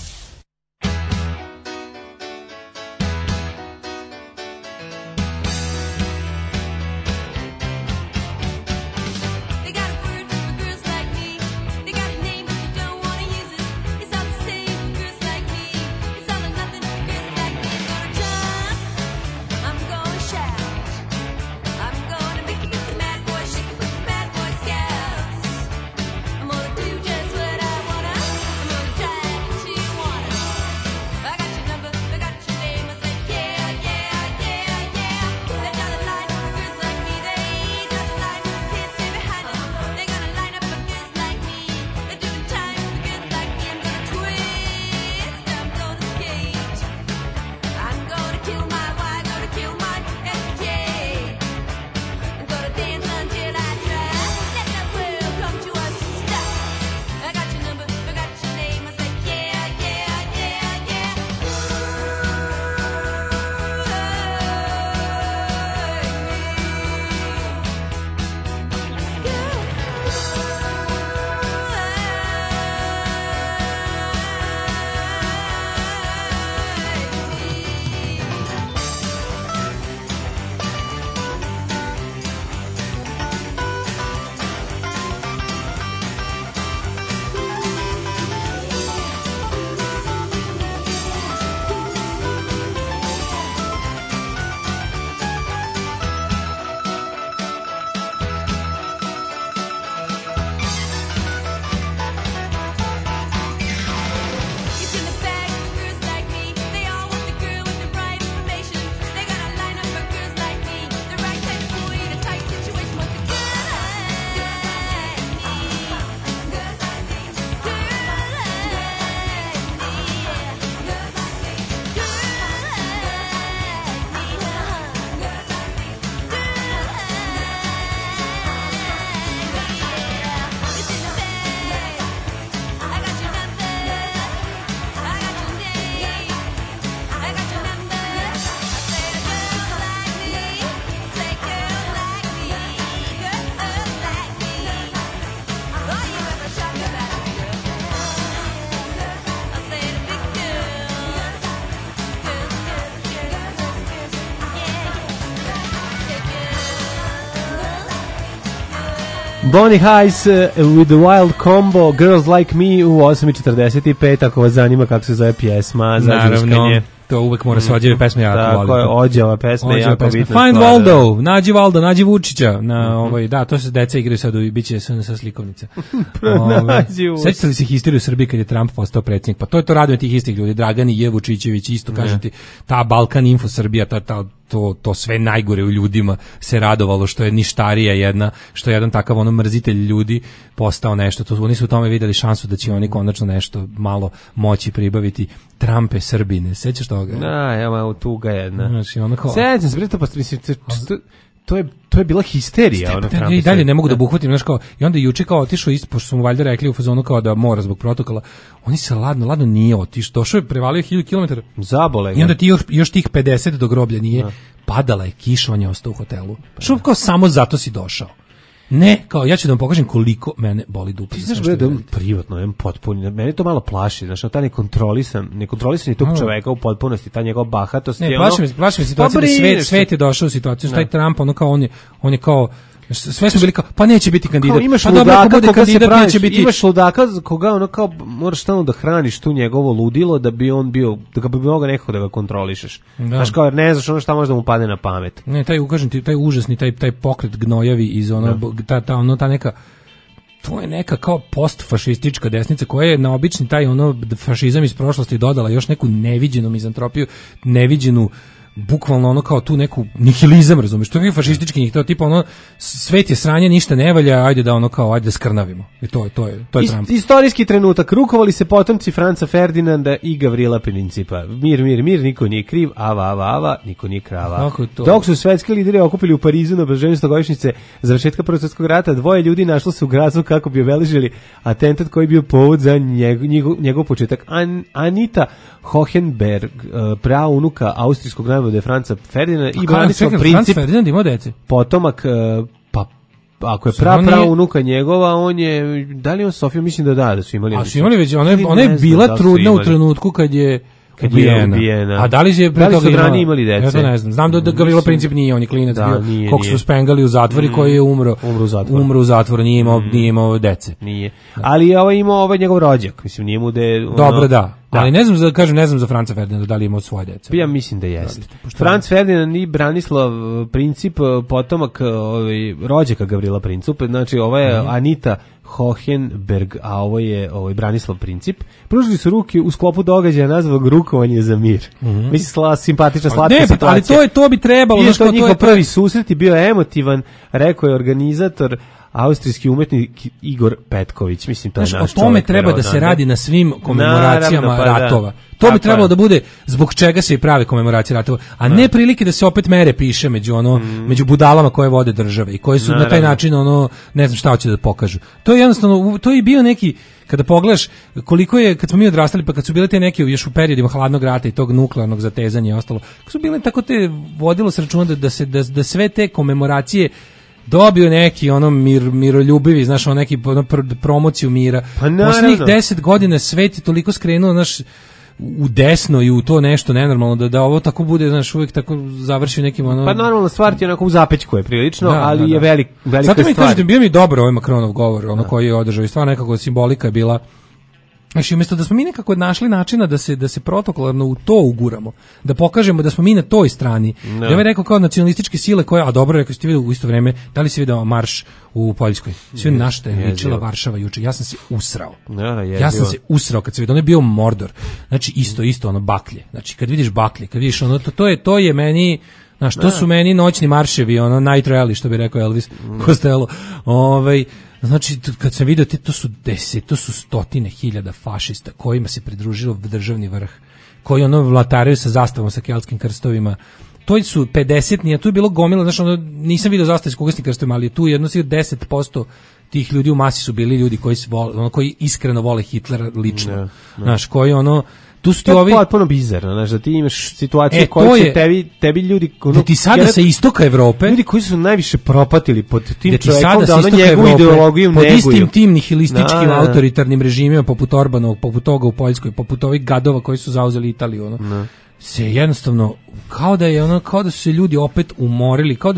They got a word for girls like me. They got a name, but you don't wanna use it. It's all the same for girls like me. It's all or nothing for girls like me. I'm gonna jump. I'm gonna shout. I'm gonna make you with the mad boy, shake it with the bad boy scouts. I'm gonna do just what I wanna. I'm gonna try to Bonnie Heiss uh, with the Wild Combo, Girls Like Me u osam i četrdeset pet, ako vas zanima kako se zove pjesma za džuskanje. To uvek mora se ođeve pesme, ja tako volim. Tako je, ođeva pesma je jako bitna. Find Waldo, nađi Waldo, nađi Vučića. Na, mm-hmm. ovaj, da, to se deca igraju sad, bit će sa slikovnica. Pronađi Vučića. Sećate li se histeriju u Srbiji kad je Trump postao predsjednik? Pa to je to radio tih istih ljudi, Dragani je Vučićević, isto kažem ti, ta Balkan Info Srbija, ta, ta, to, to sve najgore u ljudima se radovalo što je ništarija jedna, što je jedan takav ono mrzitelj ljudi postao nešto. To, oni su u tome vidjeli šansu da će oni konačno nešto malo moći pribaviti. Trumpe Srbine, sećaš toga? Da, evo tuga jedna. Znači, ono kao... Sećam se, prito, pa mislim, to, to, je, to je bila histerija. Ono, Trumpe, I dalje ne mogu da buhvatim, znaš kao, i onda juče kao otišao, isto, pošto su mu valjda rekli u fazonu kao da mora zbog protokola, oni se ladno, ladno nije otišao, došao je, prevalio hiljadu kilometara. Zabole ga. I onda ti još, još tih pedeset do groblja nije, da. Padala je kiša, on je ostao u hotelu. Što kao samo zato si došao. Ne, kao ja ću da vam pokažem koliko mene boli dupe. Ti znaš bre da je privatno, je potpuno. Mene to malo plaši, znači ta nekontrolisan, nekontrolisan tog čoveka u potpunosti, ta njegova bahatost je ono. Ne, plaši me, plaši me situacija da svet, svet je došao u situaciju, taj Trump, ono kao on je, on je kao sve smo bili kao, pa neće biti kandidat. Kao, imaš pa ludaka dobro, koga kandidat, se praviš, neće biti. Imaš ludaka koga ono kao moraš stalno da hraniš tu njegovo ludilo da bi on bio, da ga bi mogao nekako da ga kontrolišeš. Da. Znaš kao, jer ne znaš ono šta može da mu padne na pamet. Ne, taj, ukažem ti, taj užasni, taj, taj pokret gnojavi iz ono, da. ta, ta, ono, ta neka, to je neka kao postfašistička desnica koja je na obični taj ono fašizam iz prošlosti dodala još neku neviđenu mizantropiju, neviđenu bukvalno ono kao tu neku nihilizam, razumiješ, to je fašistički njih, to je tipa ono, svet je sranje, ništa ne valja, ajde da ono kao, ajde da skrnavimo. I to je, to je, to je Trump. Istorijski trenutak, rukovali se potomci Franca Ferdinanda i Gavrila Principa. Mir, mir, mir, niko nije kriv, ava, ava, ava, niko nije krava. Dok su svetski lideri okupili u Parizu na obeležavanju stogodišnjice završetka Prvog svjetskog rata, dvoje ljudi našlo se u gradu kako bi obeležili atentat koji je bio povod za njegov, njegov, njegov početak. An, Anita Hohenberg, praunuka austrijskog najbolje Franca Ferdinanda i Branislav Princip. Franc Ferdinand ima dece? Potomak, pa ako je pra praunuka njegova, on je, da li on Sofiju, mislim da da, da su imali. A su imali već, ona je, ona je bila da trudna u trenutku kad je kad je ubijena. A da li je pre toga imala? Ranije imali dece? Ja to ne znam. Znam da, da Gavrilo Princip nije, on je klinac da, bio, kog su spengali u zatvori, mm, koji je umro, umro u zatvoru. Umro u zatvoru, nije imao, mm. nije imao dece. Nije. Ali je ovaj imao ovaj njegov rođak, mislim, nije mu da je... Ono, dobro, da. Da. Ali ne znam za kažem ne znam za Franca Ferdinanda da li ima od svoje dece. Ja mislim da jeste. Franc Ferdinand i Branislav Princip, potomak ovaj rođaka Gavrila Principa, znači ova je mm. Anita Hohenberg, a ovo je ovaj Branislav Princip. Pružili su ruke u sklopu događaja nazvanog rukovanje za mir. Mm -hmm. Mislim sla simpatična slatka ne, situacija. Ali to je to bi trebalo, znači to njihov prvi susret je bio emotivan, rekao je organizator austrijski umetnik Igor Petković, mislim to je znaš, naš o tome čovjek, treba da se radi na svim komemoracijama Naravno, pa ratova. Da. To bi trebalo je. da bude zbog čega se i prave komemoracije ratova, a ne, ne prilike da se opet mere piše među ono mm. među budalama koje vode države i koji su Naravno. na taj način ono ne znam šta hoće da pokažu. To je jednostavno to je bio neki kada pogledaš koliko je kad smo mi odrastali pa kad su bile te neke još u periodima hladnog rata i tog nuklearnog zatezanja i ostalo, kad su bile tako te vodilo se računa da da se da, da sve te komemoracije dobio neki ono mir, miroljubivi, znaš, ono neki ono, pr, promociju mira. Pa posljednjih deset godina svet je toliko skrenuo, znaš, u desno i u to nešto nenormalno, da, da ovo tako bude, znaš, uvijek tako završi nekim ono... Pa normalna stvar ti je onako u zapećku je prilično, da, ali da, da. je velik, velika stvar. Zato mi kažete, bio mi dobro ovaj Macronov govor, ono da. koji je održao i stvarno nekako simbolika je bila. Znači, umjesto da smo mi nekako našli načina da se da se protokolarno u to uguramo, da pokažemo da smo mi na toj strani. No. Ja bih rekao kao nacionalističke sile koje, a dobro, rekao ste vidio u isto vrijeme, da li si vidio marš u Poljskoj? Sve na šta je ličila Varšava juče. Ja sam se usrao. No, ja sam se usrao kad se vidio, on je bio Mordor. Znači isto isto ono baklje. Znači kad vidiš baklje, kad vidiš ono to, to je to je meni Znaš, to su meni noćni marševi, ono night rally što bi rekao Elvis Costello. Ovaj znači kad sam vidio te, to su deset, to su stotine hiljada fašista kojima se pridružilo državni vrh, koji ono vlataraju sa zastavom sa keltskim krstovima. To su pedeset, nije tu je bilo gomila, znači ono, nisam vidio zastave s kugastnim krstovima, ali tu jedno si deset posto tih ljudi u masi su bili ljudi koji se vole, ono, koji iskreno vole Hitlera lično. Ne, ne. Znaš, koji ono tu su ti ovi potpuno bizarno, znaš, da ti imaš situaciju e, koja će tebi, tebi ljudi... Ono, da ti sada jedan, sa istoka Evrope... Ljudi koji su najviše propatili pod tim da čovjekom, da ono njegovu ideologiju neguju. Pod istim tim nihilističkim da, autoritarnim režimima, poput Orbanovog, poput toga u Poljskoj, poput ovih gadova koji su zauzeli Italiju, ono, da. se jednostavno, kao da je ono, kao da su se ljudi opet umorili, kao da je,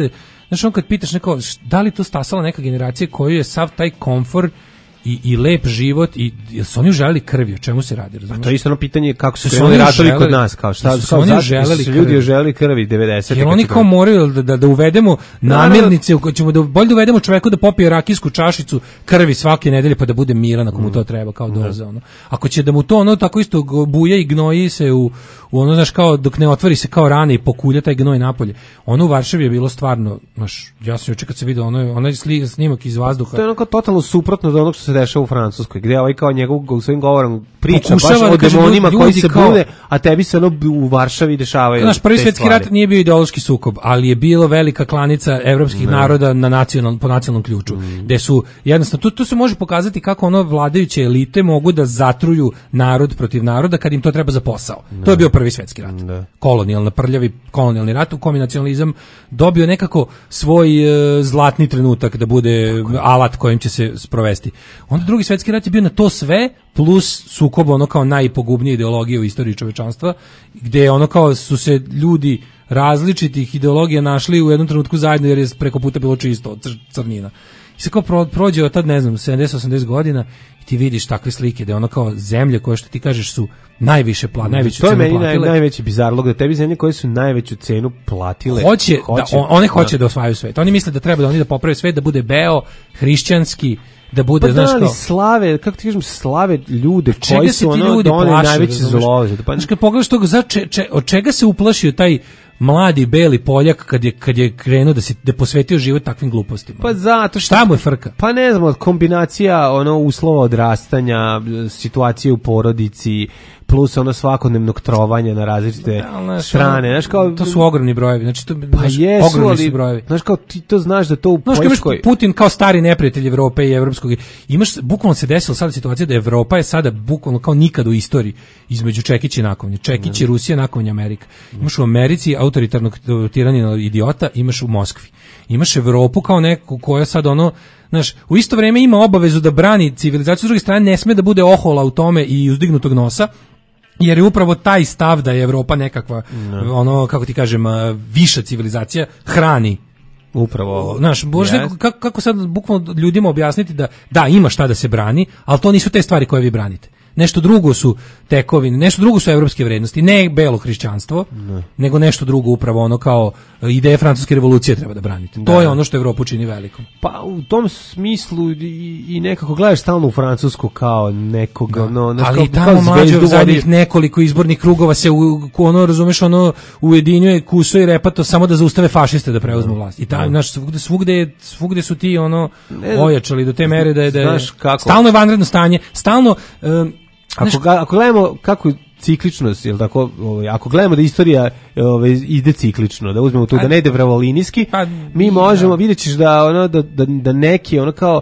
znaš, on kad pitaš neko, da li to stasala neka generacija koju je sav taj komfor i, i lep život i jel su oni želeli krvi, o čemu se radi, razumiješ? To je isto ono pitanje kako su su krenuli oni ratovi želeli- kod nas, kao šta, su kao oni zašto želeli su ljudi krvi? želeli krvi devedesetih. Jer oni kao moraju da, da, da uvedemo namirnice u koje ćemo da bolje da uvedemo čoveku da popije rakijsku čašicu krvi svake nedelje pa da bude miran ako mu to treba kao doza, ono. Ako će da mu to ono tako isto go- buja i gnoji se u, u ono, znaš, kao dok ne otvori se kao rane i pokulja taj gnoj napolje. Ono u Varšavi je bilo stvarno, znaš, ja sam juče kad se vidio ono, onaj sli- snimak iz vazduha. To je onako totalno suprotno od onog što se dešava u Francuskoj, gdje ovaj kao njegov go- svojim govorom priča Pokušava baš da o kaže, demonima ljudi koji se kao- bude, a tebi se ono u Varšavi dešavaju. Znaš, prvi te svjetski stvari. rat nije bio ideološki sukob, ali je bilo velika klanica evropskih naroda na nacional, po nacionalnom ključu, gde su jednostavno, tu, tu se može pokazati kako ono vladajuće elite mogu da zatruju narod protiv naroda kad im to treba za posao. To je bio prvi svjetski rat. Kolonijalni, prljavi kolonijalni rat u kom je nacionalizam dobio nekako svoj e, zlatni trenutak da bude alat kojim će se sprovesti. Onda drugi svjetski rat je bio na to sve plus sukob ono kao najpogubnije ideologije u istoriji čovečanstva, gdje ono kao su se ljudi različitih ideologija našli u jednom trenutku zajedno jer je preko puta bilo čisto cr crnina. I se kao pro, prođe od tad, ne znam, sedamdeset osamdeset godina i ti vidiš takve slike da je ono kao zemlje koje što ti kažeš su najviše pla, najveću To je cenu meni naj, platile. najveći bizarlog, da tebi zemlje koje su najveću cenu platile. Hoće, da, on- one hoće da osvajaju svet. Oni misle da treba da oni da poprave svet, da bude beo, hrišćanski, da bude, Pa znaš da, ali kao... slave, kako ti kažem, slave ljude Čega koji se su ti ono ljudi doneli plaše, najveći razumeš? zlo. Pa, Znaš, kad pogledaš toga, za če, če, od čega se uplašio taj mladi beli Poljak kad je, kad je krenuo da se da je posvetio život takvim glupostima? pa zato što... Šta mu je frka? Pa ne znam, kombinacija ono uslova odrastanja, situacije u porodici, plus ono svakodnevnog trovanja na različite Da, ali, znaš, strane. ono, Znaš, kao, to su ogromni brojevi. Znači, to, pa znaš, jesu, ogromni ali, su brojevi. znaš, kao ti to znaš da to u Znaš, kad imaš Poljskoj... Putin kao stari neprijatelj Evrope i evropskog, imaš, bukvalno se desila sada situacija da Evropa je sada bukvalno kao nikad u istoriji između Čekića i nakovnja. Čekić i Rusija, nakovnja Amerika. Imaš u Americi autoritarnog tiranina idiota, imaš u Moskvi. Imaš Evropu kao neku koja sad ono, znaš, u isto vrijeme ima obavezu da brani civilizaciju, s druge strane ne sme da bude ohola u tome i uzdignutog nosa, jer je upravo taj stav da je Evropa nekakva, ono, kako ti kažem, a, viša civilizacija, hrani. Upravo ovo. Znaš, možeš Yes. neko- kako, kako sad bukvalno ljudima objasniti da da, ima šta da se brani, ali to nisu te stvari koje vi branite. Nešto drugo su tekovine, nešto drugo su evropske vrednosti, ne belo hrišćanstvo, nego nešto drugo upravo ono kao e, ideje francuske revolucije treba da branite. To Da. je ono što Evropu čini velikom. Pa u tom smislu i, i nekako gledaš stalno u Francusku kao nekog, ono, znaš, Ali kao, i tamo kao mlađe zvezdu u zadnjih vodi. nekoliko izbornih krugova se u, ono, razumeš, ono ujedinjuje kuso i repato samo da zaustave fašiste da preuzmu vlast. I tamo, znaš, svugde, svugde, je- svugde su ti ono Ne, ojačali do te mere da je, da je znaš kako- stalno je vanredno stanje, stalno um, Ako, ga, ako gledamo kako cikličnost, jel tako, ovaj, ako gledamo da istorija ovaj, ide ciklično, da uzmemo tu, da ne ide vravolinijski, Pa, mi možemo, vidjet ćeš da, ono, da, da, da neki, ono kao,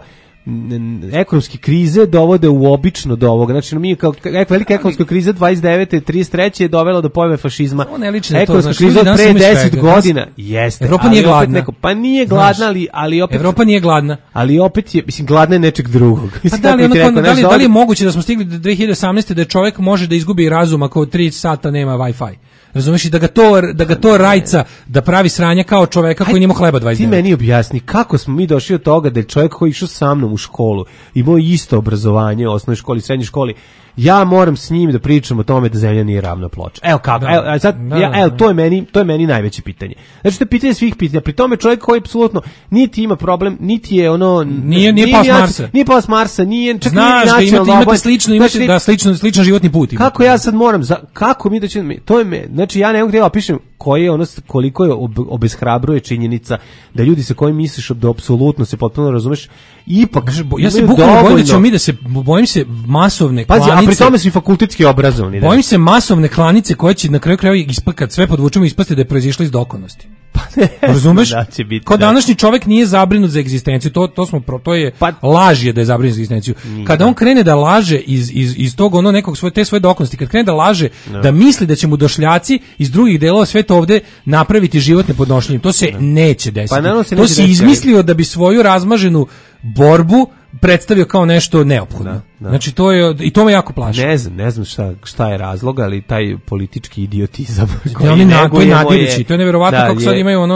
n- ekonomske krize dovode u obično do ovoga. Znači, mi kao ek- velika ekonomska kriza dvadeset devete trideset treće je dovela do pojave fašizma. Samo ne liči na to, Ekonomska znaš, kriza ljudi od danas pre imaju deset svega. godina Danas- jeste. Evropa ali nije opet gladna. Neko, pa nije Znaš, gladna, ali, ali opet... Evropa nije gladna. Ali opet je, mislim, gladna je nečeg drugog. Pa Mislim, da li, kako ono, ti kao- rekao, da, li, znaš, da li je ovdje- moguće da smo stigli do dve hiljade osamnaeste da čovjek može da izgubi razum ako tri sata nema Wi-Fi? Razumeš, i da ga to da ga to rajca da pravi sranja kao čoveka koji nima hleba dvadeset Ti devet. meni objasni kako smo mi došli od toga da je čovjek koji je išao sa mnom u školu, imao isto obrazovanje u osnovnoj školi, srednjoj školi, ja moram s njim da pričam o tome da zemlja nije ravna ploča. Evo kako, Da. evo, a sad, Da, ja, da, evo, da. to je meni, to je meni najveće pitanje. Znači, to je pitanje svih pitanja. Pri tome čovjek koji apsolutno niti ima problem, niti je ono... Nije- nije pao s naci- Marsa. Nije pao s Marsa, nije, čak Znaš nije da ni imate, nacionalno imate obojen. slično, imate Znači, da slično sličan životni put. imate. kako ja sad moram, za, kako mi da će, to je me, znači ja ne mogu da opišem koji je ono, koliko je ob, obeshrabruje činjenica da ljudi sa kojim misliš da apsolutno se potpuno razumeš, ipak Ja se imaju bukvalno bojim da dovoljno- ćemo mi da se bojim se masovne Pazi, klanice. a pri tome su i fakultetski obrazovani. da. Bojim se masovne klanice koje će na kraju krajeva ispakat sve podvučemo ispasti da je proizišla iz dokonosti. Razumeš? Da će biti, Kao da. današnji čovjek nije zabrinut za egzistenciju, to to smo pro, to je Pa- laž je da je zabrinut za egzistenciju. Kada on krene da laže iz iz iz tog ono nekog svoje te svoje dokonosti, kad krene da laže da misli da će mu došljaci iz drugih delova sveta ovde napraviti život nepodnošljivim, to se neće desiti. Pa naravno se to neće si desiti, izmislio da bi svoju razmaženu borbu predstavio kao nešto neophodno. Da, da. Znači to je i to me jako plaši. Ne znam, ne znam šta, šta je razlog, ali taj politički idiotizam To je, oni na, to je negujemo nadirući, to je neverovatno da, kako sad je- imaju ono,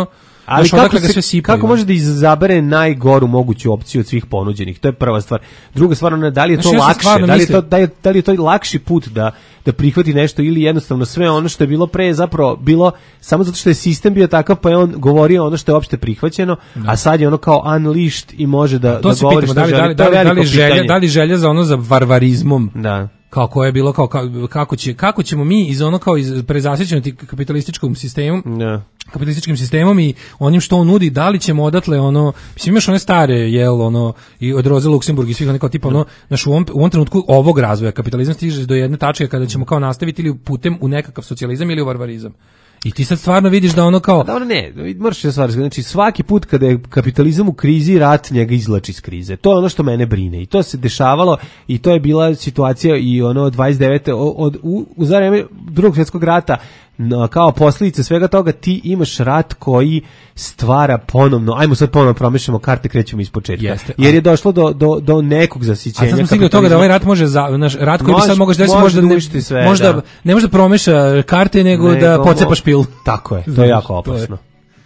Ali Znaš, kako, ga se, sve sipaju, kako može da izabere najgoru moguću opciju od svih ponuđenih? To je prva stvar. Druga stvar, ona, da li je to Znaš, ja sam lakše? stvarno Da li je mislim- to, da, je, da li je to lakši put da, da prihvati nešto ili jednostavno sve ono što je bilo pre zapravo bilo samo zato što je sistem bio takav pa je on govorio ono što je opšte prihvaćeno, a sad je ono kao unleashed i može da, To da se govori pitamo, što da li, želi. da li, To je da li, da li veliko želja, pitanje. da li želja za ono za varvarizmom, Da. kao koje je bilo, kao, kao kako, će, kako ćemo mi iz ono kao iz prezasićenog kapitalističkom sistemu, Da. kapitalističkim sistemom i onim što on nudi, da li ćemo odatle ono, mislim imaš one stare, jel, ono, i od Roze Luksemburg i svih ono kao tipa ono, naš u ovom, u ovom trenutku ovog razvoja kapitalizam stiže do jedne tačke kada ćemo kao nastaviti ili putem u nekakav socijalizam ili u varvarizam. I ti sad stvarno vidiš da ono kao... Da, ono ne, moraš da stvari, znači svaki put kada je kapitalizam u krizi, rat njega izvlači iz krize. To je ono što mene brine i to se dešavalo i to je bila situacija i ono dvadeset devete od, od u, u za vreme Drugog svjetskog rata, no, kao posljedice svega toga ti imaš rat koji stvara ponovno, ajmo sad ponovno promešamo karte, krećemo iz početka. Jeste, jer je došlo do, do, do nekog zasićenja. A sad smo stigli do toga da ovaj rat može za naš rat koji bi sad mogao desiti, možda ne, sve, možda da. ne može da promeša karte nego, Nego da pocepaš pil. Tako je, to je jako opasno.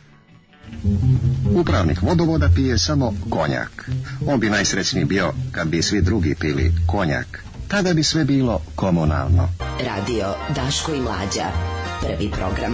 Upravnik vodovoda pije samo konjak. On bi najsrećniji bio kad bi svi drugi pili konjak. Tada bi sve bilo komunalno. Radio Daško i Mlađa. Prvi program.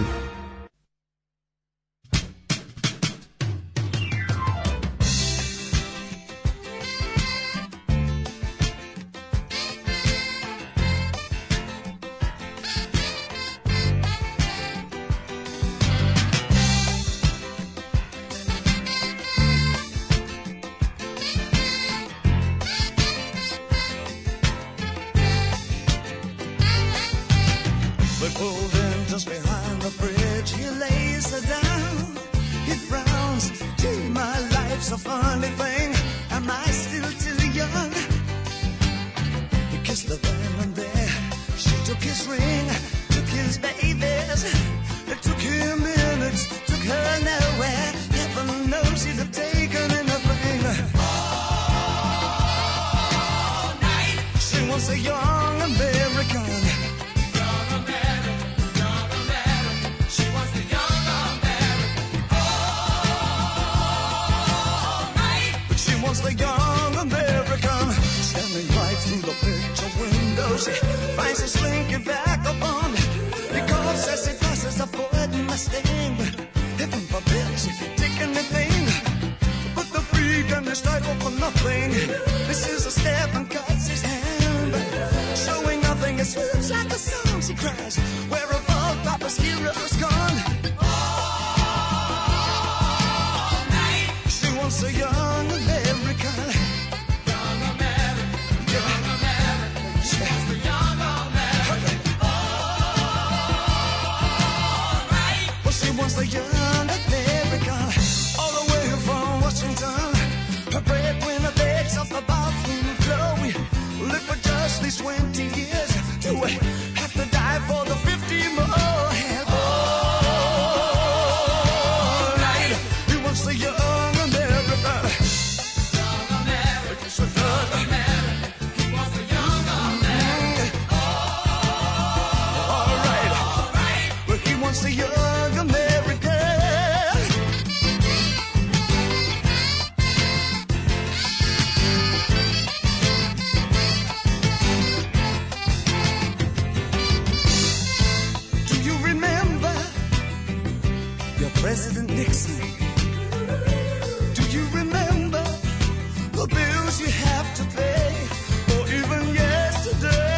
But pulled in just behind the bridge, he lays her down. He frowns, gee, my life's a funny thing. Am I still too young? He kissed her then and there. She took his ring, took his babies. It took him minutes, took her nowhere. Heaven knows he'd have taken anything. All night. She was a young American. Was the young American standing right through the picture window? She finds a slinky vagabond because as he passes a Ford Mustang, heaven forbid she take anything but the freak and his title for nothing. This is a step and cuts his hand, showing nothing. It swoops like a song. She cries, "Where have all Papa's heroes gone?" All night. She wants a young American. The young American, all the way from Washington. Her breadwinner begs off the bathroom floor. We live for just these twenty years. Do we have to die for the fifty more? And all night, he wants the young American. Young American, it's a young American. He wants the young American. All right, all right. Well, he wants the young American. President Nixon, do you remember the bills you have to pay, or even yesterday?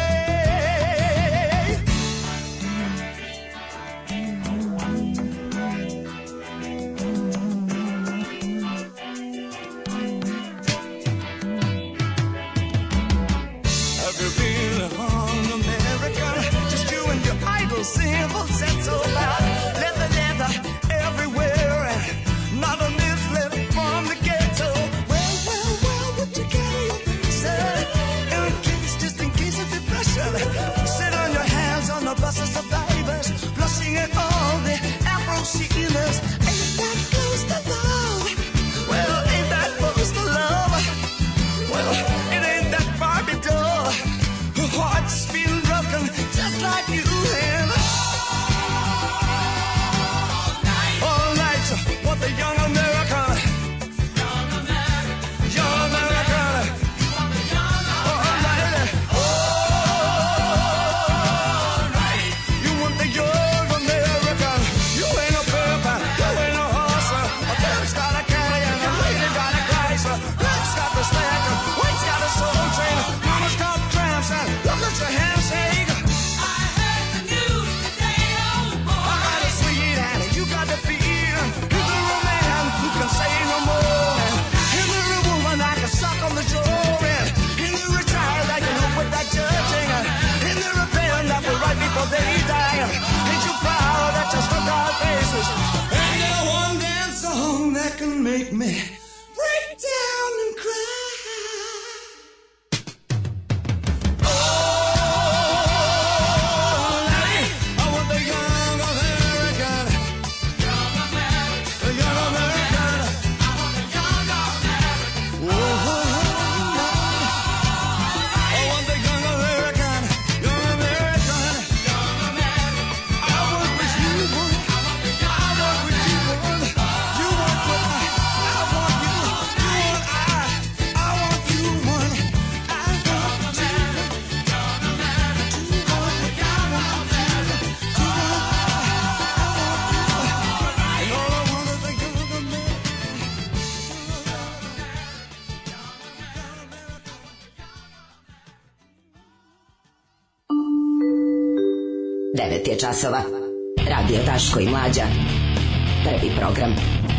Have you been on America? Just you and your idle simple sense so loud. Leather, leather. Everywhere, not a miss left from the ghetto. Well, well, well, would you carry your visa? In case, just in case of depression. Sit on your hands on the bus of survivors, blushing at all the Afro sealers. Ain't that close to love? Well, ain't that close to love? Well, it ain't that far to door. Her heart's been broken just like you have. devet je časova. Radio Daško i Mlađa. Prvi program.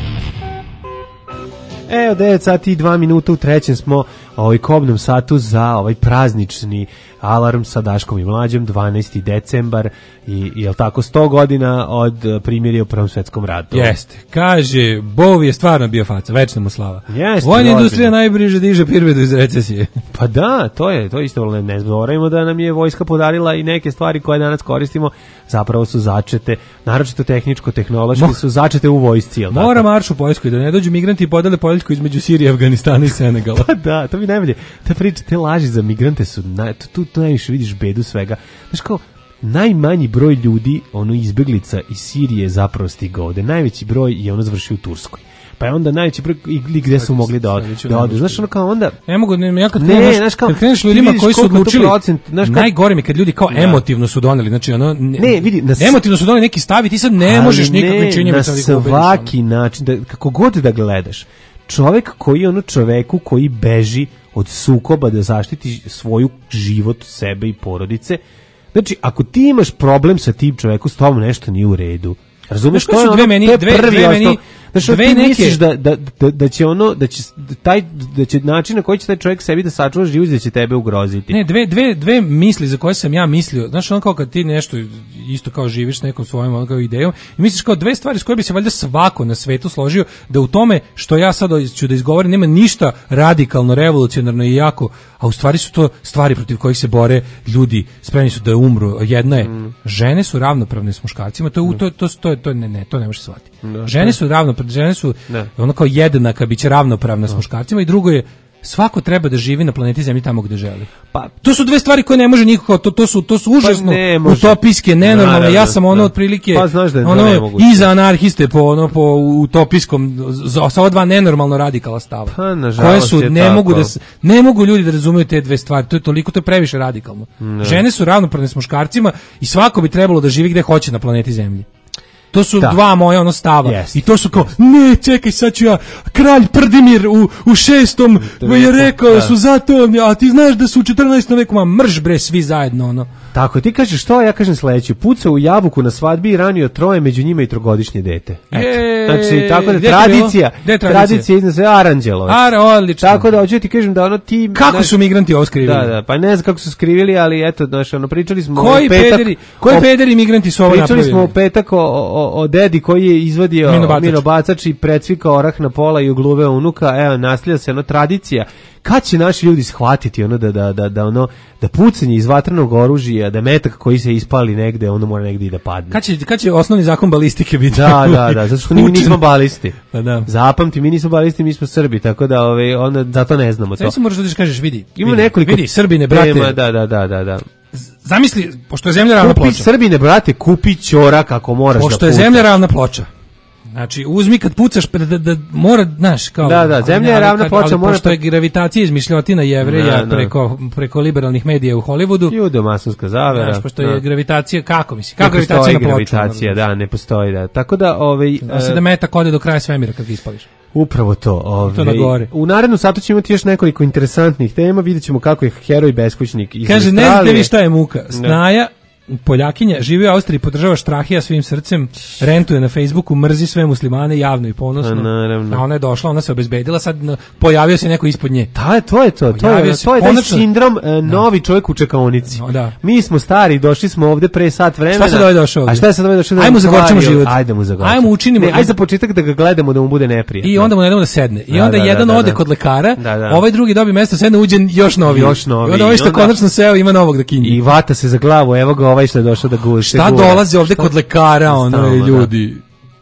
Evo, devet sati i dva minuta, u trećem smo ovaj kobnom satu za ovaj praznični alarm sa Daškom i Mlađom, dvanaesti decembar i jel tako sto godina od primirja u Prvom svetskom ratu. Jeste. Kaže, Bov je stvarno bio faca, večna mu slava. Jeste. Vojna industrija najbliže diže privredu iz recesije. Pa da, to je, to je isto, ne, ne zaboravimo da nam je vojska podarila i neke stvari koje danas koristimo, zapravo su začete, naročito tehničko-tehnološki Mo, su začete u vojsci. Jel mora tako? Marš u Poljskoj, da ne dođu migranti i podele Poljsku između Sirije, Afganistana i Senegala. Pa da, to mi najbolje. Ta priča, te laži za migrante su, na, tu, tu najviše vidiš bedu svega. Znaš kao, najmanji broj ljudi, ono izbeglica iz Sirije zapravo stigao ovde. Najveći broj je ono završio u Turskoj. Pa je onda najveći broj i gde su mogli da odu. Da odu. Znaš, ono kao onda... Ne mogu, ne, ja kad, ne, kreneš, znaš, kao, kad kreneš ljudima koji su odlučili, procent, znaš, kao, najgore mi kad ljudi kao da. emotivno su doneli, znači ono... Ne, ne vidi, na, emotivno su doneli neki stav i ti sad ne možeš nikakvim činjima... Na svaki način, da, kako god da gledaš, čovek koji ono čoveku koji beži od sukoba da zaštiti svoju život, sebe i porodice. Znači, ako ti imaš problem sa tim čovekom, s tobom nešto nije u redu. Razumeš, to je ono, meni, to je dve, prvi dve osnov. Znači, ti neke... misliš da, da, da, da će ono, da će taj, da će način na koji će taj čovjek sebi da sačuva život, da će tebe ugroziti. Ne, dve, dve, dve misli za koje sam ja mislio, znaš, ono kao kad ti nešto isto kao živiš nekom svojom ono kao idejom i misliš kao dve stvari s koje bi se valjda svako na svetu složio, da u tome što ja sad ću da izgovorim nema ništa radikalno, revolucionarno i jako, a u stvari su to stvari protiv kojih se bore ljudi, spremni su da umru. Jedna je, mm. žene su ravnopravne s muškarcima, to je, to, to, to, to, ne, ne, to ne može se shvatiti. Da, žene su ravnopravne, žene su ne. ono kao jednaka, biće ravnopravna s muškarcima i drugo je, svako treba da živi na planeti Zemlji tamo gde želi. Pa to su dve stvari koje ne može niko, to to su to su užasno pa utopijske, nenormalne. Naravno, ja sam ono da. otprilike pa znaš da je ono iza anarhiste po ono po utopijskom sa ova dva nenormalno radikala stava. Pa, koje su ne tako. mogu da ne mogu ljudi da razumeju te dve stvari. To je toliko, to je previše radikalno. Ne. Žene su ravnopravne s muškarcima i svako bi trebalo da živi gde hoće na planeti Zemlji. To su da. dva moja ono stava. Yes. I to su kao, ne, čekaj, sad ću ja, kralj Prdimir u, u šestom je rekao da su zato, a ti znaš da su u četrnaestom veku, ma mrš bre, svi zajedno, ono. Tako, ti kažeš što, ja kažem sledeće, pucao u jabuku na svadbi i ranio troje, među njima i trogodišnje dete. Eto. Znači, tako da tradicija, tradicija iznad sve Aranđelovac. Ar, odlično. Tako da, hoću ti kažem da ono ti... Kako naš, su migranti ovo skrivili? Da, da, pa ne znam kako su skrivili, ali eto, znaš, ono, pričali smo... Koji petak, pederi, koji pederi migranti su ovo napravili? Pričali smo u petak o, o, o dedi koji je izvadio minobacač, minobacač i precvikao orah na pola i ugluveo unuka, evo, naslija se ono tradicija. Kad će naši ljudi shvatiti ono da da da da ono da pucanje iz vatrenog oružja, da metak koji se ispali negde, ono mora negde i da padne. Kad će kad će osnovni zakon balistike biti? Da, da, da, zato što mi nismo balisti. Pa da. Zapamti, mi nismo balisti, mi smo Srbi, tako da ove onda zato ne znamo to. Sve se moraš da kažeš, vidi. Ima vidi, nekoliko vidi Srbine, brate. Tema, da, da, da, da, da. Zamisli, pošto je zemlja ravna ploča. Srbine, brate, kupi ćorak kako moraš pošto da Pošto je zemlja ravna ploča. Znači, uzmi kad pucaš, da, da mora, znaš, kao... Da, da, zemlja je ravna ploča, mora... Pošto je gravitacija izmišljotina Jevreja da, preko, preko liberalnih medija u Hollywoodu... Judo-masonska zavera. Znaš, pošto je da. gravitacija, kako misli? Kako gravitacija na ploču? Gravitacija, da, ne postoji, da. Tako da, ovaj... Da se da metak ode do kraja svemira kad ga ispališ. Upravo to. Ovaj, to na gore. U narednom satu ćemo imati još nekoliko interesantnih tema, vidjet ćemo kako je heroj beskućnik iz Kaže, ne znate vi šta je muka? Snaja... Poljakinja, živi u Austriji, podržava Štrahija svim srcem, rentuje na Facebooku, mrzi sve muslimane javno i ponosno. A, a ona je došla, ona se obezbedila, sad pojavio se neko ispod nje. Da, to je to, to je, to je taj sindrom uh, novi čovjek u čekaonici. No, da. Mi smo stari, došli smo ovde pre sat vremena. Šta se ovaj došao ovde? A šta je sad ovaj došao? Ajmo zagorčimo život. Ajde mu zagorčimo. Ajmo učinimo. Ne, ajde za početak da ga gledamo da mu bude neprijatno. I onda mu ne damo da sedne. I onda da, da, jedan da, da, ode da. kod lekara, da, da. ovaj drugi dobi mesto, sedne, uđe još novi. Još novi. I onda ovaj što konačno seo ima novog da kinji. I vata se za glavu, evo ga ovaj što je došao da guši. Šta dolazi ovde kod lekara, ono je ljudi.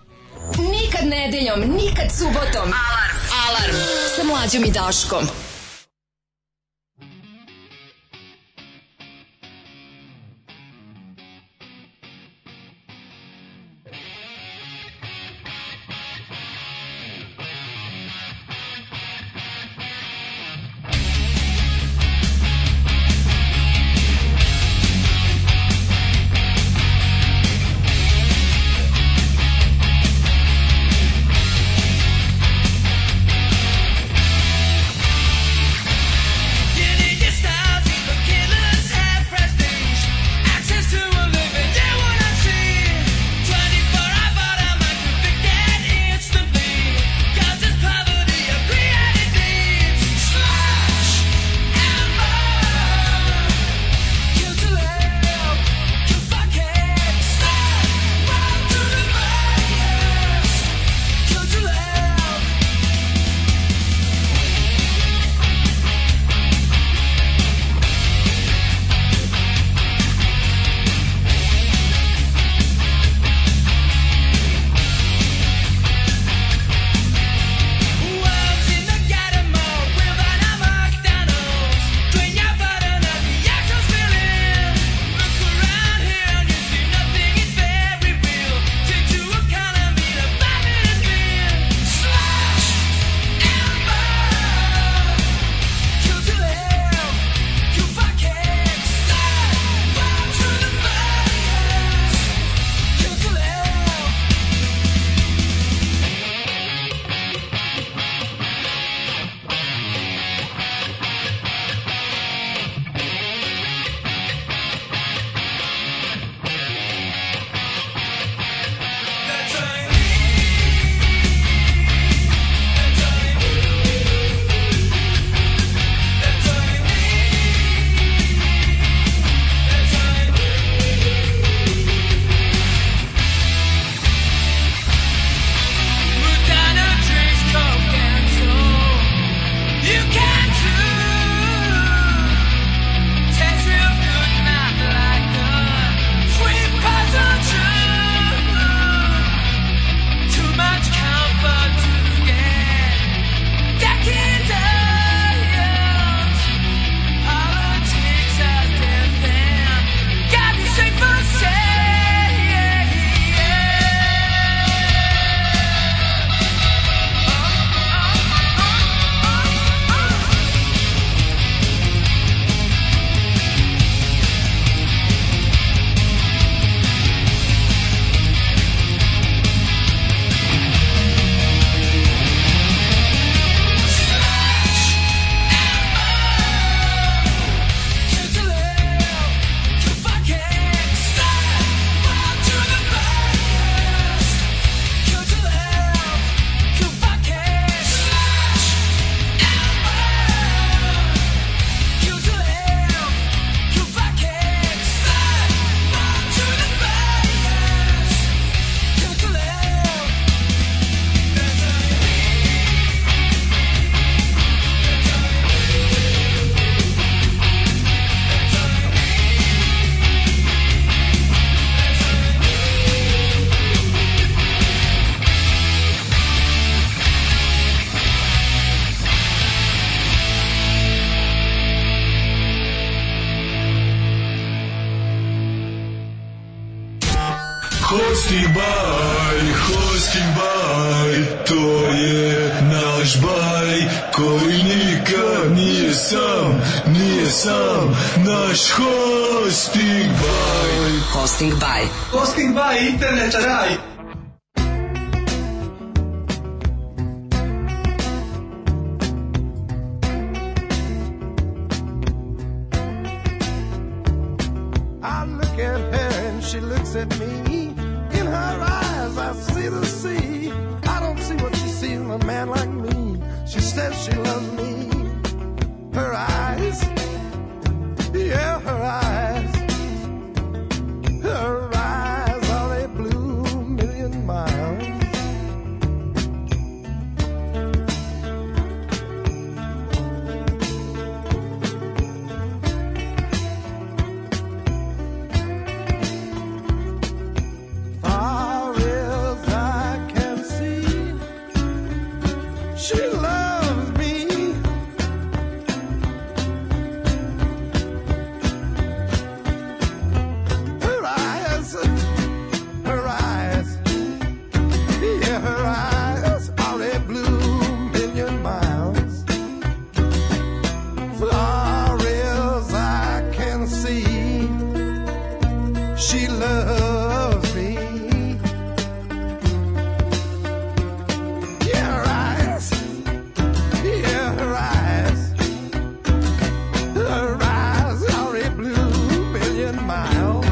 Nikad nedeljom, nikad subotom. Alarm, alarm, sa Mlađom i Daškom. Hosting by, hosting by, to je naš baj koji nikad nije sam, nije sam, naš hosting by. Hosting by. Hosting by internet raj. I look at her and she looks at me. In her eyes I see the sea. I don't see what she sees in a man like me. She says she loves me. Her eyes, yeah, her eyes. Her eyes are a blue million miles. Far as I can see, she loves me. Her eyes, her eyes, yeah, her eyes are a blue million miles. Far as I can see, she loves me. Yeah, her eyes, yeah, her eyes, her eyes are a blue million miles.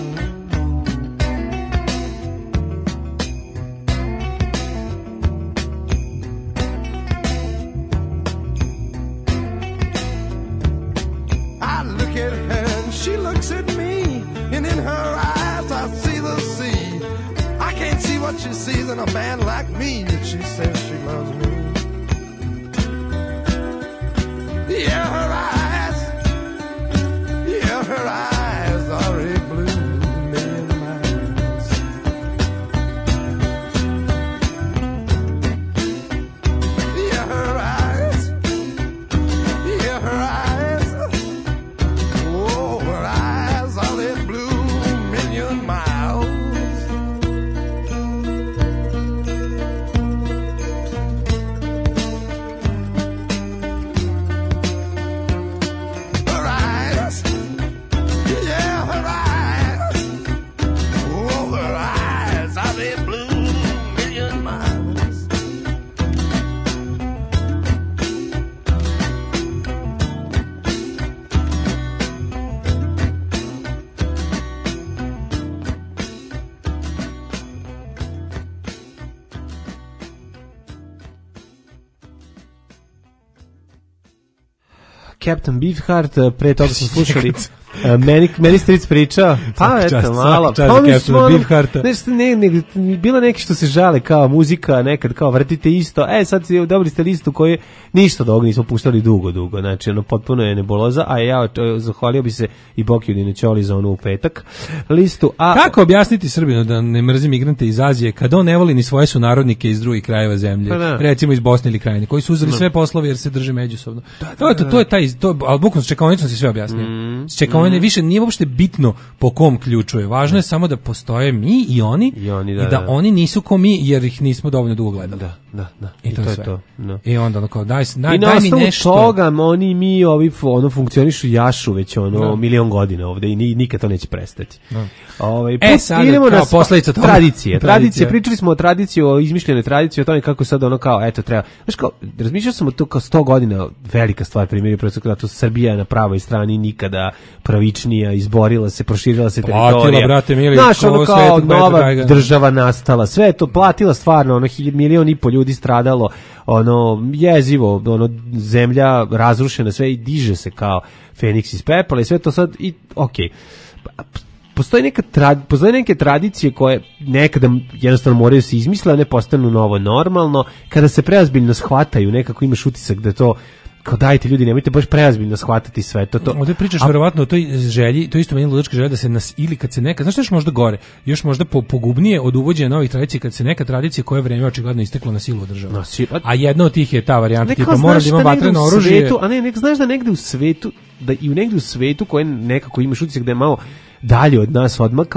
I look at her and she looks at me, and in her eyes I see the sea. I can't see what she sees in a man like me, and she says she loves me. Yeah, her eyes, yeah, her eyes are a blue million miles. Yeah, her eyes, yeah, her eyes. Oh, her eyes are a blue million miles. Her eyes, yeah, her eyes. Oh, her eyes are a blue million miles. Captain Beefheart, pre toga smo slušali uh, meni, meni stric priča, pa Svaka eto čast, malo, svaka čast pa za mi Captaina smo ono- Beefhearta. nešto, ne, ne, bilo neki što se žale kao muzika, nekad kao vrtite isto, e sad si dobili ste listu koju ništa od ovoga nismo puštali dugo, dugo, znači ono potpuno je nebuloza, a ja e, zahvalio bi se i Bokjudine Ćoli za onu u petak listu. A Kako objasniti Srbinu da ne mrzi migrante iz Azije kad on ne voli ni svoje sunarodnike iz drugih krajeva zemlje, Pa da. recimo iz Bosne ili Krajine, koji su uzeli Da. sve poslove jer se drže međusobno. to, je to, to je taj, to, ali bukvalno s čekaonicom si sve objasnio. Mm, S čekaonice mm. više nije uopšte bitno po kom ključu je. Važno je samo da postoje mi i oni I oni, da, i da, da. oni nisu ko mi jer ih nismo dovoljno dugo gledali. Da, da, da. I to, je sve. to. Da. I onda ono kao daj, daj, I na daj mi osnovu nešto. toga oni mi ovi f- ono funkcionišu jašu već ono Da. milion godina ovde i ni, nikad to neće prestati. Da. Ovaj E, put- sada idemo kao na sva- posledica toga. tradicije. Tradicija. Tradicije, pričali smo o tradiciji, o izmišljenoj tradiciji, o tome kako sad ono kao eto treba. Znaš kao razmišljao sam o to kao sto godina velika stvar primjer je prosto kada to Srbija na pravoj strani nikada pravičnija, izborila se, proširila se Platila, teritorija. brate, mili, Znaš, ko ono kao Svetog Petra nova Gajgana. država nastala, sve je to platila stvarno, ono hilj- milion i po ljudi stradalo, ono jezivo, ono zemlja razrušena, sve i diže se kao Feniks iz pepela i sve to sad i okej. Postoji neka trad, postoje neke tradicije koje nekada jednostavno moraju se izmisle, a ne postanu novo normalno. Kada se preozbiljno shvataju, nekako imaš utisak da to kao dajte ljudi, nemojte baš preozbiljno shvatati sve to. to. Ovdje pričaš A- verovatno o toj želji, to isto meni ludačka želja da se nas, ili kad se neka, znaš što još možda gore, još možda po, pogubnije od uvođenja novih tradicija, kad se neka tradicija koja je vreme očigledno isteklo na silu održava. Na si- a- A jedna od tih je ta varijanta, Neka tipa znaš mora da ima da negde vatreno u oružje. svetu, a ne, nek znaš da negde u svetu, da i u negde u svetu koje nekako imaš utisak da je malo dalje od nas odmakao,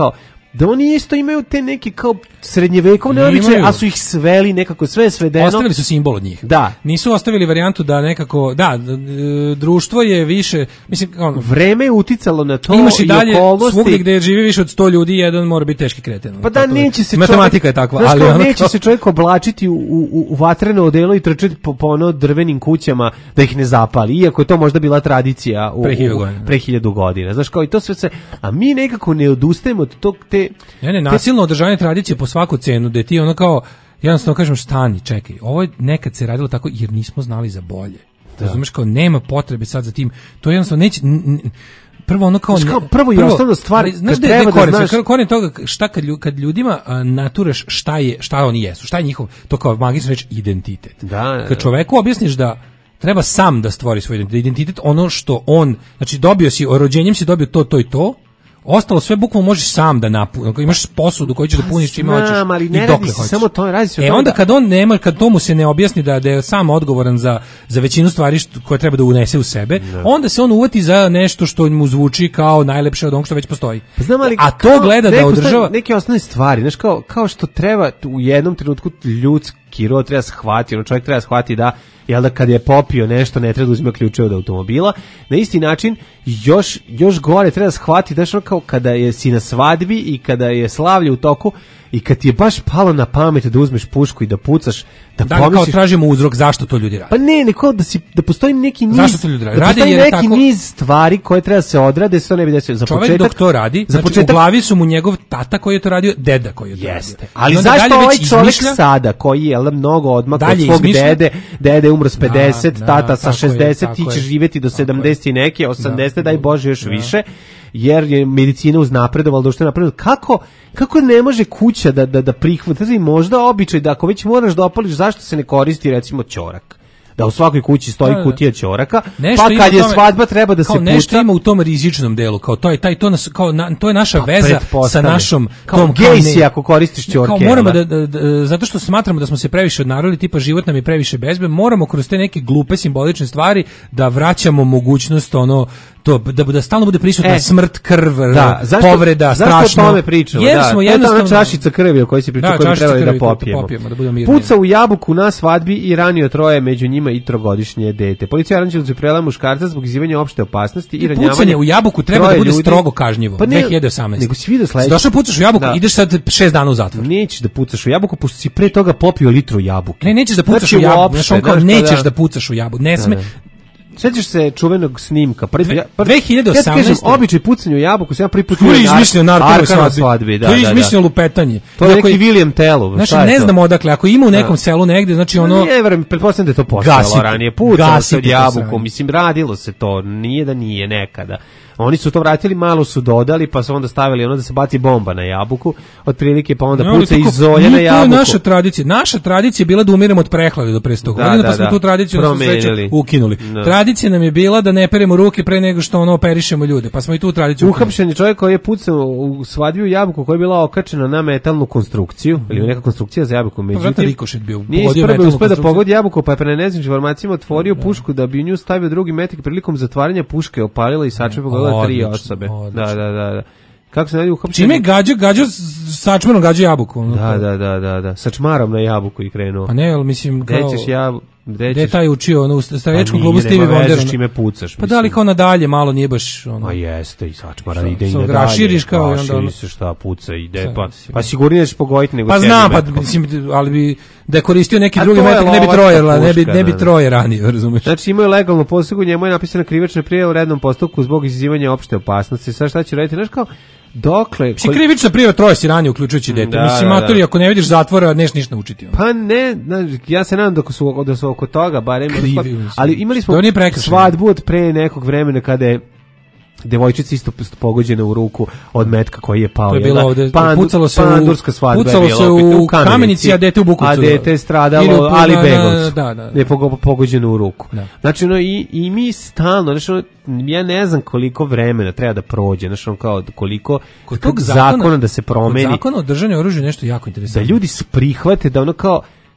da oni isto imaju te neke kao srednjevekovne običaje, a su ih sveli nekako, sve je svedeno. Ostavili su simbol od njih. Da. Nisu ostavili varijantu da nekako, da, društvo je više, mislim, on, vreme je uticalo na to. Imaš i dalje okolnosti. Svugdje gde živi više od sto ljudi, jedan mora biti teški kreten. Pa da, neće se matematika je takva, ali ono neće kao... se čovjek oblačiti u, u, u vatreno odelo i trčati po, po ono drvenim kućama da ih ne zapali, iako je to možda bila tradicija u, pre hiljadu godina. Pre hiljadu godina. Znaš, kao i to sve se, a mi nekako ne odustajemo od tog te... Ne, ne, nasilno održavanje tradicije po svaku cenu, da ti ono kao, jednostavno kažem, stani, čekaj, ovo je nekad se radilo tako jer nismo znali za bolje. Da. Razumeš, kao nema potrebe sad za tim, to jednostavno neće... N, n, prvo ono kao, kao prvo i osnovna stvar, ali, znaš, kad treba koren, da znaš... koren toga, šta kad, kad ljudima a, naturaš šta je, šta oni jesu, šta je njihov, to kao magično reći identitet. Da, kad čoveku objasniš da treba sam da stvori svoj identitet, identitet ono što on, znači dobio si, rođenjem si dobio to, to i to, ostalo sve bukvalno možeš sam da napuniš, imaš posudu koju ćeš da puniš čime hoćeš ali ne i dokle hoćeš. Samo to, radi se o e tome onda da... kad on nema, kad tomu se ne objasni da, da je sam odgovoran za, za većinu stvari što, koje treba da unese u sebe, ne. Onda se on uvati za nešto što mu zvuči kao najlepše od onog što već postoji. Znam, ali a to gleda da održava... Neke osnovne stvari, znaš, kao, kao što treba u jednom trenutku ljudski rod treba shvatiti, ono čovjek treba shvatiti da jel da kad je popio nešto ne treba da uzme ključeve od automobila, na isti način još, još gore treba da shvatiti da što kao kada je si na svadbi i kada je slavlje u toku i kad ti je baš palo na pamet da uzmeš pušku i da pucaš, da, da pomisliš... kao tražimo uzrok zašto to ljudi rade. Pa ne, neko da, si, da postoji neki niz... Zašto to ljudi rade? Da Rade postoji neki tako... niz stvari koje treba se odrade, se to ne bi desilo. Za čovjek početak, dok to radi, za znači početak... u glavi su mu njegov tata koji je to radio, deda koji je to Jeste. radio. Ali zašto ovaj čovjek izmišlja... sada, koji je jel, mnogo odmak od svog izmišlja... dede, dede umro s pedeset, da, tata da, sa šezdeset, ti će živjeti do sedamdeset i neke, osamdeset, da, daj Bože još da. Više, jer je medicina uznapredovala, društvo napredovala. Kako, kako ne može kuća da, da, da prihvati, možda običaj da ako već moraš da opališ, zašto se ne koristi recimo ćorak? Da u svakoj kući stoji da, kutija ćoraka, nešto pa kad je tome, svadba treba da se puca. Nešto ima u tom rizičnom delu, kao to je taj to nas kao na, to je naša pa, veza sa našom kao tom gej si ako koristiš ćorke. Kao moramo da, da, da zato što smatramo da smo se previše odnarodili, tipa život nam je previše bezbed, moramo kroz te neke glupe simbolične stvari da vraćamo mogućnost ono to da da stalno bude prisutna e, smrt, krv, da, zašto, povreda, zašto strašno. Zašto o tome pričamo? Jer da, smo jednostavno čašica krvi o kojoj se priča, da, koju trebali da popijemo. popijemo da budemo Puca u jabuku na svadbi i ranio troje, među njima i trogodišnje dete. Policija Aranđelovcu prela muškarca zbog izazivanja opšte opasnosti i ranjavanja. Pucanje u jabuku treba da bude ljudi, strogo kažnjivo. Pa ne, dve hiljade osamnaeste. Nego si vidio sledeće. Došao pucaš u jabuku, da. Ideš sad šest dana u zatvor. Nećeš da pucaš u jabuku, pošto si pre toga popio litru jabuke. Ne, nećeš da pucaš znači, u jabuku. Znači, on kao nećeš da pucaš u jabuku. Ne sme. Sećaš se čuvenog snimka? Prvi, dve hiljade osamnaeste. Ja kažem, običaj pucanja u jabuku, se ja prvi put to je izmislio narko svadbi. Da, to je izmislio lupetanje. To je neki William Tell. Znači, ne znamo odakle. Ako ima u nekom selu negde, znači ono... Ne, verujem, pretpostavljam da je to postojalo ranije. Pucalo se od jabuku, mislim, radilo se to. Nije da nije nekada. Oni su to vratili, malo su dodali, pa su onda stavili ono da se baci bomba na jabuku, otprilike pa onda no, puca iz zolja na jabuku. To je naša tradicija. Naša tradicija je bila da umiremo od prehlade do pre sto godina, da, pa smo da, tu tradiciju na sreću ukinuli. Da. Tradicija nam je bila da ne peremo ruke pre nego što ono operišemo ljude, pa smo i tu tradiciju ukinuli. Uhapšen je čovjek koji je pucao u svadbi u jabuku koja je bila okačena na metalnu konstrukciju, mm. ili neka konstrukcija za jabuku, međutim. Pa rikošet bio. Nije ispravo uspeo da pogodi jabuku, pa je pre neznanim informacijama otvorio da. pušku da bi u nju stavio drugi metak, prilikom zatvaranja puške opalila i sačme pogodila tri osobe. Da, da, da, da. Kako se radi uhapšenje? Čime gađa, gađa sačmarom gađa jabuku. Ono, da, da, da, da, da. Sa čmarom na jabuku i krenuo. Pa ne, ali mislim kao... Gde ćeš jabu... Gde taj učio, ono, u staračkom klubu Stevie Wonder. Čime pucaš, pa da li kao nadalje, malo nije baš... Ono, a jeste, i sačmara ide i nadalje. Raširiš kao i onda... Raširi se šta, puca, ide, pa, pa sigurnije ćeš pogoditi nego... Pa znam, pa mislim, ali bi... Da je koristio neki a drugi metak, ne bi troje, ne bi, ne bi troje ranio, razumeš? Znači imaju legalnu posegu, njemu je napisana krivična prijava u rednom postupku zbog izazivanja opšte opasnosti. Sad šta će raditi? Znaš kao, dokle... Si krivična prijava troje si ranio, uključujući dete. Da, mislim, matori, da. Ako ne vidiš zatvora, neš ništa naučiti. On. Pa ne, ja se nadam da su, da su oko toga, barem... Krivi, ali imali smo svadbu od pre nekog vremena kada je devojčica isto pogođena u ruku od metka koji je pao. To je bilo ovde, Pandu, pucalo se pandurska svadba pucalo je se u, u kamenici, a dete u Bukovcu. A dete je stradalo, ali Begovcu. Da, da, da. Je pogođeno u ruku. Da. Znači, no, i, i mi stalno, znači, no, ja ne znam koliko vremena treba da prođe, znači, no, kao koliko kod tog zakona, zakona da se promeni. Kod zakona o držanju oružja nešto jako interesantno. Da ljudi prihvate da ono kao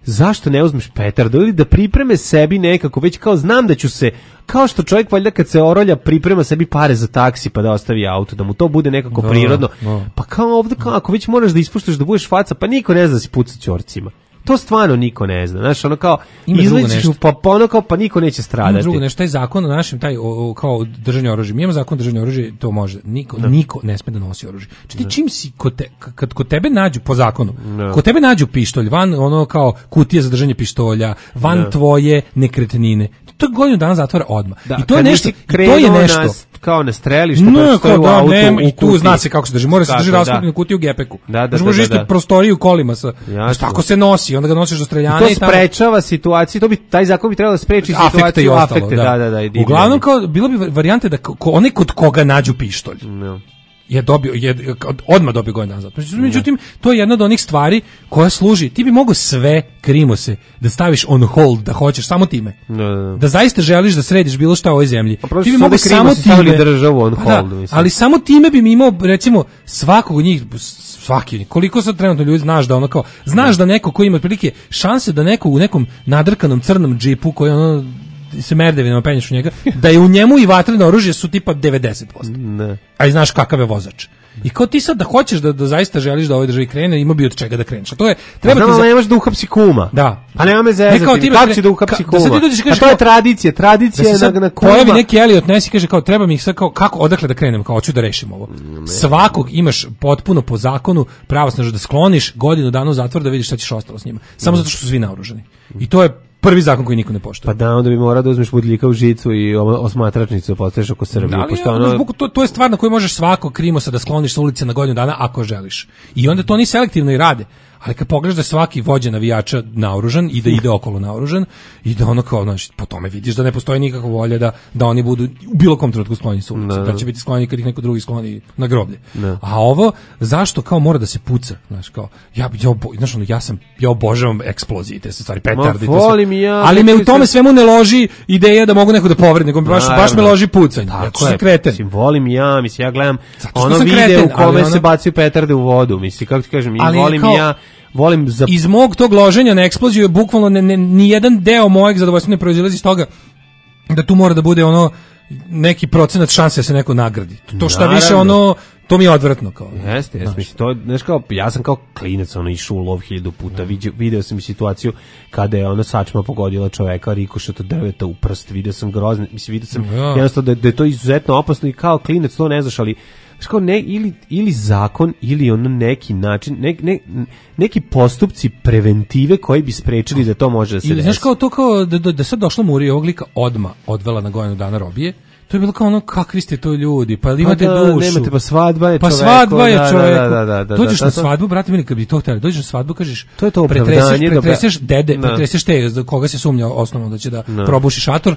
zašto ne uzmeš petardu ili da pripreme sebi nekako, već kao znam da ću se, kao što čovjek valjda kad se orolja priprema sebi pare za taksi pa da ostavi auto, da mu to bude nekako Da, prirodno. da. Pa kao ovdje, kao, ako već moraš da ispuštaš da budeš faca, pa niko ne zna da si puca ćorcima. To stvarno niko ne zna. Znaš, ono kao, Ima drugo izlećiš nešto. pa, pa ono kao, pa niko neće Ima stradati. drugo nešto, taj zakon o našem, taj o, o, kao držanje oružja. Mi imamo zakon o držanju oružja, to može. Niko, niko ne sme da nosi oružje. Znači ti čim si, kod, te, kad kod tebe nađu, po zakonu, Da. kod tebe nađu pištolj, van ono kao kutije za držanje pištolja, van Da. tvoje nekretnine, to je godinu dana zatvora odmah. Da, I to je kad nešto, nisi i to je krenuo nešto. na, kao na strelište, No, pa stoji kao u da, autu, nema, u i tu kutiji. zna se kako se drži. Mora se Tako, drži da. raskopljenu kutiju u gepeku. Da, da, Znaš, da, možeš da, isto da. prostoriju u kolima sa. Jasno. Tako se nosi, onda ga nosiš do streljane I i to tamo. sprečava situaciju, to bi, taj zakon bi trebalo da spreči Afekte i situaciju ostalo, afekte, da. da, da, da. i Uglavnom divljanje. kao bilo bi varijante da ko, onaj kod koga nađu pištolj No. je dobio je odmah dobio godinu dana zatvora. Međutim, to je jedna od onih stvari koja služi. Ti bi mogao sve krimose da staviš on hold, da hoćeš samo time. Da, da, da. Da zaista želiš da središ bilo šta u ovoj zemlji. Pa prosto Ti bi su mogao ovde samo Krimose stavili time državu on Pa da, hold, mislim. ali samo time bi mi imao recimo svakog od njih svaki od njih. Koliko sad trenutno ljudi znaš da ono kao znaš da neko ko ima otprilike šanse da neko u nekom nadrkanom crnom džipu koji ono se merdevinama penješ u njega, da je u njemu i vatreno oružje su tipa devedeset posto. Ne. A i znaš kakav je vozač. I kao ti sad da hoćeš da, da zaista želiš da ovoj državi krene, ima bi od čega da kreneš. A to je, treba Znam, ti ali za... nemaš da uhapsi kuma. Da. Pa nema me Ne, kao zezati, ti kako be- će da uhapsi ka- da sad kuma? ti dođeš i kažeš A to je kao- tradicija, Da tradicija se je sad na, na kuma. pojavi neki Elliot Ness i kaže kao treba mi ih sad kao kako odakle da krenem, kao hoću da rešim ovo. Svakog imaš potpuno po zakonu pravosnažno da skloniš godinu dana u zatvor da vidiš šta ćeš ostalo s njima. Samo zato što su svi naoružani. I to je prvi zakon koji niko ne poštuje. Pa da, onda bi morao da uzmeš budljika u žicu i o- osmatračnicu postavиш oko Srbije. Da, ali pošto ja, ono... zbog- to, to je stvar na koju možeš svakog krimosa da skloniš sa ulice na godinu dana ako želiš. I onda to oni selektivno i rade. Ali kad pogledaš da je svaki vođa navijača naoružan i da ide okolo naoružan i da ono kao, znači, po tome vidiš da ne postoji nikakva volja da, da oni budu u bilo kom trenutku skloni sa ulice. Da. Da će biti skloni kad ih neko drugi skloni na groblje. Da. A ovo, zašto kao mora da se puca? Znaš, kao, ja, ja, obo, znaš, ono, ja sam, ja obožavam eksplozije, te se stvari, petardi. Ma, to sve. volim i ja, Ali me neki u tome se- svemu ne loži ideja da mogu neko da povredi, nego mi baš, baš me Naravno. loži pucanje. Tako Ja ću je, se kreten. Mislim, volim i ja, mislim, ja gledam Zato što ono sam video kreten, u kome ali ono- se bacaju petarde u vodu, mislim, kako ti kažem, i Ali volim kao- i ja, volim za... Iz mog tog loženja na eksploziju je bukvalno ne, ne, ni jedan deo mojeg zadovoljstva ne proizilazi iz toga da tu mora da bude ono neki procenat šanse da se neko nagradi. To šta Naravno. više ono, to mi je odvratno kao. Jeste, jeste, mislim, to, znaš kao, ja sam kao klinac, ono, išao u lov hiljadu puta, vidio, video sam i situaciju kada je ona sačma pogodila čoveka, rikošet od drveta u prst, video sam grozne, mislim, video sam Ja. jednostavno da, da je to izuzetno opasno i kao klinac to ne znaš, ali znaš kao, ne, ili, ili zakon, ili ono neki način, ne, ne, neki postupci preventive koji bi sprečili da to može da se Ili znaš desi. kao to kao da, da, da sad došla Muri ovog lika odma odvela na godinu dana robije. To je bilo kao ono, kakvi ste to ljudi, pa imate Pa da, dušu. nemate, pa svadba je Pa čoveku, svadba je da, da, čoveku. da, da, da, Dođeš da, na da, da. svadbu, brate mili, kad bi to htjeli, dođeš na svadbu, kažeš, To je to pretreseš, opravdanje da- pretreseš dede, Da. pretreseš te, za koga se sumnja osnovno da će da Da. probuši šator,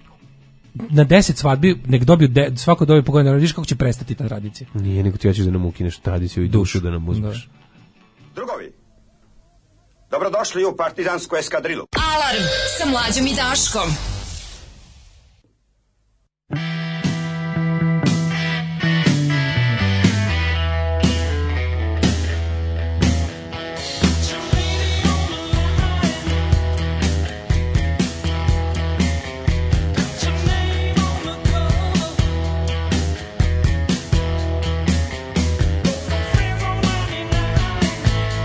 na deset svadbi, nek dobiju, de, svako dobije po godinu dana, vidiš kako će prestati ta tradicija. Nije, nego ti hoćeš da nam ukineš tradiciju i dušu da nam uzmeš. Drugovi, dobrodošli u partizansku eskadrilu. Alarm sa Mlađom i Daškom.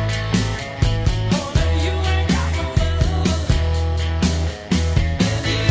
You ain't got no love.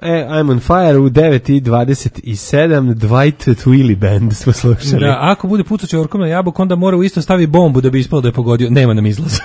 E, I'm on fire u devet i dvadeset sedam, Dwight Twilly Band smo slušali. Da, ako bude pucao ćorkom na jabuku, onda mora u isto stavi bombu da bi ispalo da je pogodio. Nema nam izlaza.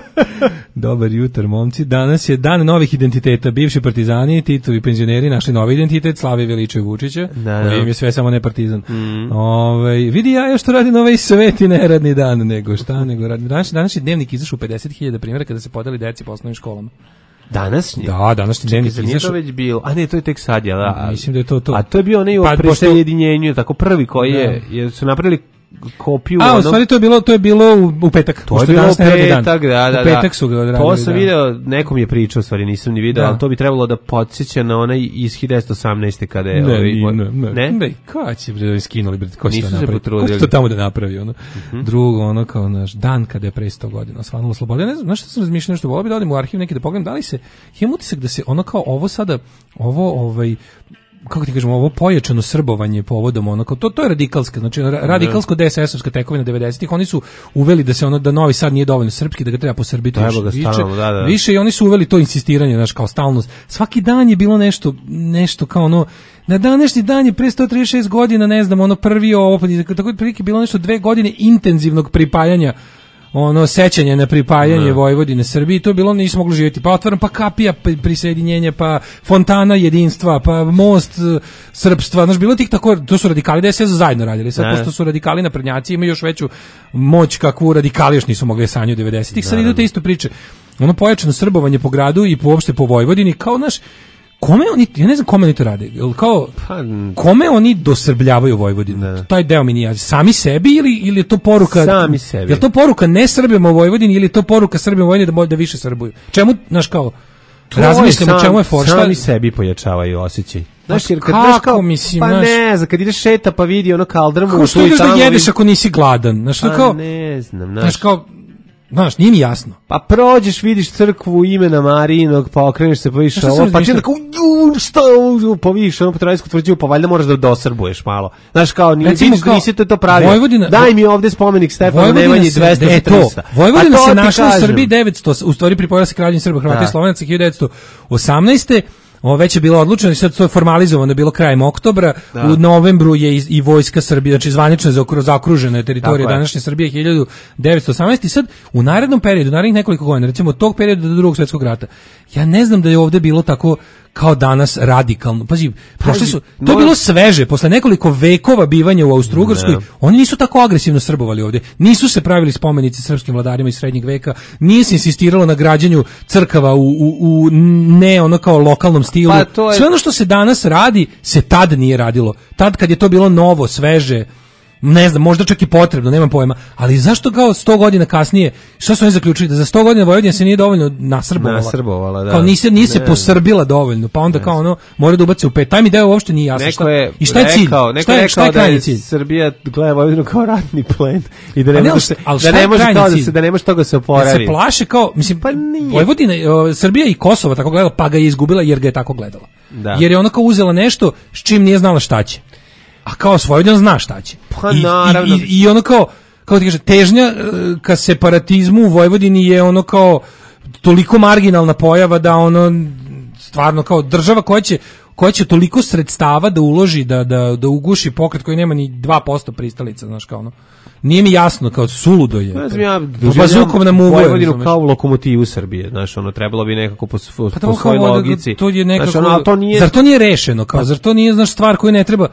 Dobar jutar, momci. Danas je dan novih identiteta. Bivši partizani, Titovi penzioneri našli novi identitet, Slave Veličev Vučića. Da, da. Koji im je sve samo ne partizan. Mm. Ove, vidi ja još što radi na ovaj sveti neradni dan, nego šta, nego radi. Danas, danas je dnevnik izašao u pedeset hiljada primjera kada se podeli deci po osnovnim školama. Današnji? Da, današnji dnevnik izašao. Nije to već bilo. A ne, to je tek sad, ja, da. Mislim da je to to. A to je bio onaj pa, o presajedinjenju, tako prvi koji je, jer su napravili kopiju. A, u stvari to je bilo, to je bilo u, u petak. To je bilo u petak, da, da. U petak su ga odradili. To sam da. video, nekom je pričao, u stvari nisam ni video, da. ali to bi trebalo da podsjeća na onaj iz hiljadu osamnaeste kada je... Ne, ovaj, ne, ne, ne, ne, kada će bre skinuli, bre, ko će to napraviti? Ko će to tamo da napravi, ono? Uh-huh. Drugo, ono kao naš dan kada je pre sto godina osvanulo sloboda. Ja ne znam, znaš što sam razmišljao, nešto volio bi da odim u arhiv neki da pogledam, da li se, imam utisak da se ono kao ovo sada, ovo, ovaj, kako ti kažemo, ovo pojačano srbovanje povodom ono kao to to je radikalska, znači radikalsko D S S-ovska tekovina devedesetih, oni su uveli da se ono da Novi Sad nije dovoljno srpski, da ga treba posrbiti više, ga stalno, da, da. više i oni su uveli to insistiranje, znači kao stalnost. Svaki dan je bilo nešto nešto kao ono na današnji dan je pre sto trideset šest godina, ne znam, ono prvi ovo, tako prilike bilo nešto dve godine intenzivnog pripajanja, ono sećanje na pripajanje ne. Vojvodine Srbiji, to je bilo, nismo mogli živjeti, pa otvaram, pa kapija prisjedinjenja, pa fontana jedinstva, pa most srpstva, znaš, bilo tih tako, to su radikali D S S zajedno radili, sad ne. Pošto su radikali naprednjaci, imaju još veću moć kakvu radikali još nisu mogli sanju devedesetih, sad idu te isto priče, ono pojačano srbovanje po gradu i po, uopšte po Vojvodini, kao naš, kome oni, ja ne znam kome oni to rade, kao, kome oni dosrbljavaju Vojvodinu, ne. Taj deo mi nije, sami sebi ili, ili je to poruka, sami sebi. Je li to poruka ne Srbima u Vojvodini ili je to poruka Srbima u Vojvodini da, da više srbuju? Čemu, znaš kao, razmišljamo čemu je for, sami sebi pojačavaju osjećaj. Znaš, jer kad kako, kao, mislim, pa znaš, ne znam, kad ideš šeta pa vidi ono kaldrmu, kako što ideš da jedeš ako nisi gladan, znaš, pa kao, ne znam, znaš, kao, znaš, nije mi jasno. Pa prođeš, vidiš crkvu imena Marijinog, pa okreneš se, pa vidiš ovo, pa ti tako, što, pa vidiš ono Petrojsku tvrđivu, pa valjda moraš da dosrbuješ malo. Znaš, kao, nisi to to pravio. Vojvodina, daj mi ovde spomenik Stefanu Nemanji dvesta četrnaest. Vojvodina se našla u Srbiji devetsto, u stvari pripojila se Kraljevini Srba, Hrvata i Slovenaca hiljadu devetsto osamnaeste. Ovo već je bilo odlučeno i sad to je formalizovano, bilo krajem oktobra, da. U novembru je i, i vojska Srbije, znači zvanično je zaokružena teritorija današnje Srbije hiljadu devetsto osamnaeste. I sad u narednom periodu, narednih nekoliko godina, recimo od tog perioda do drugog svjetskog rata, ja ne znam da je ovdje bilo tako kao danas radikalno. Pazi, prošli su, to je bilo sveže, posle nekoliko vekova bivanja u Austro-Ugarskoj, oni nisu tako agresivno srbovali ovdje, nisu se pravili spomenici srpskim vladarima iz srednjeg veka, nije se insistiralo na građenju crkava u, u, u ne ono kao lokalnom stilu. Pa je... Sve ono što se danas radi, se tad nije radilo. Tad kad je to bilo novo, sveže, ne znam, možda čak i potrebno, nemam pojma, ali zašto kao sto godina kasnije, što su oni zaključili, da za sto godina Vojvodina se nije dovoljno nasrbovala, nasrbovala da. Kao nije, nije se posrbila dovoljno, pa onda ne. Kao ono, mora da ubace u pet, taj mi deo uopšte nije jasno, šta, je i šta je cilj, rekao, neko šta je, šta je krajnji cilj? Srbija gleda Vojvodinu kao ratni plen i da ne ne, može, se, da ne može kao da se, da ne može toga se oporavi. Da se plaše kao, mislim, pa Vojvodina, o, Srbija i Kosovo tako gledala, pa ga je izgubila jer ga je tako gledala. Da. Jer je ona kao uzela nešto s čim nije znala šta će. A kao Vojvodina zna šta će. Pa I, naravno. I, i, i ono kao, kao ti kaže, težnja ka separatizmu u Vojvodini je ono kao toliko marginalna pojava da ono stvarno kao država koja će, koja će toliko sredstava da uloži, da, da, da uguši pokret koji nema ni dva posto pristalica, znaš kao ono. Nije mi jasno, kao suludo je. Ne znam, ja bazukom nam uvoj. Vojvodinu kao lokomotivu Srbije, znaš, ono, trebalo bi nekako po, po, pa po svojoj logici. To je nekako, znaš, ono, ali to nije... Zar to nije rešeno, kao, zar to nije, znaš, stvar koju ne treba...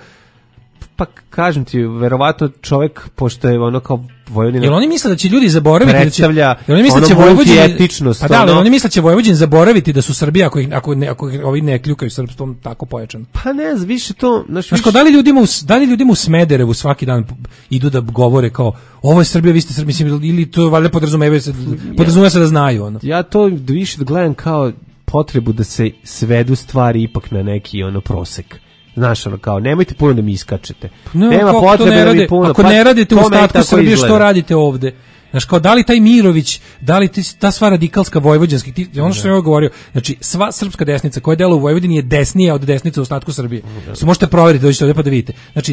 Pa kažem ti, verovatno čovjek, pošto je ono kao Vojvodina... Jel oni misle da će ljudi zaboraviti... Predstavlja da će, jel oni misle da će Vojvodini, etničnost. Pa da, ali ono, oni misle da će Vojvodini zaboraviti da su Srbija, ako, ih, ako, ne, ako ovi ne kljukaju srpstvom tako pojačano. Pa ne znam, više to... Znaš, znaš, da li ljudima u, da li ljudima u Smederevu svaki dan idu da govore kao ovo je Srbija, vi ste Srbija, mislim, ili to valjda podrazumevaju se, podrazumeva se da znaju ono. Ja to više gledam kao potrebu da se svedu stvari ipak na neki ono prosek. Znaš, ono kao, nemojte puno da mi iskačete. No, nema potrebe da mi puno. Ako pa, ne radite u ostatku Srbije, što radite ovde? Znaš, kao, da li taj Mirović, da li ta sva radikalska vojvođanska, ono što sam ja govorio, znači, sva srpska desnica koja dela u Vojvodini je desnija od desnice u ostatku Srbije. Se možete proveriti, dođite ovdje pa da vidite. Znači,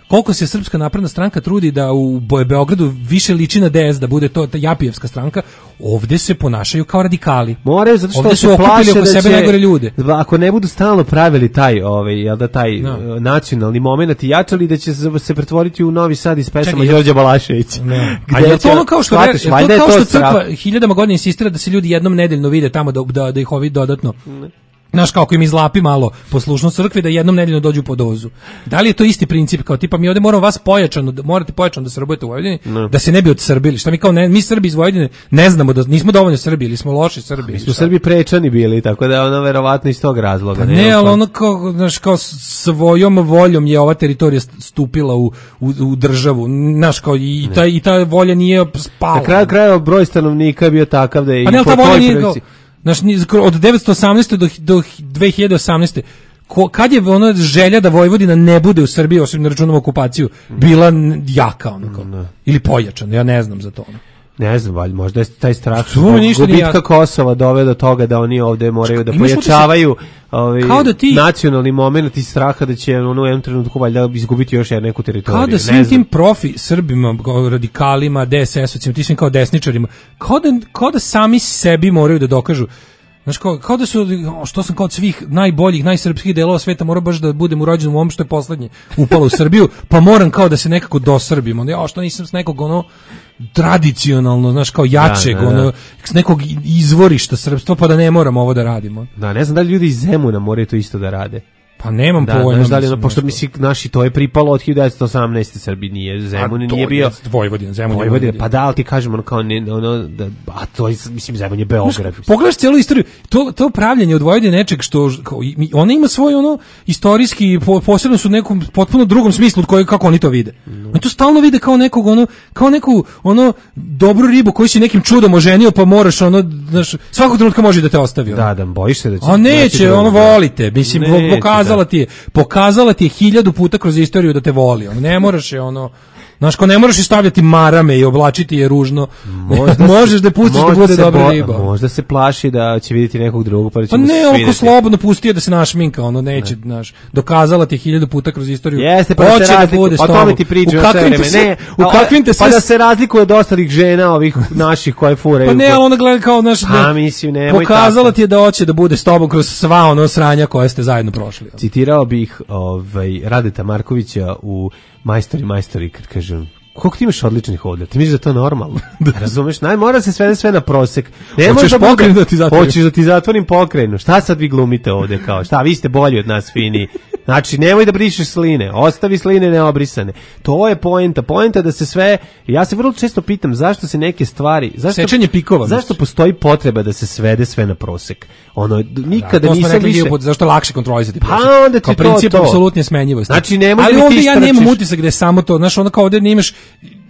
koliko se Srpska napredna stranka trudi da u Be- Beogradu više liči na D S, da bude to ta Japijevska stranka, ovde se ponašaju kao radikali. Moraju, zato što ovde se su okupili plaše oko da sebe će, najgore ljude. da ako ne budu stalno pravili taj, ovaj, jel da taj No. uh, nacionalni moment i jačali, da će se se pretvoriti u Novi Sad iz pesama Čekaj, Đorđa Balaševića. Ne. A Gde je to će- ono kao što shvatiš, je valjda to je kao što strah. crkva hiljadama godina insistira da se ljudi jednom nedeljno vide tamo da da, da ih ovi dodatno. Znaš, kako im izlapi malo poslušnost crkvi, da jednom nedeljno dođu po dozu. Da li je to isti princip kao tipa mi ovde moramo vas pojačano, da morate pojačano da srbujete u Vojvodini, Ne. da se ne bi odsrbili. Šta mi kao ne, mi Srbi iz Vojvodine ne znamo da nismo dovoljno Srbi ili smo loši Srbi. Mi smo Srbi prečani bili, tako da je ono verovatno iz tog razloga. Pa nema ne, ali pa- ono kao, znaš, kao svojom voljom je ova teritorija stupila u, u, u državu. Znaš, kao i ta, i ta volja nije spala. Na kraju krajeva broj stanovnika je bio takav da je Pa i ne, ali po ta volja toj nije kao, prilici. znaš, ni- od devetsto osamnaeste do, do dve hiljade osamnaeste Ko, kad je ona želja da Vojvodina ne bude u Srbiji, osim na računom okupaciju, bila n- jaka, ono kao, ili pojačana, ja ne znam za to. Ono. Ne znam, valjda, možda je taj strah Što mi ništa nije gubitka jasno. Kosova doveo do toga da oni ovde moraju da Imaš utisak- pojačavaju ovaj, Kao da ti- nacionalni moment i straha da će ono u jednom trenutku valjda izgubiti još jednu neku teritoriju. Kao da Ne svim znam. tim profi Srbima, kao radikalima, D S S-ovcima, ti svim kao desničarima, kao da, kao da sami sebi moraju da dokažu. Znaš, kao, kao da su, što sam kao od svih najboljih, najsrpskih delova sveta, mora baš da budem urođen u ovom što je poslednje upalo u Srbiju, pa moram kao da se nekako dosrbim. Onda, ja, što nisam s nekog, ono, tradicionalno, znaš, kao jačeg, Da, da, da. ono, s nekog izvorišta srpstva, pa da ne moram ovo da radimo. Da, ne znam da li ljudi iz Zemuna moraju to isto da rade. Pa nemam Da, pojma. znaš da li ono, mislim, pošto nešto. misli, naši, to je pripalo od hiljadu devetsto osamnaeste Srbiji, nije, Zemun A to nije bio... je Vojvodina, Zemun je Vojvodina, Vojvodina. pa da, ali ti kažemo, ono, kao, ne, ono, da, a to je, mislim, Zemun je Beograd. Pogledaš celu istoriju, to to upravljanje od Vojvodine nečeg što kao, i- mi- ona ima svoj ono istorijski po, posebno su u nekom potpuno drugom smislu od kojeg kako oni to vide. Oni to stalno vide kao nekog ono kao neku ono dobru ribu koju si nekim čudom oženio pa moraš ono znaš, svakog trenutka može da te ostavi. Ono. Da, da, bojiš se da će... A neće, da- ono volite, mislim, Neće, vo- pokazala da. ti je, pokazala ti je hiljadu puta kroz istoriju da te voli, ono, ne moraš je, ono, znaš, ko ne moraš je stavljati marame i oblačiti je ružno, Možda možeš se- da pustiš da možda bude se dobra bo- riba. Možda se plaši da će vidjeti nekog drugog, pa da će Pa mu se ne, oko svidjeti. slobodno pusti je da se našminka, ono neće, znaš, dokazala ti je hiljadu puta kroz istoriju. Jeste, pa da hoće se razlikuje, bude s o tome tobom. ti pričam U sve kakvim te vreme. se- Ne, u a- kakvim te pa sve da se razlikuje od ostalih žena, ovih naših koje furaju. Pa ne, ali ona gleda kao, znaš, Pa, da- mislim, nemoj pokazala tako. ti je da hoće da bude s tobom kroz sva ono sranja koje ste zajedno prošli. Citirao bih ovaj, Radeta Markovića u Majstori, majstori, kad kažem, koliko ti imaš odličnih ovdje? Ti misliš da je to normalno? Razumeš? Naj, mora se svede sve na prosek. Ne Hoćeš može bude- pokrajinu da ti zatvorim? Hoćeš da ti zatvorim pokrajinu. Šta sad vi glumite ovdje kao? Šta, vi ste bolji od nas, fini. Znači, nemoj da brišeš sline. Ostavi sline neobrisane. To je poenta. Poenta da se sve... Ja se vrlo često pitam zašto se neke stvari... Zašto, Sečenje pikova, Zašto misliš? postoji potreba da se svede sve na prosek? Ono, d- nikada Da, to smo nisam rekli više... hiljadu puta, zašto je lakše kontrolisati Pa prosek. onda ti kao to, princip to. apsolutne smenjivosti. Znači, nemoj ali da mi ovdje ti ja nemam štrčiš. utisak da je samo to, znaš, ono kao ovdje ne imaš,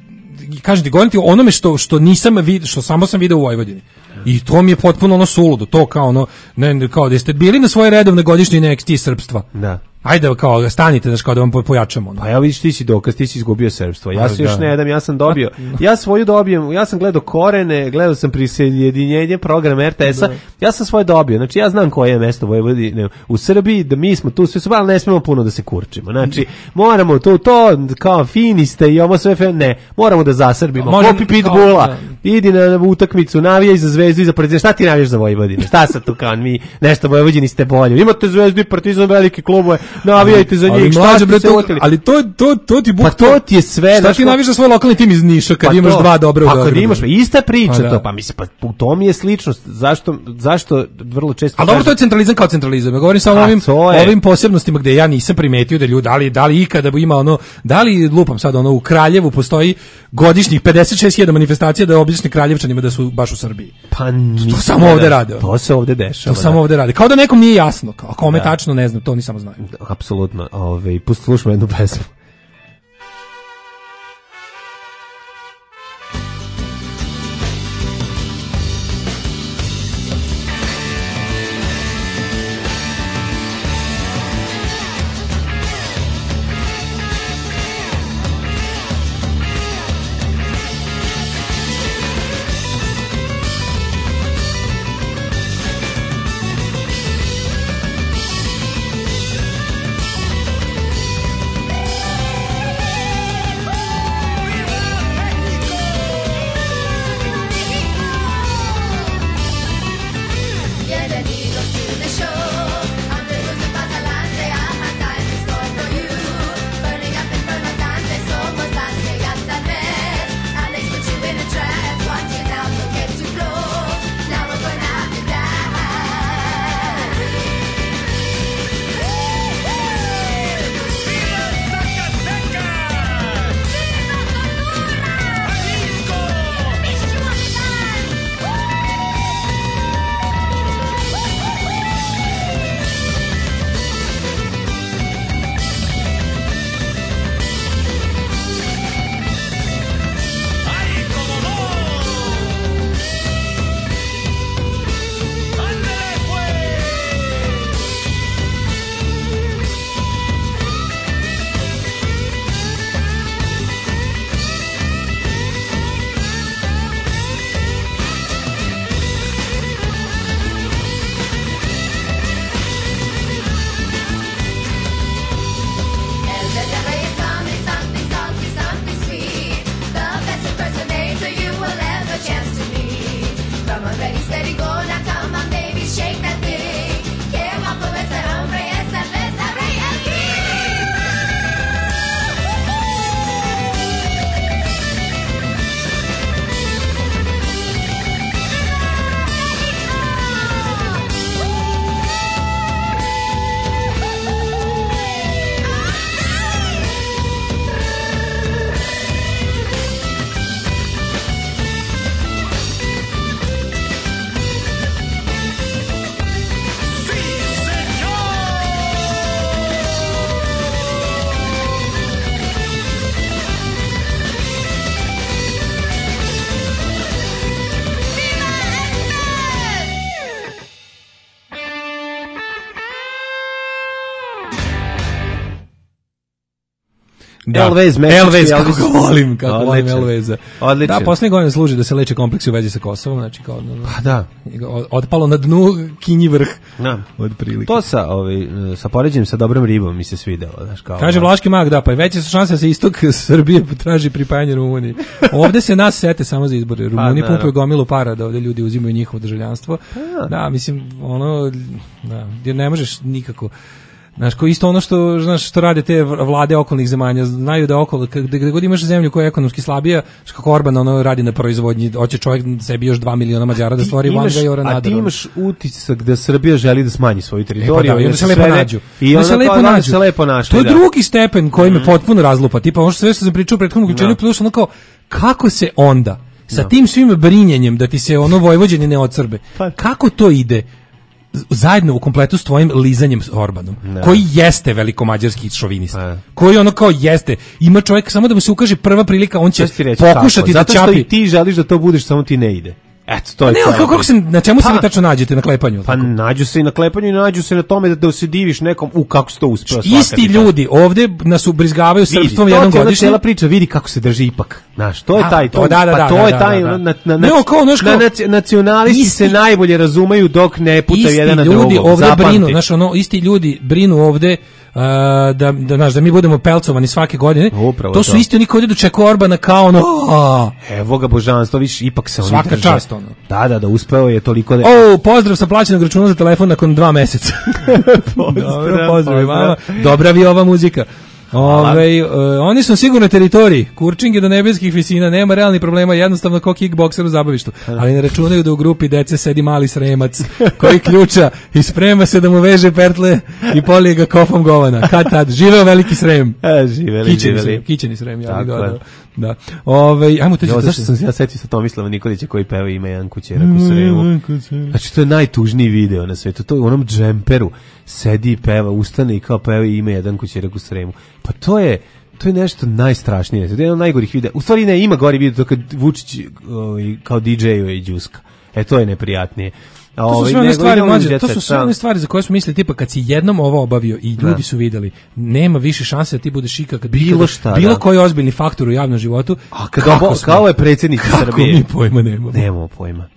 kažem ti, govorim ti o onome što, što nisam vid, što samo sam video u Vojvodini. I to mi je potpuno ono suludo, to kao ono, ne, ne, kao da ste bili na svoje redovne godišnje N X T srpstva. Da. Ajde, kao, stanite, znaš, kao da vam po- pojačamo. Ono. Pa evo vidiš, ti si dokaz, ti si izgubio srpstvo. Ja Pa, se još da. ne dam, ja sam dobio. Ja svoju dobijem, ja sam gledao Korene, gledao sam prisjedinjenje program R T S-a. Ja sam svoje dobio. Znači ja znam koje je mesto Vojvodine u Srbiji, da mi smo tu sve super, ali ne smemo puno da se kurčimo. Znači moramo to to kao fini ste i ovo sve fe- ne, moramo da zasrbimo. Možem- Kopi kao, pitbula. da. Idi na utakmicu, navijaj za Zvezdu i za Partizan. Šta ti navijaš za Vojvodinu? Šta sad tu kao mi nešto Vojvodini ste bolji. Imate Zvezdu i Partizan, velike klubove. Navijajte za Ali njih. Šta mlađe, ste bre, se to- oteli? ali to, to, to ti buk Pa to ti je sve. Šta znaš ti ko- navijaš za svoj lokalni tim iz Niša kad Pa imaš to. dva dobra u Pa kad Beogradu? imaš, ista priča Pa da. to, pa mislim, pa u tom je sličnost. Zašto, zašto vrlo često... Ali dobro, kažem- to je centralizam kao centralizam. Ja govorim samo o A, ovim, to je. ovim posebnostima gde ja nisam primetio da ljudi, da li, da li ikada ima ono, da li, lupam sad, ono, u Kraljevu postoji godišnjih pedeset šest hiljada manifestacija da objasni Kraljevčanima da su baš u Srbiji. Pa mislim To samo da- ovde rade. ono. To se ovde dešava. To samo da. ovde rade. Kao da nekom nije jasno. Kao, kome Da. tačno ne znam, to ni samo znaju. Apsolutno. Ovaj, poslušamo jednu pesmu. Thank Da. Elvez, meksički Elvez, kako Elvis. ga volim, kako volim Odličan. Elveza. Odličan. Da, poslednje godine služi da se leče kompleksi u vezi sa Kosovom, znači kao ono, Pa da. otpalo na dnu kinji vrh. Da. Od prilike. To sa, ovaj, sa poređenjem sa dobrom ribom mi se svidelo. Znaš, kao, Kaže Vlaški mag, da, pa veće su šanse da se istok Srbije potraži pripajanje Rumuniji. Ovde se nas sete samo za izbore. Rumuni Pa, pumpaju gomilu para da ovde ljudi uzimaju njihovo državljanstvo. Pa, da, mislim, ono, da, jer ne možeš nikako. Znaš, ko isto ono što, znaš, što rade te vlade okolnih zemalja, znaju da okolo, gde god imaš zemlju koja je ekonomski slabija, kako Orban ono radi na proizvodnji, hoće čovjek sebi još dva miliona Mađara da stvori van ga i ora nadar. A ti imaš utisak da Srbija želi da smanji svoju teritoriju. E, pa da, i onda se lepo nađu. I onda se lepo kao, nađu. se lepo našli, to je da. drugi stepen koji me potpuno razlupa. Tipa, ono što sve što sam pričao u prethodnom uključenju, plus ono kao, kako se onda, sa No. tim svim brinjenjem da ti se ono Vojvođani ne ocrbe, kako to ide zajedno u kompletu s tvojim lizanjem s Orbanom, Ne. koji jeste velikomađarski šovinista, Ne. koji ono kao jeste, ima čovjek samo da mu se ukaže prva prilika, on će Šta ću ti reći pokušati kako? da Zato što čapi. i ti želiš da to budeš, samo ti ne ide. Eto, to je Ne, ali cela kako, kako priča. se, na čemu se Pa- vi tačno nađete na klepanju? Pa nađu se i na klepanju i nađu se na tome da, da se diviš nekom u kako se to uspeo. Isti ljudi ovde nas ubrizgavaju srpstvom jednom godišnje. godišnje. Cijela priča, vidi kako se drži ipak. Znaš, to je A, taj, to, to, da, da, pa da, to da, je da, taj, da, da. na, na, Ne, kao, znaš, na, kao- naci- nacionalisti Isti- se najbolje razumeju dok ne pucaju Isti jedan na ljudi drugog. ovde Zapamti. brinu, znaš, ono, isti ljudi brinu ovde uh, da, da, znaš, da mi budemo pelcovani svake godine. Upravo to su to. isti oni koji idu čekaju Orbana kao ono, a, Evo ga božanstvo, viš, ipak se oni Svaka drže. čast, ono. Da, da, da, uspeo je toliko da... o, pozdrav sa plaćenog računa za telefon nakon dva meseca. Dobro, pozdrav i vama. Dobra vi ova muzika. Ove, uh, oni su sigurno na teritoriji, kurčinge do nebeskih visina, nema realnih problema, jednostavno kao kickbokser u zabavištu, ali ne računaju da u grupi dece sedi mali sremac koji ključa i sprema se da mu veže pertle i polije ga kofom govana. Kad tad, živeo veliki Srem. E, živeli, Kićeni živeli. Srem, kićeni Srem, ja bih Tako je. dodao. Da. Ove, ajmo to Jo, ću zašto sam se ja setio sa Tomislava Nikolića koji peva Ima jedan kućerak u Sremu? Znači, to je najtužniji video na svetu. To je u onom džemperu sedi i peva, ustane i kao peva Ima jedan kućerak u Sremu. Pa to je to je nešto najstrašnije. To je jedan od najgorih videa. U stvari ne, ima gori video to kad Vučić ovaj, kao di džej-uje i đuska. E, to je neprijatnije. A To su ovaj, sve one nego stvari, idemo mlađe, jet to set, su sve da. one stvari za koje smo mislili, tipa kad si jednom ovo obavio i ljudi Da. su videli, nema više šanse da ti budeš ikakad Bilo šta, bilo da. koji ozbiljni faktor u javnom životu. A kad kako ovo, smo- kao je predsjednik kako Srbije. mi pojma nemamo. Nemamo pojma.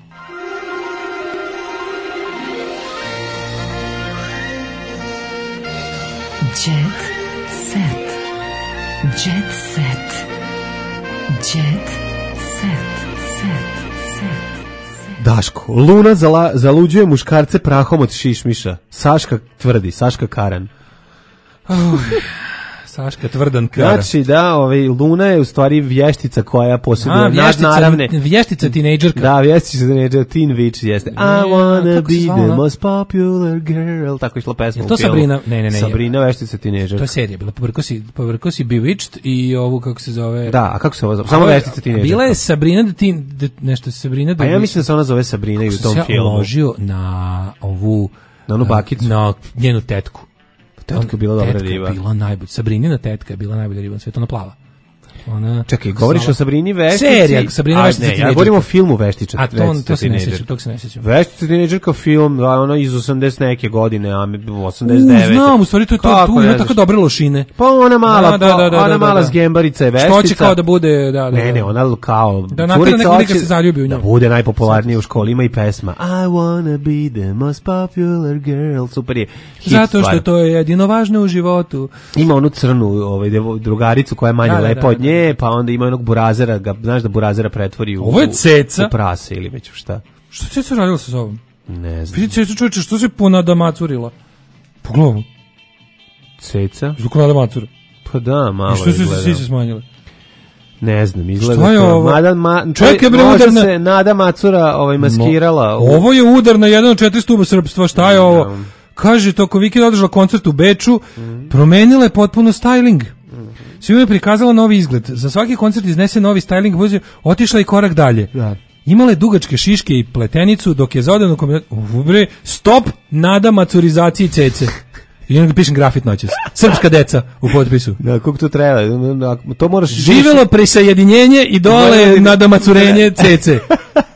Jet set. Jet set. Jet set. Set. Set. Daško, Luna zala, zaluđuje muškarce prahom od šišmiša. Saška tvrdi, Saška Karan. Saška tvrdan kara. Znači da, ovaj, Luna je u stvari vještica koja A, posjeduje vještica, nadnaravne... vještica tinejdžerka. Da, vještica tinejdžer, teen witch jeste. I wanna kako se be zvala the ona? most popular girl. Tako je išla pesma Jel u to filmu. Sabrina? Ne, ne, ne. Sabrina vještica tinejdžer. To je serija bila. Povrko si, povrko si Bewitched i ovu, kako se zove... Da, a kako se ovo zove? Samo Ovo je- vještica tinejdžer. Bila je Sabrina the Teen... the- nešto Sabrina the A ja mislim da se ona zove Sabrina i u Kako tom sam se ja filmu. uložio na ovu... Na onu bakicu? Na njenu tetku. Tetka je bila dobra Tetka je riba. bila najbolja. Sabrinina tetka je bila najbolja riba na svijetu, ona plava. Ona, Čekaj, govoriš o Sabrini Veštici? Serija, Sabrina A, Veštica Ne, ja tinejdžerka. govorim o filmu Veštica. A to, to se ne sjećam, to se ne sjećam. Veštica tinejdžerka film, da, ono iz osamdeset neke godine, a mi- osamdeset devete. U, znam, u stvari to je to, Kako tu ne ima znaš? tako dobre lošine. Pa ona mala, Da, da, da, da, ona da, mala da. zgembarica je Veštica. Što će kao da bude, da, da. Ne, ne, ona kao Da natera curica nekog lika hoće se zaljubi u nju. Da bude najpopularnija u školi, ima i pesma I wanna be the most popular girl. Super je. Hit Zato što stvar. to je jedino važno u životu. Ima onu crnu ovaj, devo- drugaricu koja je manje Da, da, lepa da, od da. nje, pa onda ima onog burazera, ga, znaš da burazera pretvori u, Ovo je ceca. u prase ili već u šta. Što će se radilo sa sobom? Ne znam. Vidi ceca čovječe, što se ponada macurila? Pogledaj, Ceca? zvuku nada macura. Pa da, malo I što su se izgleda. svi se smanjile? Ne znam, izgleda Šta je to. ovo? Mada, ma, Čekaj, bre, možda udarna- se Nada Macura ovaj, maskirala. u- Ovo je udar na jedan od četiri stuba srpstva, šta je ovo? Kaže, toko vikenda održala koncert u Beču, promenila je potpuno styling. Svima je prikazala novi izgled. Za svaki koncert iznese novi styling, vozio, otišla i korak dalje. Da. Imala je dugačke šiške i pletenicu, dok je za odavno kombinaciju... Bre, stop nada macurizaciji cece. I onda pišem grafit noćas. Srpska deca u potpisu. Da, kako to treba? To moraš... Živelo prisajedinjenje i dole nada macurenje cece.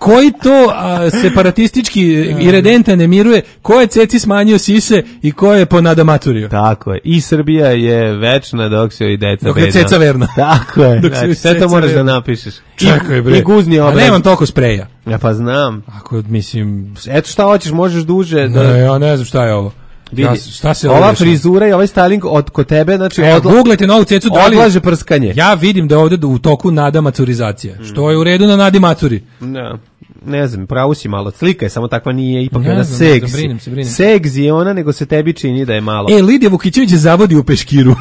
koji to a, separatistički iredenta ne miruje, ko je ceci smanjio sise i ko je ponada maturio. Tako je. I Srbija je večna dok se i deca dok bedna. Dok je ceca verna. Tako je. Znači, sve to moraš verna. Da napišeš. Čekaj, bre. I guzni obraz. A nemam toliko spreja. Ja pa znam. Ako, mislim... Eto šta hoćeš, možeš duže. Da... Ne, ja ne znam šta je ovo. Vidi, ja, šta se ova frizura i ovaj styling od kod tebe, znači e, odla... googlajte novu cecu, da li odlaže prskanje. Ja vidim da je ovde u toku nada maturizacija. Mm. Što je u redu na nadi maturi. Ne, ne znam, pravo si malo. Slika je samo takva, nije ipak ne ona znam, seksi. Ne znam, se brinem. Seksi je ona, nego se tebi čini da je malo. E, Lidija Vukićević je zavodi u peškiru.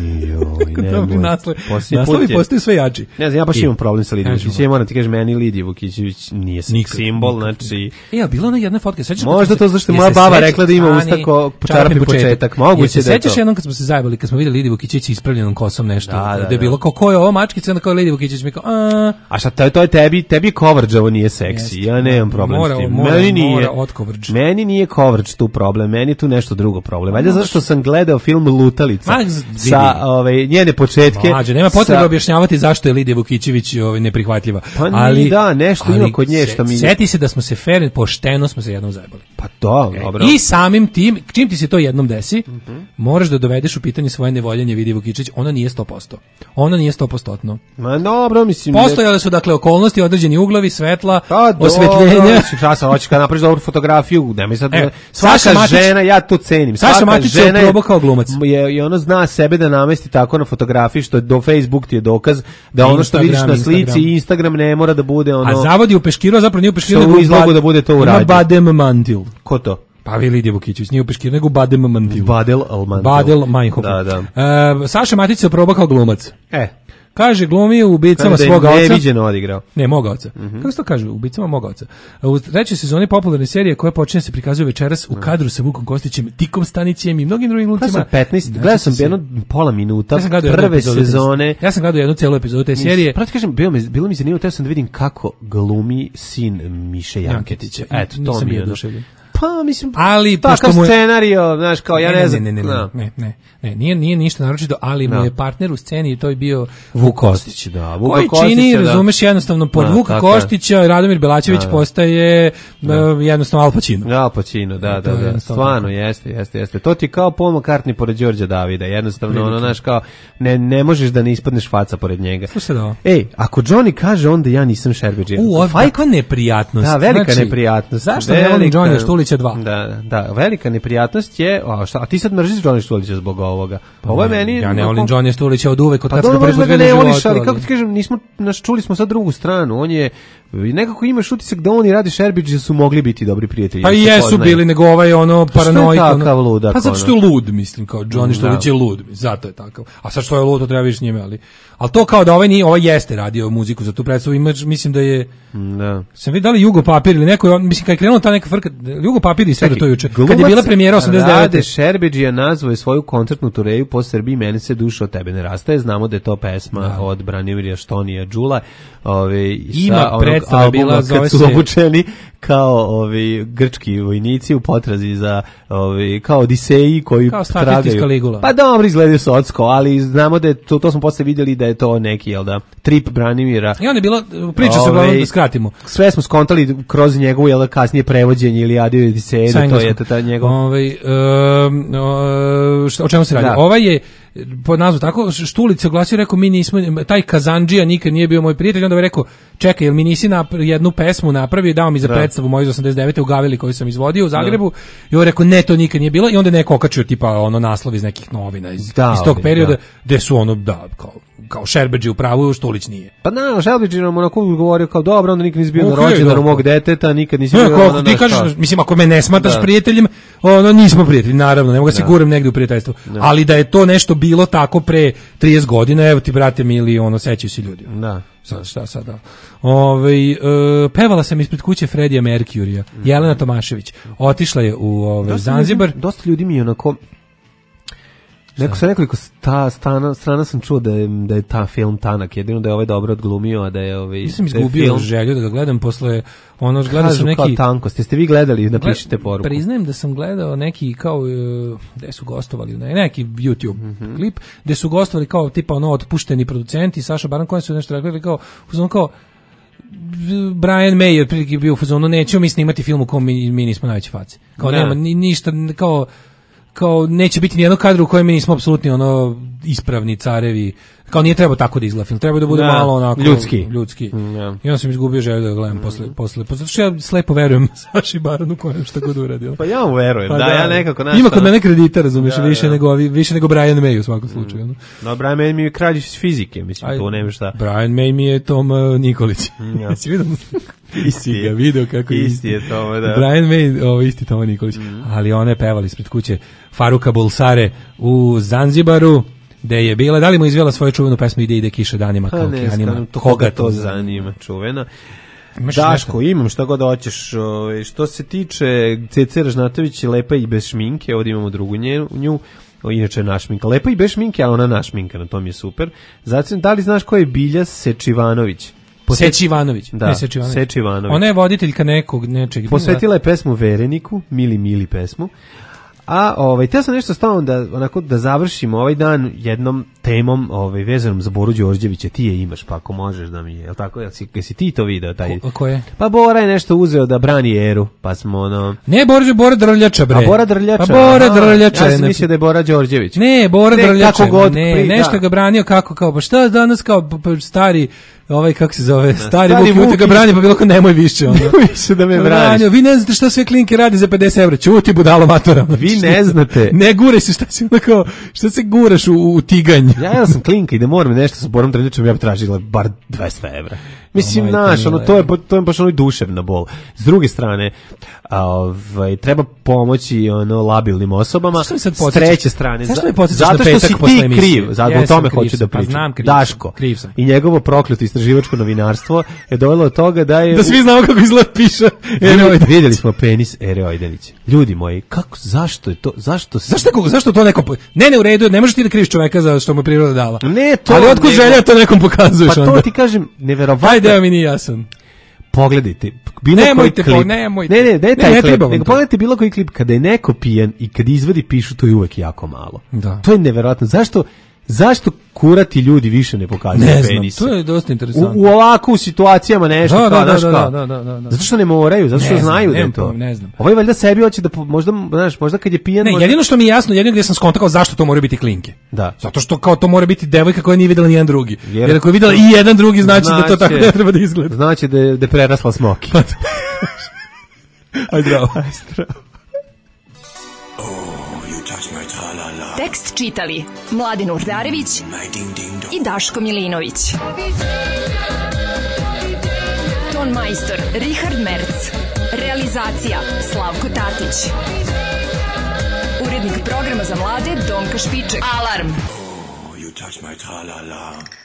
Joj, nemoj. Naslovi, naslovi postaju sve jači. Ne znam, ja baš imam problem sa Lidijom Vukićević. Ja moram ti kažem, meni Lidija Vukićević nije simbol, znači... E, a bila ona jedna fotka, sećaš? Možda to zašto moja baba rekla da ima usta ko čarapi početak. Moguće da je to. Sećaš jednom kad smo se zajebali, kad smo videli Lidiju Vukićević ispravljenom kosom nešto, da je bilo kao ko je ovo mačkica, onda kao Lidija Vukićević mi kao a a šta to je tebi, tebi coverage nije seksi. Ja nemam problem s tim. Meni nije Meni nije coverage tu problem, meni tu nešto drugo problem. Valjda zašto sam gledao film Lutalica sa ove njene početke. Mađe, nema potrebe sa... objašnjavati zašto je Lidija Vukićević ovaj neprihvatljiva. Pa ali da, nešto ali, ima kod nje što mi. Seti se da smo se fer pošteno smo se jednom zajebali. Pa to, e, dobro. I samim tim, čim ti se to jednom desi, uh-huh. moraš da dovedeš u pitanje svoje nevoljenje Lidije Vukićević, ona nije sto posto. Ona nije sto posto. Ma dobro, mislim. Postojale su dakle okolnosti, određeni uglovi, svetla, pa, osvetljenja. Šta sam hoće kad napraviš dobru fotografiju, nemoj sad. E, svaka Matić, žena, ja to cenim. Saša svaka Matić žena je probao kao glumac. Je, i ono zna sebe da namesti tako na fotografiji, što je do Facebook ti je dokaz da ono što vidiš na slici Instagram. Instagram ne mora da bude ono. A zavodi u peškiru, a zapravo nije u peškiru, nego u izlogu da bude to urađeno. Ima badem mantil. Ko to? Pa vi Lidija Vukićević, nije u peškiru, nego u badem mantil. Badel mantil. Badel Meinhof. Da, da. Uh, Saša Matić se probao kao glumac. E. Kaže, glumi u ubicama svoga oca. Neviđeno odigrao. Ne, moga oca. Mm-hmm. Kako se to kaže? U ubicama moga oca. U trećoj sezoni popularne serije koja počinje se prikazuje večeras u kadru sa Vukom Kostićem, Tikom Stanićem i mnogim drugim glumcima. Pa petnaest, gledao sam jedno pola minuta ja prve sezone. Ja sam gledao jednu celu epizodu te serije. Pravo ti kažem, bilo mi, bilo mi zanimljivo, teo sam da vidim kako glumi sin Miše Janketića. Eto, to mi je oduševljeno. Pa mislim, ali takav scenario, znaš, kao ja ne znam. Ne, ne, ne, ne, ne, ne, nije, nije ništa naročito, ali mu je partner u sceni i to je bio Vuk Kostić, da, Vuk Kostić, koji čini, razumeš, jednostavno pod Vuka Kostića Radomir Belačević postaje jednostavno Al Pacino. Al Pacino, da, da, da, stvarno, jeste, jeste, jeste. To ti kao Paul McCartney pored Đorđa Davida, jednostavno, ono, znaš, kao, ne, ne možeš da ne ispadneš faca pored njega. Slušaj da. Ej, ako Johnny kaže, onda ja nisam Šerbedžija. U, kakva neprijatnost. Da, velika neprijatnost. Zašto ne volim Johnny Štulića dva? Da, da, velika neprijatnost je, a šta, a ti sad mrziš Johnny Štulića zbog ovoga. Pa ovo je meni. Ja ne volim Johnny Štulića od uvek, od pa kad smo prvi put videli ne voliš, ali kako ti kažem, nismo, naš, čuli smo sad drugu stranu. On je nekako imaš utisak da on i Radi Šerbić su mogli biti dobri prijatelji. Pa i jesu bili, nego ovaj ono paranoik. Pa takav ludak. Pa zato što je lud, mislim, kao Johnny Štulić je lud, zato je takav. A sad što je lud, to treba više s njime, ali ali to kao da ovaj nije, ovaj jeste radio muziku za tu predstavu, ima, mislim da je da. Sam vidio da li Jugo Papir ili neko, mislim kad je krenula ta neka frka, Jugo Papir i sve do to juče. Kad je bila premijera osamdeset devete. Rade Šerbedžija nazvao svoju koncertnu turneju po Srbiji, meni se duša od tebe ne rastaje. Znamo da je to pesma da. Od Branimira Štonija Đula, ovaj ima predstava bila zove se obučeni kao ovi grčki vojnici u potrazi za ovi kao Odiseji koji tragaju. Pa dobro izgledaju socsko, ali znamo da je to, to smo posle vidjeli da je to neki, jel da, trip Branimira. I on je bila, priča se uglavnom da skratimo. Sve smo skontali kroz njegovu, jel da, kasnije prevođenje ili Adio Odiseje, da to je ta njegov. Ovaj, um, o čemu se radi? Da. Ovaj je pod nazvu tako, Štulić se oglasio, rekao, mi nismo, taj Kazandžija nikad nije bio moj prijatelj, onda je rekao, čekaj, jel mi nisi jednu pesmu napravio i dao mi za da. predstavu moju iz osamdeset devete u Gaveli koju sam izvodio u Zagrebu, da. I on je rekao, ne, to nikad nije bilo, i onda je neko okačio tipa ono naslov iz nekih novina iz, da, iz tog perioda, da. Gde su ono, da, kao, kao Šerbedžija u pravu, Štulić nije. Pa na, Šerbedžija nam onako govorio kao, dobro, onda nikad nisi bio okay, na rođendanu mog deteta, nikad nisi bio no, ono, ti kažeš, mislim, ako me ne smatraš da. prijateljem, ono, nismo prijatelji, naravno, ne mogu da se guram negdje u prijateljstvu, da. Ali da je to nešto bilo tako pre trideset godina, evo ti, brate mili, ono, sećaju se ljudi. Da. Sad, šta sad, da. Ove, e, pevala sam ispred kuće Fredija Merkjurija, mm. Jelena Tomašević. Otišla je u ove, dosta Zanzibar. Ljudi, dosta ljudi mi je onako... Neko sa nekoliko sta, stana, strana sam čuo da je, da je ta film tanak, jedino da je ovaj dobro odglumio, a da je ovaj... Nisam izgubio želju da ga gledam posle... Ono, gledao sam neki... kao tankost, jeste vi gledali, napišite poruku. Priznajem da sam gledao neki kao, gde su gostovali, neki YouTube mm-hmm. klip, gde su gostovali kao tipa ono otpušteni producenti, Saša Baran, koji su nešto rekli, kao, kao Brian May je otprilike bio u fazonu, nećemo mi snimati film u kom mi, mi nismo najveće face. Kao Da. nema ni, ništa, kao kao neće biti ni jednog kadra u kojem mi nismo apsolutni ono ispravni carevi. Kao nije trebao tako da izgleda film, treba da bude Da, malo onako ljudski. ljudski. Mm, ja. I onda sam izgubio želju da ga gledam posle posle. Pa zato što ja slepo verujem Saši Baranu kojem šta god uradio. Pa ja mu verujem, Pa da, ja nekako naš. ima kod mene kredita, razumiješ, Da, više da. nego ovi, više nego Brian May u svakom slučaju. ono. No, Brian May mi je kralj iz fizike, mislim, Aj, to nema šta. Brian May mi je Tom uh, Nikolić. Ja. Jesi vidio? Isti ga je. video kako je Isti je to, da. Brian May, ovo isti Tom Nikolić. Mhm. Ali one je pevali ispred kuće Faruka Bulsare u Zanzibaru, gde je bila, da li mu izvela svoju čuvenu pesmu Ide ide kiša danima Pa kao ne okeanima. znam, to koga to zanima, čuvena. Imaš Daško, nešto? imam šta god hoćeš. ovaj, Što se tiče Cece Ražnatović, lepa i bez šminke, ovdje imamo drugu nju, nju o, inače naš šminka. Lepa i bez šminke, ali ona naš šminka, na tom je super. Zatim, da li znaš ko je Bilja Sečivanović? Seči Ivanović. Da, Ne, Seči Ivanović. Seči Ivanović. Ona je voditeljka nekog, nečeg. Posvetila je pesmu Vereniku, Mili Mili pesmu. A ovaj teo sam nešto s tobom da onako da završimo ovaj dan jednom temom, ovaj vezanom za Boru Đorđevića. Ti je imaš, pa ako možeš da mi je, jel tako? Jesi, jesi ti to video taj? Ko, ko je? Pa Bora je nešto uzeo da brani Eru, pa smo ono. Ne, Bora, Bora Drljača, bre. A Bora Drljača. Pa Bora aha, Drljača. Ja je, sam mislio da je Bora Đorđević. Ne, Bora Ne, Drljača. kako god, ne, pri- nešto da. ga branio kako, kao, pa šta danas kao pa, pa, stari, ovaj, kako se zove, stari, stari Vuk Juta Vuk ga brani, pa bilo kao nemoj više. Ono. Nemoj više da me braniš. Branio, vi ne znate šta sve klinke radi za pedeset evra, čuti budalo matora. Vi ne znate. Ne guraj se, šta si onda kao, šta se guraš u, u tiganj. Ja ja sam klinka i da moram nešto sa Borom Drljačom, ja bi tražila bar dvesta evra. Mislim, O, majko naš, ono, mila, to je, evo. to je baš onoj duševna bol. S druge strane, a, ovaj, treba pomoći ono, labilnim osobama. Zašto me sad S podsjećaš? treće strane, Zašto za- me podsjećaš zato na što petak si posle ti emisije? kriv, zato o Jesam, tome kriv hoću sam, da pa pričam. znam, kriv sam, Daško kriv sam. i njegovo prokleto istraživačko novinarstvo je dovelo do toga da je... Da svi znamo kako izgleda piša. Vidjeli, vidjeli smo penis Ere Ojdanić. Ljudi moji, kako, zašto je to, zašto... se- Zašto, kako- zašto to nekom... po- Ne, ne, u redu, ne možeš ti da kriviš čoveka za što mu je priroda dala. Ne, to... Ali otkud nego- želja to nekom pokazuješ Pa onda? to ti kažem, neverovatno. Ajde, evo mi nije jasan. Pogledajte, bilo Nemojte, koji po- klip. nemojte. Ne, ne, ne, Ne, taj ne klip, treba vam nego to. pogledajte bilo koji klip kada je neko pijan i kad izvadi pišu, to je uvek jako malo. Da. To je neverovatno. Zašto, zašto kurati ljudi više ne pokazuju Ne znam, penise? to je dosta interesantno. U, u ovako u situacijama nešto, Da, kao, da, da, znaš da, kao. da, da, da, da. Zato što ne moraju, zato što Ne znam, znaju da je nemam to. pojma, ne znam. Ovaj valjda sebi hoće da, po- možda, znaš, možda kad je pijan... Ne, možda... jedino što mi je jasno, jedino gdje sam skontakao zašto to mora biti klinke. Da. Zato što kao to mora biti devojka koja nije videla ni jedan drugi. Jer- Jer ako je videla i jedan drugi, znači, da to tako Znači- ne treba da izgleda. Znači da je, da je prerasla smoki. Aj zdravo. Aj zdravo. Tekst čitali Mladin Urdarević i Daško Milinović. Ton majstor Richard Merc. Realizacija Slavko Tatić. Urednik programa za mlade Donka Špiček. Alarm! You touch my tra-la-la.